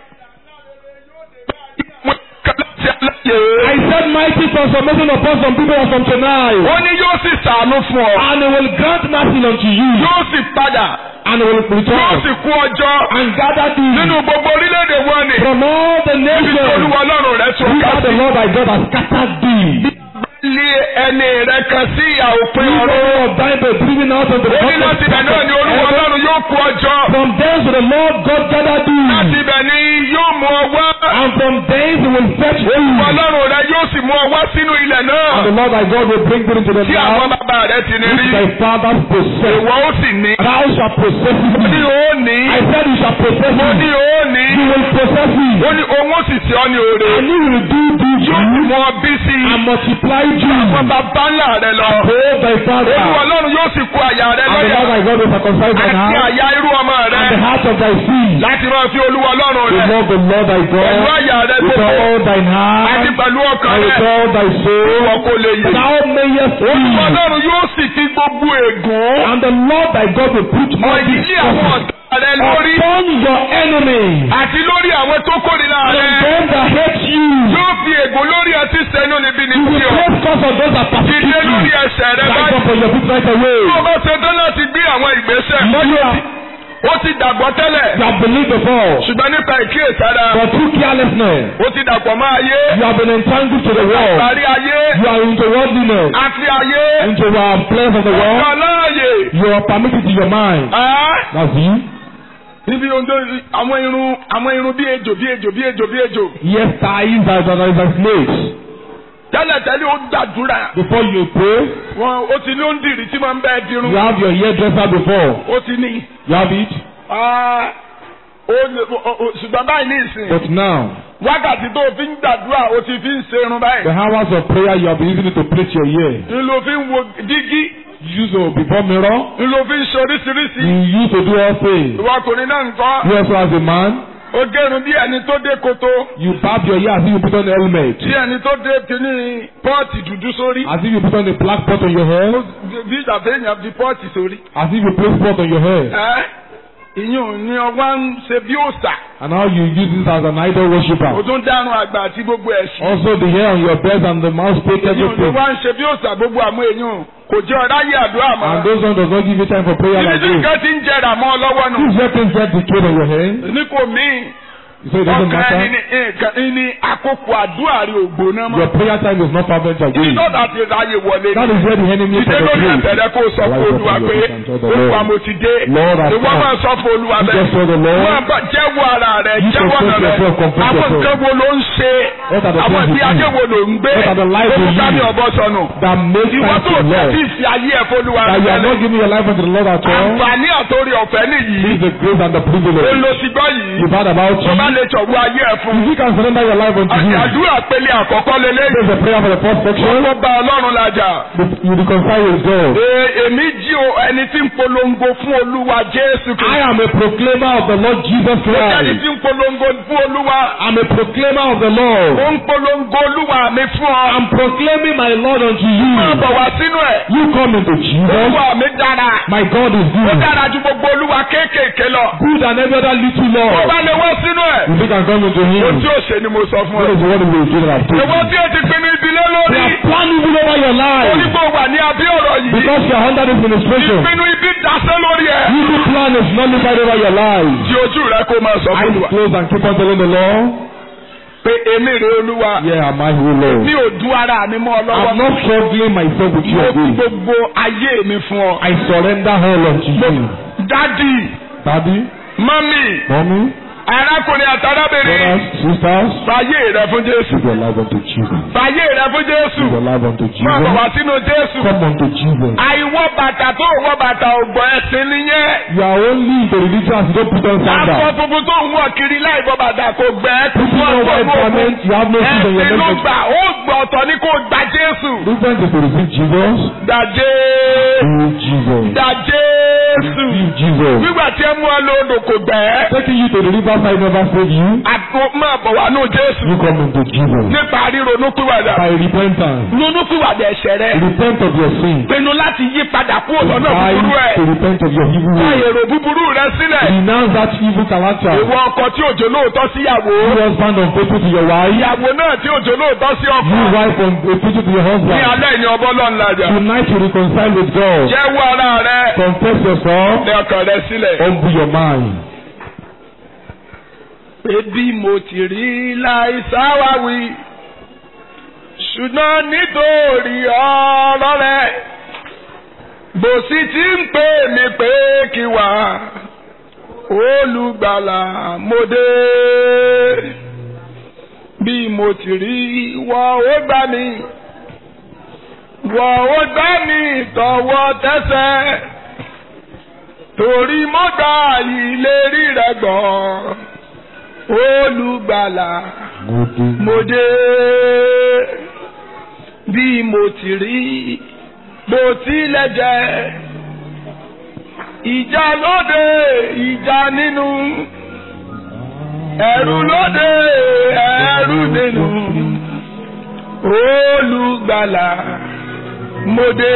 láti aláyè. I said mighty transformation upon some people as from tonight. Ó ní yóò sì ṣàánú fún ọ. And he will grant mercy unto you. Yóò sì padà. And he will Yóò return sì kú ọjọ́. and gather thee Nínú gbogbo orílẹ̀-èdè wọn ni. from all the Ibi tí nations Olúwa Ọlọ́run rẹ̀ tún ká which the sí. Lord thy God has scattered thee. Lé ẹni rẹ̀ kan sí ìyà òpin You ọ̀run. know of thine be driven out of the Ó ní láti ibẹ̀ náà ni Olúwa Ọlọ́run yóò kú ọjọ́. From thence will the Lord God gather Láti thee. ibẹ̀ ni yóò mú ọ wá. And from thence he will fetch thee. Ọlọ́run rẹ̀ yóò sì mú ọ wá sínú ilẹ̀ náà. And the Lord thy God will bring thee into the Tí àwọn land bàbá rẹ̀ ti ní rí. which thy fathers possessed. Ìwọ ó sì ní. Thou shalt possess Ó ní it. ó ní. I said you shall possess Ó ní it. ó ní. You will possess Ó it. ní òun ó sì tí ọ ní oore. And he will do thee Yóò sì good mú ọ bí sí i. and multiply Àwọn you. bàbá ńlá rẹ̀ lọ. Above thy father. Olúwa Ọlọ́run yóò sì kú àyà rẹ̀ And the lọ́yà. Lord thy God will circumcise thine Àti heart àyà irú ọmọ and the rẹ̀. heart of thy seed. Láti máa fi Olúwa Ọlọ́run To rẹ̀. love the Lord thy Pẹ̀lú God àyà rẹ̀ with gbogbo. all thine heart Àti pẹ̀lú ọkàn and with rẹ̀. all thy soul. Ìwọ kò lè yè. Thou mayest Olúwa live. Ọlọ́run yóò sì fi gbogbo ègún. And the Lord thy God will put all Ọ̀yìn these lé àwọn curses ọ̀tá rẹ̀ lórí. upon your enemy Àti lórí àwọn tó kórìíra and rẹ̀. them that hate you. Yóò fi ègún lórí ọtí sẹ́nu níbi ní You will tí ọ. place curse on those that persecute Dìde lórí you. ẹsẹ̀ rẹ̀ Rise báyìí. up on your feet right away. Tó o bá ṣe tán láti gbé àwọn ìgbésẹ̀. You are- Ó ti dàgbọ́ tẹ́lẹ̀. You have believed before, Ṣùgbọ́n nípa ìkíyèsára. but through carelessness, Ó ti dàpọ̀ mọ́ ayé. you have been entangled to the world. Parí ayé. You are into worldliness, Àti ayé. into our plans of the world. Ọ̀kan láàyè. You are permitted in your mind. Á. That's it. Níbi oúnjẹ àwọn irun àwọn irun bí ejò bí ejò bí ejò bí ejò. Yes, ties are as as slaves. Tẹ́lẹ̀tẹ́lẹ̀ ó gbàdúrà. Before you pray, Wọn ó ti ní ó ń dìrì tí máa ń bẹ́ẹ̀ dirun. you have your hairdresser before. Ó ti ní. You have it. Ah, ó lè- ó- ó- ṣùgbọ́n báyìí ní ìsìn. But now, Wákàtí tó o fi ń gbàdúrà ó ti fi ń ṣerun báyìí. the hours of prayer you have been using it to plait your hair. N ló fi ń wo dígí. You use it before mirror. N ló fi ń ṣe oríṣiríṣi. You use to do all things. Ìwọ ọkùnrin náà ń kọ́. You also as a man, Ó gẹrun bí ẹni tó dé koto. you barb your hair as if you put on a helmet. Bí ẹni tó dé kíní pọ́ọ̀tì dúdú sórí. As if you put on a black pot on your hair. Bí ìṣàfihàn fi pọ́ọ̀tì sórí. As if you place pot on your hair. Ẹ́ ìyún ni ọwọ́ ń ṣe bí òòṣà. And now you use this as an idol Ó worshipper. tún dárun àgbà àti gbogbo ẹ̀sìn. Also the hair on your breast and the mouth take Ìyún ni everything. wọ́n ń ṣe bí òòṣà gbogbo àwọn èèyàn. Kò jẹ́ ọ̀ráyè àdúrà mọ́. And those ones does not give you time for prayer Ibi like tí this. nǹkan ti ń jẹrà mọ́ ọ lọ́wọ́ nù. These weapons get decayed on your hand. Ní kò míì. So it doesn't Ọkàn ẹni matter. ní ní àkókò àdúrà rẹ̀ ògbóná mọ́. Your prayer time is not fervent again. Ibi tó dàtí ráyè wọlé That ni. is where the enemy Ìdè lórí penetrates. ẹ̀bẹ̀rẹ̀ kó sọ fún Olúwa pé Olúwa mo ti dé. Lord, I Ìwọ máa sọ fún Olúwa You bẹ́ẹ̀. just saw the Lord. Wọ́n bá jẹ́wọ́ ara rẹ̀. rẹ̀ You jẹ́wọ́ confess ọ̀nà rẹ̀ yourself, confess àwọn yourself. nǹkan wo ló ń ṣe What are the àwọn things ìgbé you ayé do? wo ló ń gbé What are the lives ó you mú ká ní live? ọ̀bọ sọnù That makes ìwọ sense tó to tẹ̀ Lord. sí ìfi ayé ẹ̀ fọlúwa That you are rẹ̀ not giving your life unto the Lord at all. àǹfààní àtòrí ọ̀fẹ́ nìyí This is the grace and the privilege. olùsìgbọ́ yìí You've heard about tó bá you. lè jọ̀wọ́ ayé ẹ̀ fún If you can surrender your life unto Him, àdúrà pélé àkọ́kọ́ lélẹ́yìn there's a prayer for the first section. wọ́n bá ọlọ́run làjà. You reconcile with God. Ee, èmi jí o ẹni tí ń polongo fún olúwa Jésù I Kristi. am a proclaimer of the Lord Jesus Mo jẹ́ ẹni Christ. tí ń polongo fún olúwa. I'm a proclaimer of the Lord. Mo ń polongo olúwa mi fún ọ. I'm proclaiming my Lord unto Máa you. bọ̀ wá sínú ẹ̀. You come into Jesus. Olúwa mi dára. My God is Ó good. dára ju gbogbo olúwa kéékèèké lọ. Good than every other little Mo Lord. bá lè wá sínú ẹ̀. If you can come into Him, Ohun tí ó ṣe ni mo sọ fún what ọ. is the word of the Lord that I've told Èwo you? tí o ti pinnu ìdílé They lórí. are planning evil over your life Onígbò wà ní abẹ́ ọ̀rọ̀ yìí. because you are under this ministration. Ìpinnu ibi dasẹ́ lórí ẹ̀. Evil plan is nullified over your life. Di ojú rẹ kó máa sọ fún Eyes olúwa. closed and keep on telling the Lord, Pé èmi rè olúwa. yeah, am I who Lord? Mi ò du ara mi mọ́ ọ lọ́wọ́. I'm not struggling myself with you Mo fi again. gbogbo ayé mi fún ọ. I surrender all unto you. Dádì, Daddy, mọ́mì, mommy, arákùnrin àtàrábìnrin. brothers, sisters, Fàyè rẹ fún Jésù. give your life unto Jesus. Fàyè rẹ fún Jésù. Give your life unto Má bọ̀ wá Jesus. sínú Jésù. Come unto Jesus. Àìwọ́ bàtà tó wọ́ bàtà ògbọ́n ẹ̀sìn nìyẹn. You are only in the religion as you don't put on Aṣọ sandals. funfun tó ń wọ̀ kiri láì bọ́ bàtà kò gbẹ́. Putting on white garment, you have no shoes on your Ẹ̀sìn ló legs. gbà, ó gbọ́ ọ̀tọ̀ ní kò gba Jésù. Different is to receive Jesus. Dà Jésù. Receive Jesus. Dà Jésù. Receive Jesus. Nígbà tí ẹ mú ọ lódò kò gbẹ́. Taking you to the riverside never save you. Àgbo máa bọ̀ wá nù Jésù. You come into Jesus. Nípa ríronú pìwàdà. By repentance. Ronú pìwàdà ẹ̀ṣẹ̀ rẹ. Repent of your sin. Pinnu láti yí padà kúrò lọ́nà Try búburú ẹ̀. to repent of your evil Fa ways. èrò búburú rẹ sílẹ̀. Renounce that evil character. Ìwọ ọkọ tí òjò lóòótọ́ síyàwó. You husband unfaithful to your wife. Ìyàwó náà tí òjò lóòótọ́ sí You ọkọ. wife unfaithful to your Ní husband. alẹ́ ìní ọbọ̀ lọ́n lajà. Tonight you reconcile with God. Jẹ́wọ́ ara rẹ. Confess yourself. Ní ọkàn rẹ sílẹ̀. Humble your mind. Pé bí mo ti rí láìsáwáwí. Ṣùgbọ́n nítorí ọ̀rọ̀ rẹ̀. Bó sì ti ń pè mí pé kí wá. Olùgbàlà mo dé. Bí mo ti rí wọ́n ó gbà mí. Wọ́n ó gbà mí tọwọ́ tẹsẹ̀. Torí mo gbà ìlérí rẹ̀ gbọ́. Olùgbàlà mo dé. Bí mo ti rí bó tilẹ̀ jẹ́. Ìjà lóde, ìjà nínú. Ẹ̀rù lóde, ẹ̀rù nínú. Olùgbàlà mo dé.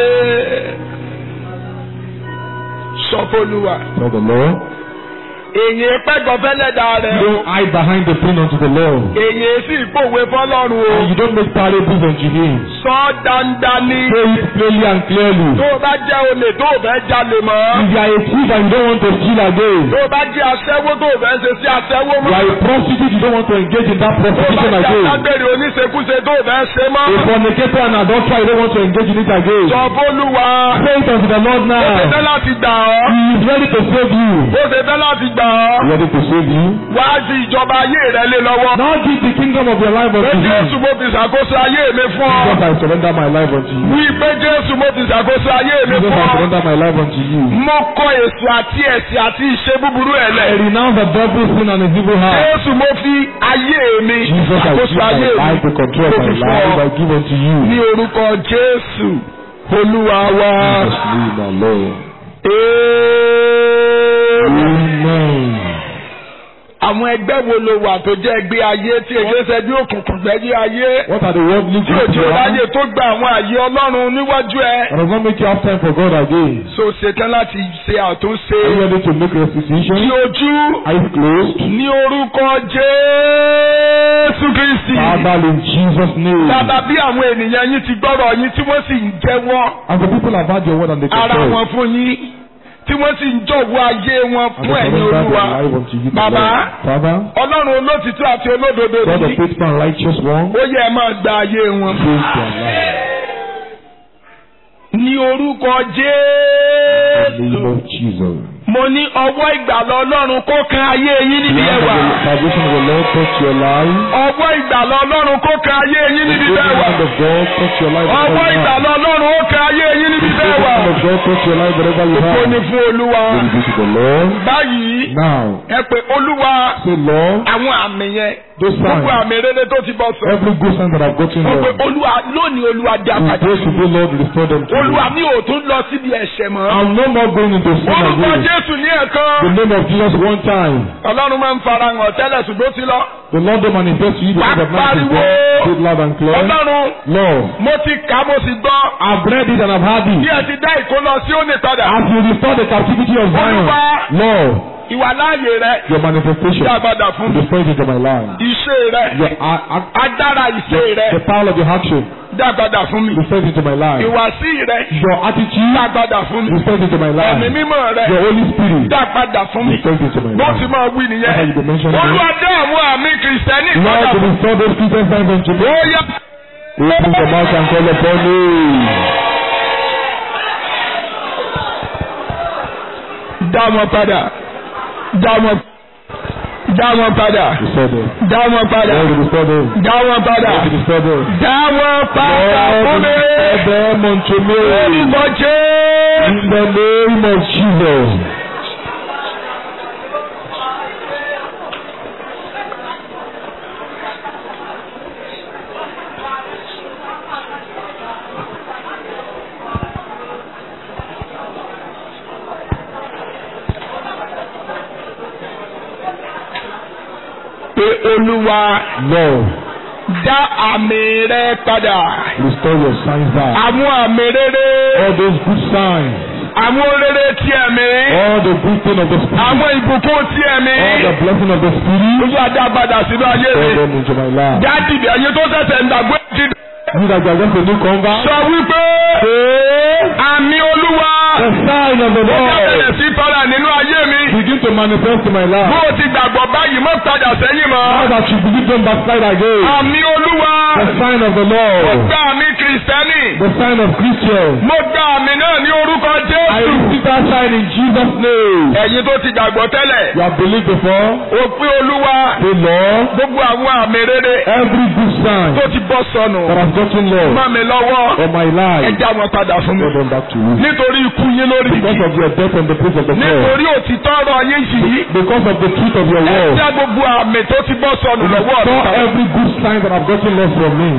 Sọ f'Olúwa. Tell the Lord. Èyí pẹ́gàn fẹ́lẹ́dà rẹ̀ o. Don't hide behind the throne unto the Lord. Èyí sì pòwe fọ́lọ́run o. And you don't make parables unto him. Sọ dandan ni. Say it plainly and clearly. Tó o bá jẹ́ olè tó o fẹ́ jalè mọ́. If you are a thief and you don't want to steal again. Tó o bá jẹ́ aṣẹ́wó tó o fẹ́ ṣe sí aṣẹ́wó You mọ́. are a prostitute, you don't want to engage in that Tó o bá prostitution jẹ́ again. alágbèrè oníṣekúṣe tó o fẹ́ ṣe mọ́. A fornicator and adulterer, you don't want to engage in it again. Sọ f'Olúwa. Say it unto the Lord Ó ṣe now. fẹ́ láti gbà ọ́. He is ready to save you. Ó ṣe fẹ́ láti gbà ọ́. Ready to save you. Wá sí ìjọba ayé rẹ lé lọ́wọ́. Now give the kingdom of your life Pé unto Jésù him. mo fi ṣàkóso ayé mi fún ọ. Jesus, I surrender my life unto you. Wí pé Jésù mo fi ṣàkóso ayé mi Jesus, fún I ọ. surrender my life unto you. Mo kọ èso àti ẹ̀sìn àti ìṣe búburú ẹ̀ I lẹ̀. renounce the devil's sin and his evil heart. Jésù mo fi ayé mi Jesus, I ṣàkóso give my ayé life, mi. the control Mo of fi my fún life, I ọ. give unto Ní you. orúkọ Jésù, Olúwa wa. Jesus, name, my Lord. Amen. Amen. Àwọn ẹgbẹ́ wo ló wà tó jẹ́ ẹgbẹ́ ayé tí èké ṣe bí òkùnkùn gbẹ́gbẹ́ ayé? What are the worldly Tí things òjò you láyè have? tó gba àwọn àyè Ọlọ́run níwájú ẹ. That does not make you have time for God again. So ṣetán láti ṣe àtúnṣe. Are you ready to make restitution? Kí ojú Eyes closed. ní orúkọ Jésù Kristi. Father, in Jesus' name. Bàbá bí àwọn ènìyàn yín ti gbọ́rọ̀ yín tí wọ́n sì ń jẹ́wọ́ As the people have heard your word and they ara confess. wọn fún yín tí wọ́n sì ń jọ̀wọ́ ayé wọn And fún they ẹ̀yin surrender Olúwa. their life unto you, the Bàbá, Lord. Father, Ọlọ́run olótìtọ́ àti olódodo God the ni. faithful and righteous one, Ó yẹ ẹ máa gba ayé wọn. praise their life. Ní orúkọ In the Jésù. name of Jesus. Mo ní ọwọ́ ìgbàlà Ọlọ́run kó kan ayé yín níbi The ẹwà. salvation of the Lord touch your life. Ọwọ́ ìgbàlà Ọlọ́run kó kan ayé yín níbi The bẹ́ẹ̀ wà. hand of God touch your life. Ọwọ́ ìgbàlà Ọlọ́run ó kan ayé yín níbi The bẹ́ẹ̀ wà. hand of God touch your life wherever you Ògo are. ni fún Olúwa. Glory be to the Lord. Báyìí Now, ẹ pé Olúwa say, Lord, àwọn àmì yẹn those gbogbo signs, àmì rere tó ti bọ́ sọ. every good sign that I've gotten, Wọ́n pe Lord, Olúwa lónìí Olúwa dá we padà. pray to the Lord, restore them to Olúwa you. mi ò tún lọ síbi ẹ̀ṣẹ̀ mọ́. I'm no more going into sin Orúkọ again. Jésù ní ẹ̀kan. The name of Jesus one time. Ọlọ́run máa ń fara hàn tẹ́lẹ̀ ṣùgbọ́n ó ti lọ. The Lord will manifest to you because of night is Pariwo. gone. Say it loud and clear. Ọlọ́run Lord, mo ti kà á mo sì gbọ́. I've read it and I've heard Bí it. ẹ ti dá ìkólọ sí òní padà. As you restore the captivity of Zion, Olúwa. Lord, Ìwà láàyè rẹ. your manifestation, Dá padà fún mi. restore it into my life. Iṣẹ́ rẹ. Your a- a- Agbára ìṣe rẹ. the power of your action, Dá padà fún mi. restore it into my life. Ìwàsí rẹ. Your attitude, Dá padà fún mi. restore it into my Ẹ̀mí life. mímọ́ rẹ. Your Holy Spirit, Dá padà fún mi. restore it into my Bó ti life. máa wí That's how nìyẹn. you been mentioning Olúwa it. dá àwọn àmì kìrìsìtẹ́nì Lord, padà to fún mi. restore those Christian signs unto me. Ó yá. Open your mouth and call upon me. Dá wọn padà. Dá wọn dá wọn padà. Restore them. Dá wọn padà. Lord, restore them. Dá wọn padà. Lord, restore them. Dá wọn padà fún Lord, mi. restore them unto me. Orúkọ Jésù. In the name of Jesus. Pé Olúwa Lord, dá àmì rẹ padà. restore your signs back. Àwọn àmì rere. All those good signs, Àwọn rere tí ẹ̀mí. all the good thing of the Spirit, Àwọn ìbùkún tí ẹ̀mí. all the blessing of the Spirit, Olúwa dá padà sínú ayé restore mi. them into my life. Dá dìde ẹ̀yin tó ṣẹ̀ṣẹ̀ ń dàgbé ti. You that are just a new convert, Sọ wípé àmì Olúwa. the sign of the Ó Lord bẹ̀rẹ̀ sí tọ́lá nínú ayé mi. begin to manifest in my Bó life. o ti gbàgbọ́ báyìí mọ́ padà sẹ́yìn Now mọ́. that you begin to backslide again, Àmì Olúwa. the sign of the Mo Lord, gba àmì Kìrìsìtẹ́nì. the sign of Christians, Mo gba àmì náà ní orúkọ I Jésù. receive that sign in Jesus' name. Ẹ̀yin tó ti gbàgbọ́ tẹ́lẹ̀. You have believed before, Ó pé Olúwa. say Lord, Gbogbo àwọn àmì rere every good sign tó ti bọ́ sọnù. that has gotten Má lost mi lọ́wọ́. on my Ẹ life, já wọn padà fún mi. God them back to you. Nítorí ikú yín lórí Because igi. of your death on the place of the cross, Nítorí òtítọ́ ọ̀rọ̀ yín yìí. because of the truth of your Ẹ word, já gbogbo àmì tó ti bọ́ sọnù lọ́wọ́ mi restore padà. every good sign that I've gotten lost from me.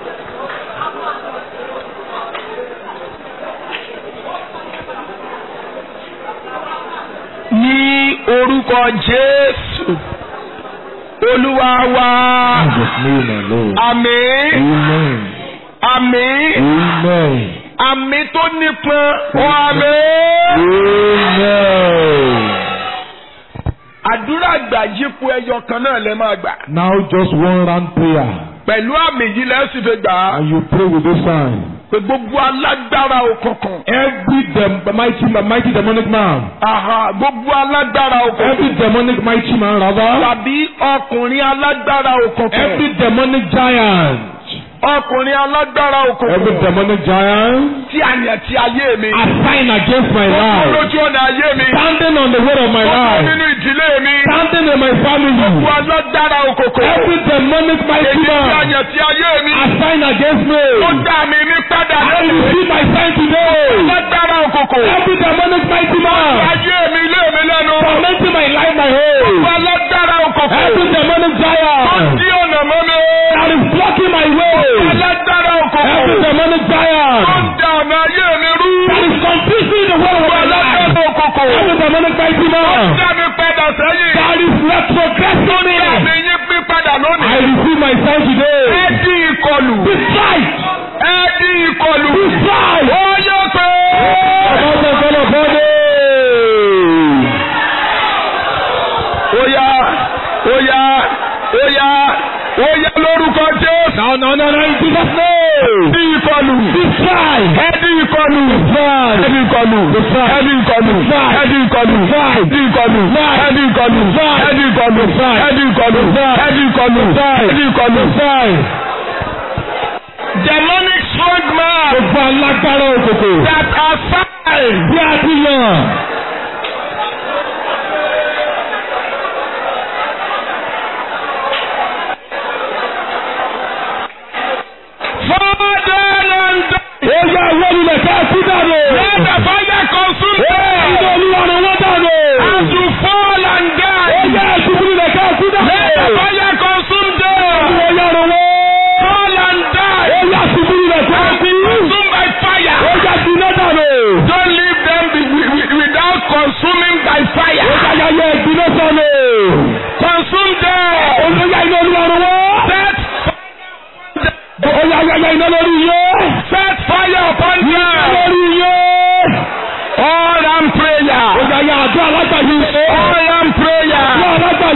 Ní orúkọ Jésù. Olúwa wa. In Jesus' name, my Lord. Àmín. Amen. Àmín. Amen. Àmì tó nípọn. Ó àmín. Amen. Àdúrà gbà yípo ẹyọ kan náà lẹ máa gbà. Now just one round prayer, Pẹ̀lú àmì yìí lẹ́sìn fi gbà á. and you pray with this sign. Pé gbogbo alágbára òkùnkùn. Every dem- mighty, mighty demonic man, Àhà gbogbo alágbára òkùnkùn. every demonic mighty man rather, Tàbí ọkùnrin alágbára òkùnkùn. every demonic giant, Ọkùnrin alágbára every òkùnkùn. demonic giant, Tí àyàn ti ayé mi. assigned against my Tó life, lójú ọ̀nà ayé mi. standing on the way of my Tó life, nínú ìdílé mi. standing in my Gbogbo family, alágbára òkùnkùn. every demonic mighty Èyí tí man, àyàn ti ayé mi. assigned against me, Ó dá mi ní padà I lónìí. receive my sign today. Alágbára òkùnkùn. Every demonic mighty man, Ayé mi ilé mi lẹ́nu. tormenting my life, my Gbogbo home, alágbára òkùnkùn. every demonic Tó giant dí ọ̀nà mọ́ mi. that is blocking my way, Alágbára every òkùnkùn. demonic Tó giant dá ọ̀nà ayé mi rú. that is confusing the way of my life, Alágbára òkùnkùn. every demonic mighty man Dá mi padà sẹ́yìn. that is retrogressing me. Dá mi yín pín padà I lónìí. receive my sign Ẹ today. dín ìkọlù. This fight, Ẹ dín ìkọlù. this fight, Ó yẹ pé. about the son of God. Ó yá, ó yá, ó yá, ó yá lórúkọ Jésù. No, no, no, no, in Jesus' name. Dín ìkọlù. This fight, Ẹ dín ìkọlù. fight, Ẹ dín ìkọlù. Ẹ dín ìkọlù. Ẹ dín ìkọlù. Ẹ dín ìkọlù. Ẹ dín ìkọlù. Ẹ dín ìkọlù. Ẹ dín ìkọlù. Ẹ dín ìkọlù. Ẹ dín ìkọlù. fight. Demonic strong man Gbogbo alágbára òkòkò. that are signed. Bí a ti yàn.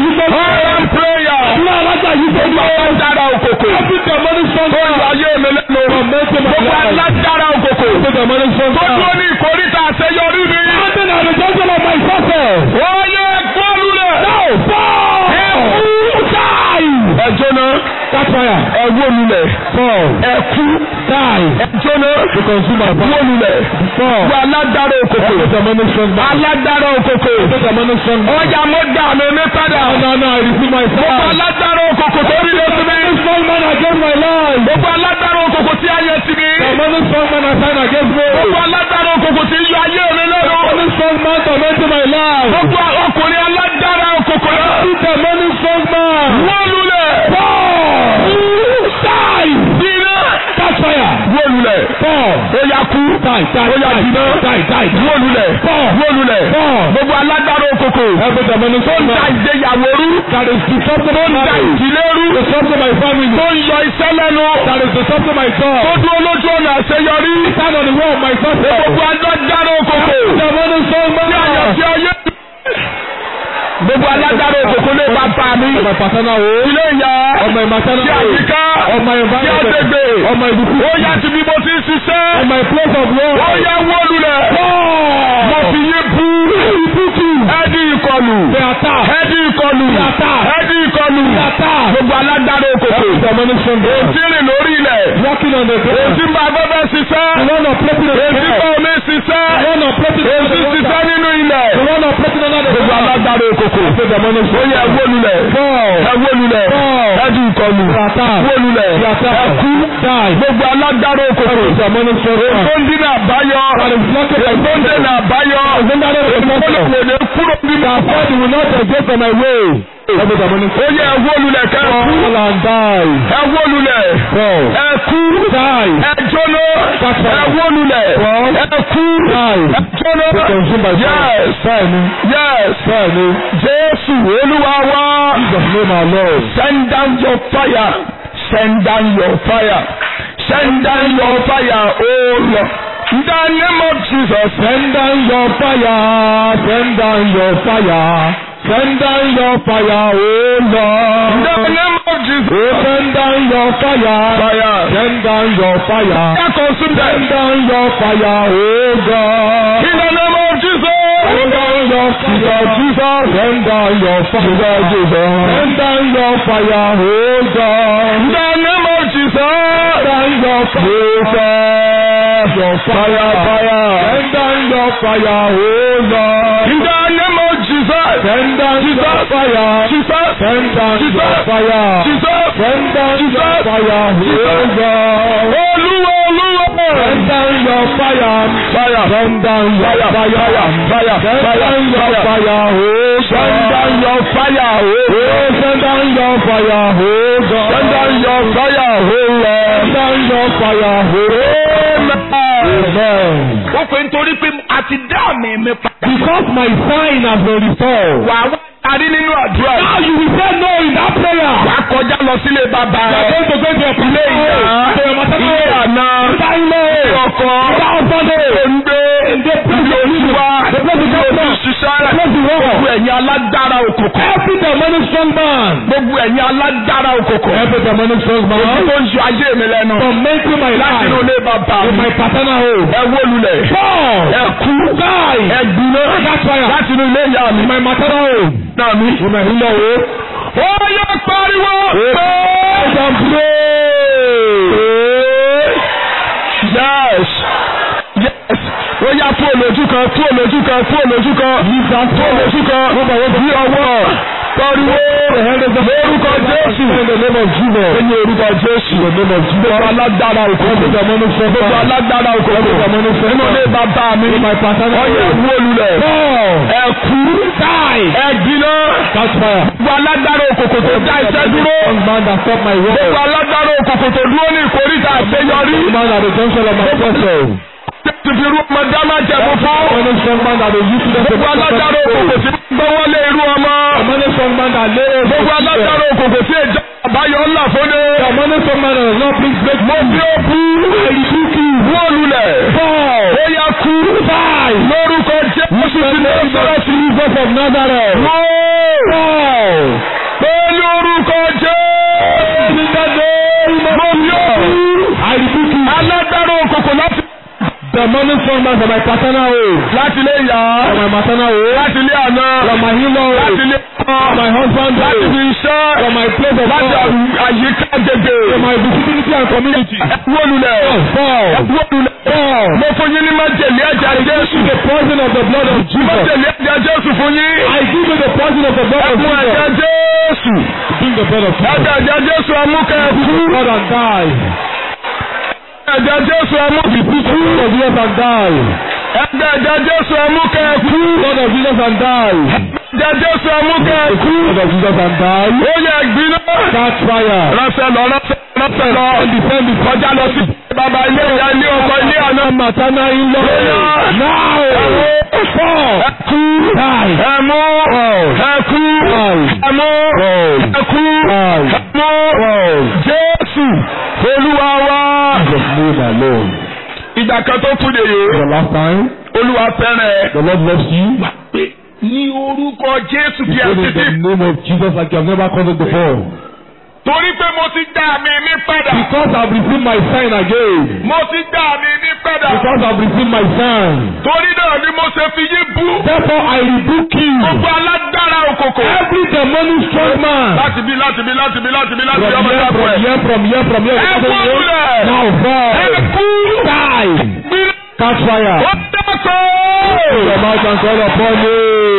yìí tó dúró. Open prayer. Àdúrà alágbà yìí tó dúró. Gbogbo alágbára òkòkò. Every demonic strong Tó man. yọ ayé mi lẹ́nu. Tormenting my Gbogbo life. alágbára òkòkò. Every demonic strong Tó man. dúró ní ìkórìtà àṣeyọrí mi. Standing at the junction of my success. Wọ́n yẹ gbọ́lù rẹ̀. Now fall. Ẹ̀kú Die. Ẹ jóná. Catch fire. Ẹ wó lulẹ̀. Fall. Ẹ̀kú. Die. Ẹ jóná. To consume my body. Wó lulẹ̀. Fall. Gbogbo alágbára òkòkò. Every demonic strong man. Alágbára òkòkò. Every demonic strong man. Ọjà mo dà mí ní padà. No, no, no, I receive my Gbogbo son. alágbára òkòkò tó rí lóṣù mi. Demonic strong man against my life. Gbogbo alágbára òkòkò tí ayé ti mi. Demonic strong man assigned against me. Gbogbo alágbára òkòkò tí yọ ayé mi lẹ́nu. Demonic strong man tormenting my life. Gbogbo ọkùnrin alágbára òkòkò náà. Every demonic strong man. Wọ́n lulẹ̀. Fall. Die. Dìnnà. Catch fire. Wọ́n lulẹ̀. Fall. Ó yá kú. Die, die, Ó yá die, dìnnà. die, die, die. Wọ́n lulẹ̀. Fall. Wọ́n lulẹ̀. Fall. Gbogbo alágbára òkòkò. Every demonic Tó strong ń da man. ìgbéyàwó rú. That is disrupting Tó my ń da marriage. ìdílé rú. Disrupting my family. Tó ń yọ iṣẹ́ lẹ́nu. That is disrupting my Tó job. dúró lójú ọ̀nà àṣeyọrí. Stand on the wall of my success. Gbogbo alágbára òkòkò. Demonic strong man. Tí ayọ̀ tí ayé. Gbogbo alágbára òkòkò lè bá bá mi. Of my paternal home. Ilé ìyá. Of my maternal Tí home. àyíká. Of my Tí environment. àgbègbè. Of my education. Ó yá ti bí mo ti ń Of ṣiṣẹ́. my place of work. Ó yá wó lulẹ̀. Mo fi yé bú. Ẹ́dí ìkọlù. They attack. Ẹ́dí ìkọlù. They attack. Ẹ́dí ìkọlù. They attack. Gbogbo alágbára òkòkò. Every demonic strong man. Èsì rìn lórí ilẹ̀. Walking on the ground. Èsì ń bá afẹ́fẹ́ The ṣiṣẹ́. one operating on the Èsì bá ground. omi ṣiṣẹ́. The one operating on Èsì the ṣiṣẹ́ water. nínú ilẹ̀. The one operating under the Gbogbo ground. alágbára òkòkò. Every demonic Ó strong yẹ man. wó lulẹ̀. Fall. Ẹ wó lulẹ̀. Fall. Ẹ́dí ìkọlù. They attack. Wó lulẹ̀. They attack. Ẹ kú. Die. Gbogbo alágbára òkòkò. Every demonic strong man. Èso ń dínà àbáyọ. That is blocking my Èso ń dínà àbáyọ. Èso ń dínà àbáyọ. Èso ń kúrò nínú That God will not exist on my way. Every demonic Ó yẹ ẹ wó lulẹ̀ kẹ́ ẹ kú. fall and die. Ẹ wó lulẹ̀. Fall. Ẹ kú. Die. Ẹ jóná. Ẹ wó lulẹ̀. Ẹ kú. Ẹ jóná. Be consumed by fire. Yes. Fire me. Yes. Fire me. Jésù Olúwa wá. Jesus name our Lord. Send down your fire. Send down your fire. Send down your fire, oh Lord. In the name of Jesus. Send down your fire. Send down your fire. Send down your fire, oh In Lord. the name of Jesus. Oh, send down your fire. Fire. Send down your fire. Fire consume them. Send down your fire, oh God. In the name of Jesus. Send down your fire, Jesus. Send down your fire, Jesus. Send down your fire, oh God. In the name of Jesus. Send down your fire, your fire, fire. Send down your fire, oh Lord. In the name of Jesus. Send down your fire, Jesus. send down your fire, Jesus. send down your fire, oh God. Olúwa Olúwa. Send down your fire, Fire. send down your Fire. fire, Fire. send Fire. down your Fire. fire, oh Send down God. your fire, oh Oh, send down your fire, oh God. Send down your fire, oh Lord. Send down your fire, oh Amen. Ó pè nítorí pé a ti dá àmì mi pa. Because my sign has been restored. Wà á wá darí nínú àdúrà yìí. Now you will say no in that prayer. Wà á kọjá lọ sílé bàbá You are rẹ̀. going to go to your Ilé ìyá. to your maternal Ilé home. àná. Ilé ọkọ. Òǹgbé. Ilé olúwa. Ilé olùṣiṣẹ́. Gbogbo ẹ̀yin alágbára òkùnkùn. Every demonic strong man. Gbogbo ẹ̀yin alágbára òkùnkùn. Every demonic strong man. Èyí tó ń yọ ayé mi lẹ́nu. From making my Láti inú life ilé bàbá in mi. my paternal home. Ẹ wó lulẹ̀. Fall. Ẹ kú. Die. Ẹ gbiná. That's fire. Láti inú ilé ìyá mi. In my maternal home. Náà mi. In my in-law home. Ó yẹ pariwo. Praise and pray. Yes. Yes. Ó yá fún olójú kan, fún olójú kan, fún olójú kan. Fún olójú kan. Bí ọwọ́. Pariwo. Lórúkọ Jésù. In the name of Jesus. Ní orúkọ Jésù. In the name of Jesus. Gbogbo alágbára òkòkò. Gbogbo alágbára òkòkò. Nínú ilé bàbá mi. My paternal Ó yẹ home. wó lulẹ̀. Fall. Ẹ kú. Die. Ẹ gbiná. Catch fire. Gbogbo alágbára òkòkò tó dá iṣẹ́ dúró. Strong man that stop my work. Gbogbo alágbára òkòkò tó dúró ní ìkórìtà àṣeyọrí. Man at the junction of my success. Ti fi irú ọmọ dáná jẹ̀bú fún. Money strong man that is used to them. Gbogbo alágbára òkòkò tí gbọ́wọ́ lé irú ọmọ. Money strong man that lay. Gbogbo alágbára òkòkò tí ìjà àbáyọ ńlá fúnni. Money strong man that does not bring break. Mo fi ó bú. I rebuke you. wó lulẹ̀. Fall. Ó yá kú. Die. Lórúkọ Jésù ti Násárẹ́tì. Jesus of Nazareth. Wó. Fall. Pẹ̀lú orúkọ Jésù. In the name of Jesus. I rebuke you. Alágbára òkòkò láti. The money from my from my paternal home. Láti ilé ìyá. From my maternal home. Láti ilé àná. From my in-law home. Láti ilé ọkọ. From my husband Láti home. ibi iṣẹ́. From my place of Láti work. àyíká gbègbè. From my visibility and community. Wó lulẹ̀. Fall. Wó lulẹ̀. Fall. Mo fún yín ní májèlé ẹ̀jẹ̀ Jésù. The poison of the blood of Jesus. Májèlé ẹ̀jẹ̀ Jésù fún yín. I give you the poison of the blood of Ẹ̀fún Jesus. ẹ̀jẹ̀ Jésù. Drink the blood of Jesus. Ẹ̀jẹ̀ ẹ̀jẹ̀ Jésù amúkẹ́ ẹ̀kú. Blood and die. Ẹ̀jẹ̀ Jésù amúkẹ́ ẹ̀kú. Blood of Jesus and die. Ẹ̀jẹ̀ ẹ̀jẹ̀ Jésù amúkẹ́ ẹ̀kú. Blood of Jesus and die. Ẹ̀jẹ̀ Jésù amúkẹ́ ẹ̀kú. Blood of Jesus and die. Ó yẹ gbiná. Catch fire. Ránṣẹ́ lọ ránṣẹ́ ránṣẹ́ lọ. Defend the Kọjá lọ sí bàbá ilé ìyá ilé ọkọ ilé àná. maternal in-law. Now. Fall. Ẹ̀kú. Die. Ẹ̀mú. Ẹ̀kú. Ẹ̀mú. Ẹ̀kú. Ẹ̀mú. Jésù. Olúwa wa. Jesus name alone. Ìgbà kan tó kú nìyí. The last time. Olúwa fẹ́ràn ẹ. The Lord loves you. Ní orúkọ Jésù bí You ẹ say ti in dé. the name of Jesus like you have never called it before. Torí pé mo ti dá àmì mi padà. Because I've received my sign again. Mo ti dá àmì mi padà. Because I've received my sign. Torí náà ni mo ṣe fi yín bú. Therefore I rebuke you. Gbogbo alágbára òkòkò. Every demonic strong man. Láti bí láti bí láti bí láti bí láti bí From ọmọ here, ìyá from pẹ̀. here, from here, from here. Ẹ kú lulẹ̀. Now fall. Ẹ kú. Die. Gbiná. Catch fire. Ó dákọ̀. Open your mouth and call upon me.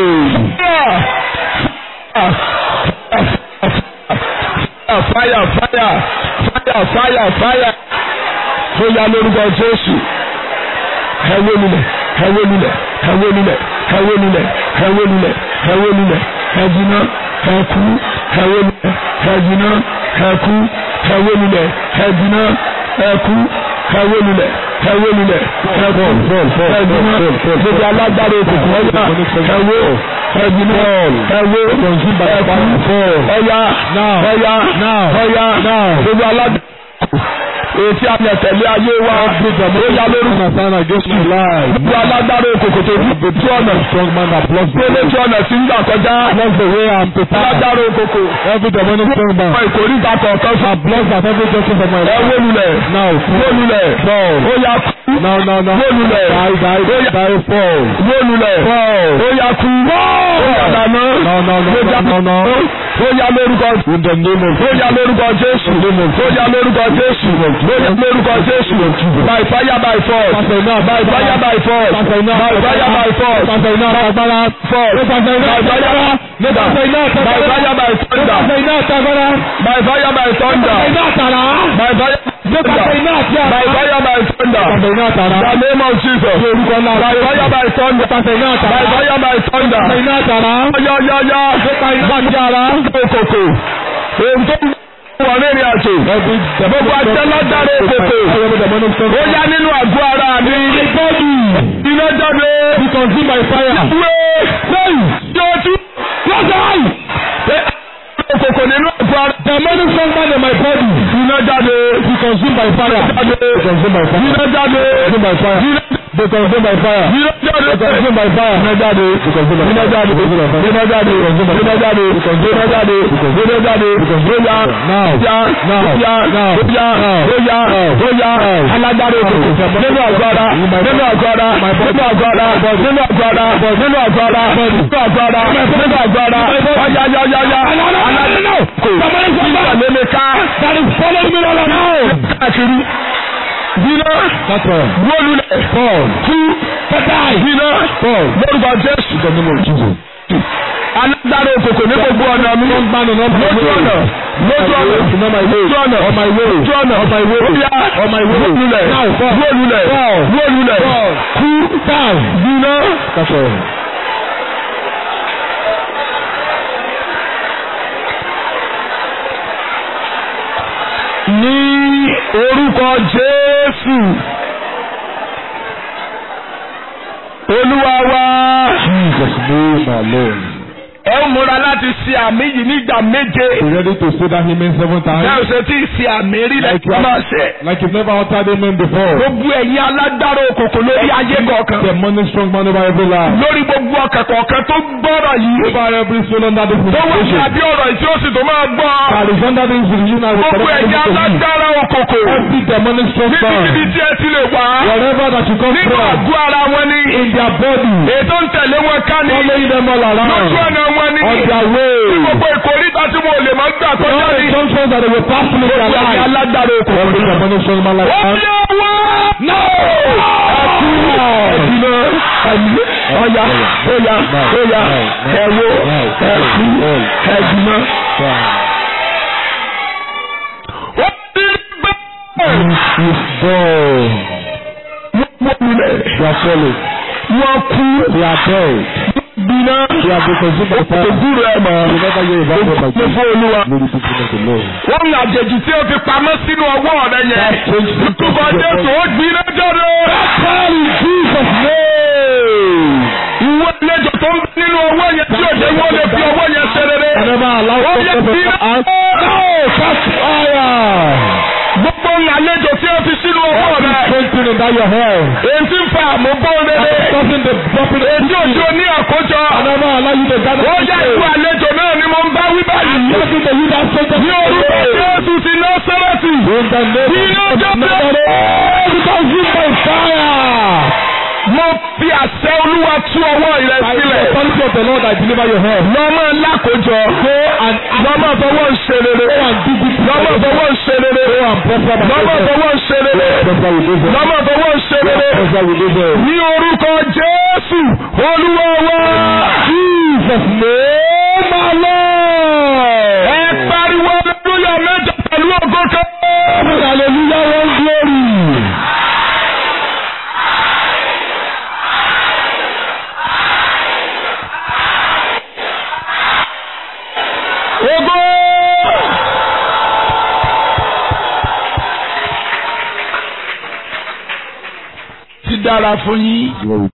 Fire, fire, fire, fire, fire. Ó yá lórúkọ Jésù. Ẹ wó lulẹ̀, ẹ wó lulẹ̀, ẹ wó lulẹ̀, ẹ wó lulẹ̀, ẹ wó lulẹ̀, ẹ wó lulẹ̀, ẹ jiná, ẹ kú, ẹ wó lulẹ̀, ẹ jiná, ẹ kú, ẹ wó lulẹ̀, ẹ jiná, ẹ kú, ẹ wó lulẹ̀, ẹ wó lulẹ̀, ẹ kú, ẹ jiná, gbogbo alágbára òkùnkùn ọ̀yà, ẹ wó, ẹ jiná, ẹ wó, ẹ kú, ọ̀yà, ọ̀yà, ọ̀yà, gbogbo alágbára ètí àmì ẹ̀tẹ̀lé ayé wa ó yá lórúkọ gbogbo alágbára òkòkò tó ní ojú ọ̀nà tó lójú ọ̀nà tí ń gbà kọjá alágbára òkòkò ọmọ ìkórìíta kọ̀ọ̀kan fún ẹ wó lulẹ̀ wó lulẹ̀ ó yá kú wó lulẹ̀ ó yá wó lulẹ̀ ó yá kú ó yá dáná ó yá lórúkọ ó yá lórúkọ Jésù ó yá lórúkọ Jésù lórí lórúkọ Jésù by fire by force by fire by force by fire by force by fire by force by fire by thunder by fire by thunder by fire by fire by thunder the name of Jesus by fire by thunder by fire by thunder yáyáyá gbàjára òkòkò ohun tó wọ́n ní ìrìn àjò gbogbo àtẹ́ládára òkòkò ó yá nínú àgọ́ ara mi iná jáde ìwé yóò tú òkòkò nínú àgọ́ ara demonic strong man in my body iná jáde be consumed by fire iná jáde be consumed by fire iná jáde be consumed by fire iná jáde iná jáde iná jáde iná jáde iná jáde iná jáde bóyá bóyá bóyá bóyá bóyá bóyá alágbára òkòkò nínú àgọ́ra nínú àgọ́ra nínú àgọ́ra nínú àgọ́ra nínú àgọ́ra nínú àgọ́ra nínú àgọ́ra ọ̀yáyáyáyá alágbára òkòkò ìgbàlélẹ̀ ká káàkiri. Dina wólulẹ̀ kú dina lórúkọ Jésù alágbára òkòkò ní gbogbo ọ̀nà mi lójú ọ̀nà lójú ọ̀nà lójú ọ̀nà lójú ọ̀nà lójú ọ̀nà wólulẹ̀ wólulẹ̀ wólulẹ̀ kú dina. Ní orúkọ Jésù Olúwa wa. Jesus name alone. Ẹ múra láti ṣe àmì yìí nígbà méje. Be ready to say that amen seven times. Ṣé o ṣe tí ì ṣe àmì rí lẹ́yìn máa ṣe? Like you've never uttered amen before. Gbogbo ẹ̀yin alágbára òkòkò lórí ayé kọ̀ọ̀kan. The money strong man over every life. Lórí gbogbo ọkàn kọ̀ọ̀kan tó gbọ́rọ̀ yìí. Over every soul under this Tó wà ní invitation. àbí ọ̀rọ̀ ìtí ó sì tó máa gbọ́. That is under this invitation. Gbogbo ẹ̀yin alágbára òkòkò. Every demonic strong man. Níbi tí ẹ ti lè wá. Wherever that you come Nínú from. àgọ́ ara wọn ni. In their body. Ètò ń tẹ̀lé wọn ká ní. Following them all around. Lójú ọ̀nà wọn ni. On their way. Ní gbogbo ìkórìtà tí mo lè máa gbà kọjá All ní. the functions that they will pass through their Gbogbo ẹ̀yin life. alágbára òkòkò. Every demonic strong man like Ó that. bí ọwọ́. No! Ẹ̀dínà ẹ̀mí ọ̀yà ọ̀yà ọ̀yà ẹ̀wọ̀ ẹ̀kú ẹ̀dínà. Ó ti bẹ́ẹ̀. Wọ́n wọlé. They are falling. Wọ́n kú. They are dead. Bínà. They are been consumed by fire. Òkúrò ẹ̀ mọ̀. You never hear about them Mo again. fún Olúwa. Glory to God the Lord. Wọ́n ń àjèjì tí ó fi pamọ́ sínú ọwọ́ rẹ yẹn. Ìtúbọ̀ Jésù ó gbiná jáde. Call in Jesus' name. Ìwé ìlẹ́jọ̀ tó ń bẹ nínú ọwọ́ yẹn tí òde wọ́n lè fi ọwọ́ yẹn ṣe rere. I never allow Ó yẹ something gbiná. to pass. No! Catch fire! Gbogbo àlejò tí ó fi sínú ọwọ́ rẹ. Strengthening in that your hair. Èyí tí ń fa àmúbọ́ rere. Stopping the dropping the Èyí òjò ní àkójọ. I never allow you to gather. Ó yẹ ìlú àlejò náà ni mo ń bá wí báyìí. Talking to you that strength. Ní orúkọ Jésù ti Násárẹ́tì. In the name Iná of jáde. because you by fire. Mo fi àṣẹ Olúwa tú ọwọ́ rẹ By the sílẹ̀. authority of the Lord, I deliver your hair. Lọ́mọ lákòjọ. Go and Lọ́mọ fọwọ́ ń ṣe rere. go and do good. Lọ́mọ fọwọ́ ń ṣe rere. Go and prosper by Lọ́mọ faith. fọwọ́ ń ṣe rere. Prosper with this. Lọ́mọ fọwọ́ ń ṣe rere. Prosper with this. Ní orúkọ Jésù Olúwa wa. Jesus name my Lord. Ẹ pariwo hallelujah mẹ́jọ pẹ̀lú ògo kan. Hallelujah, one glory. Ògo. Ti dára fún yín.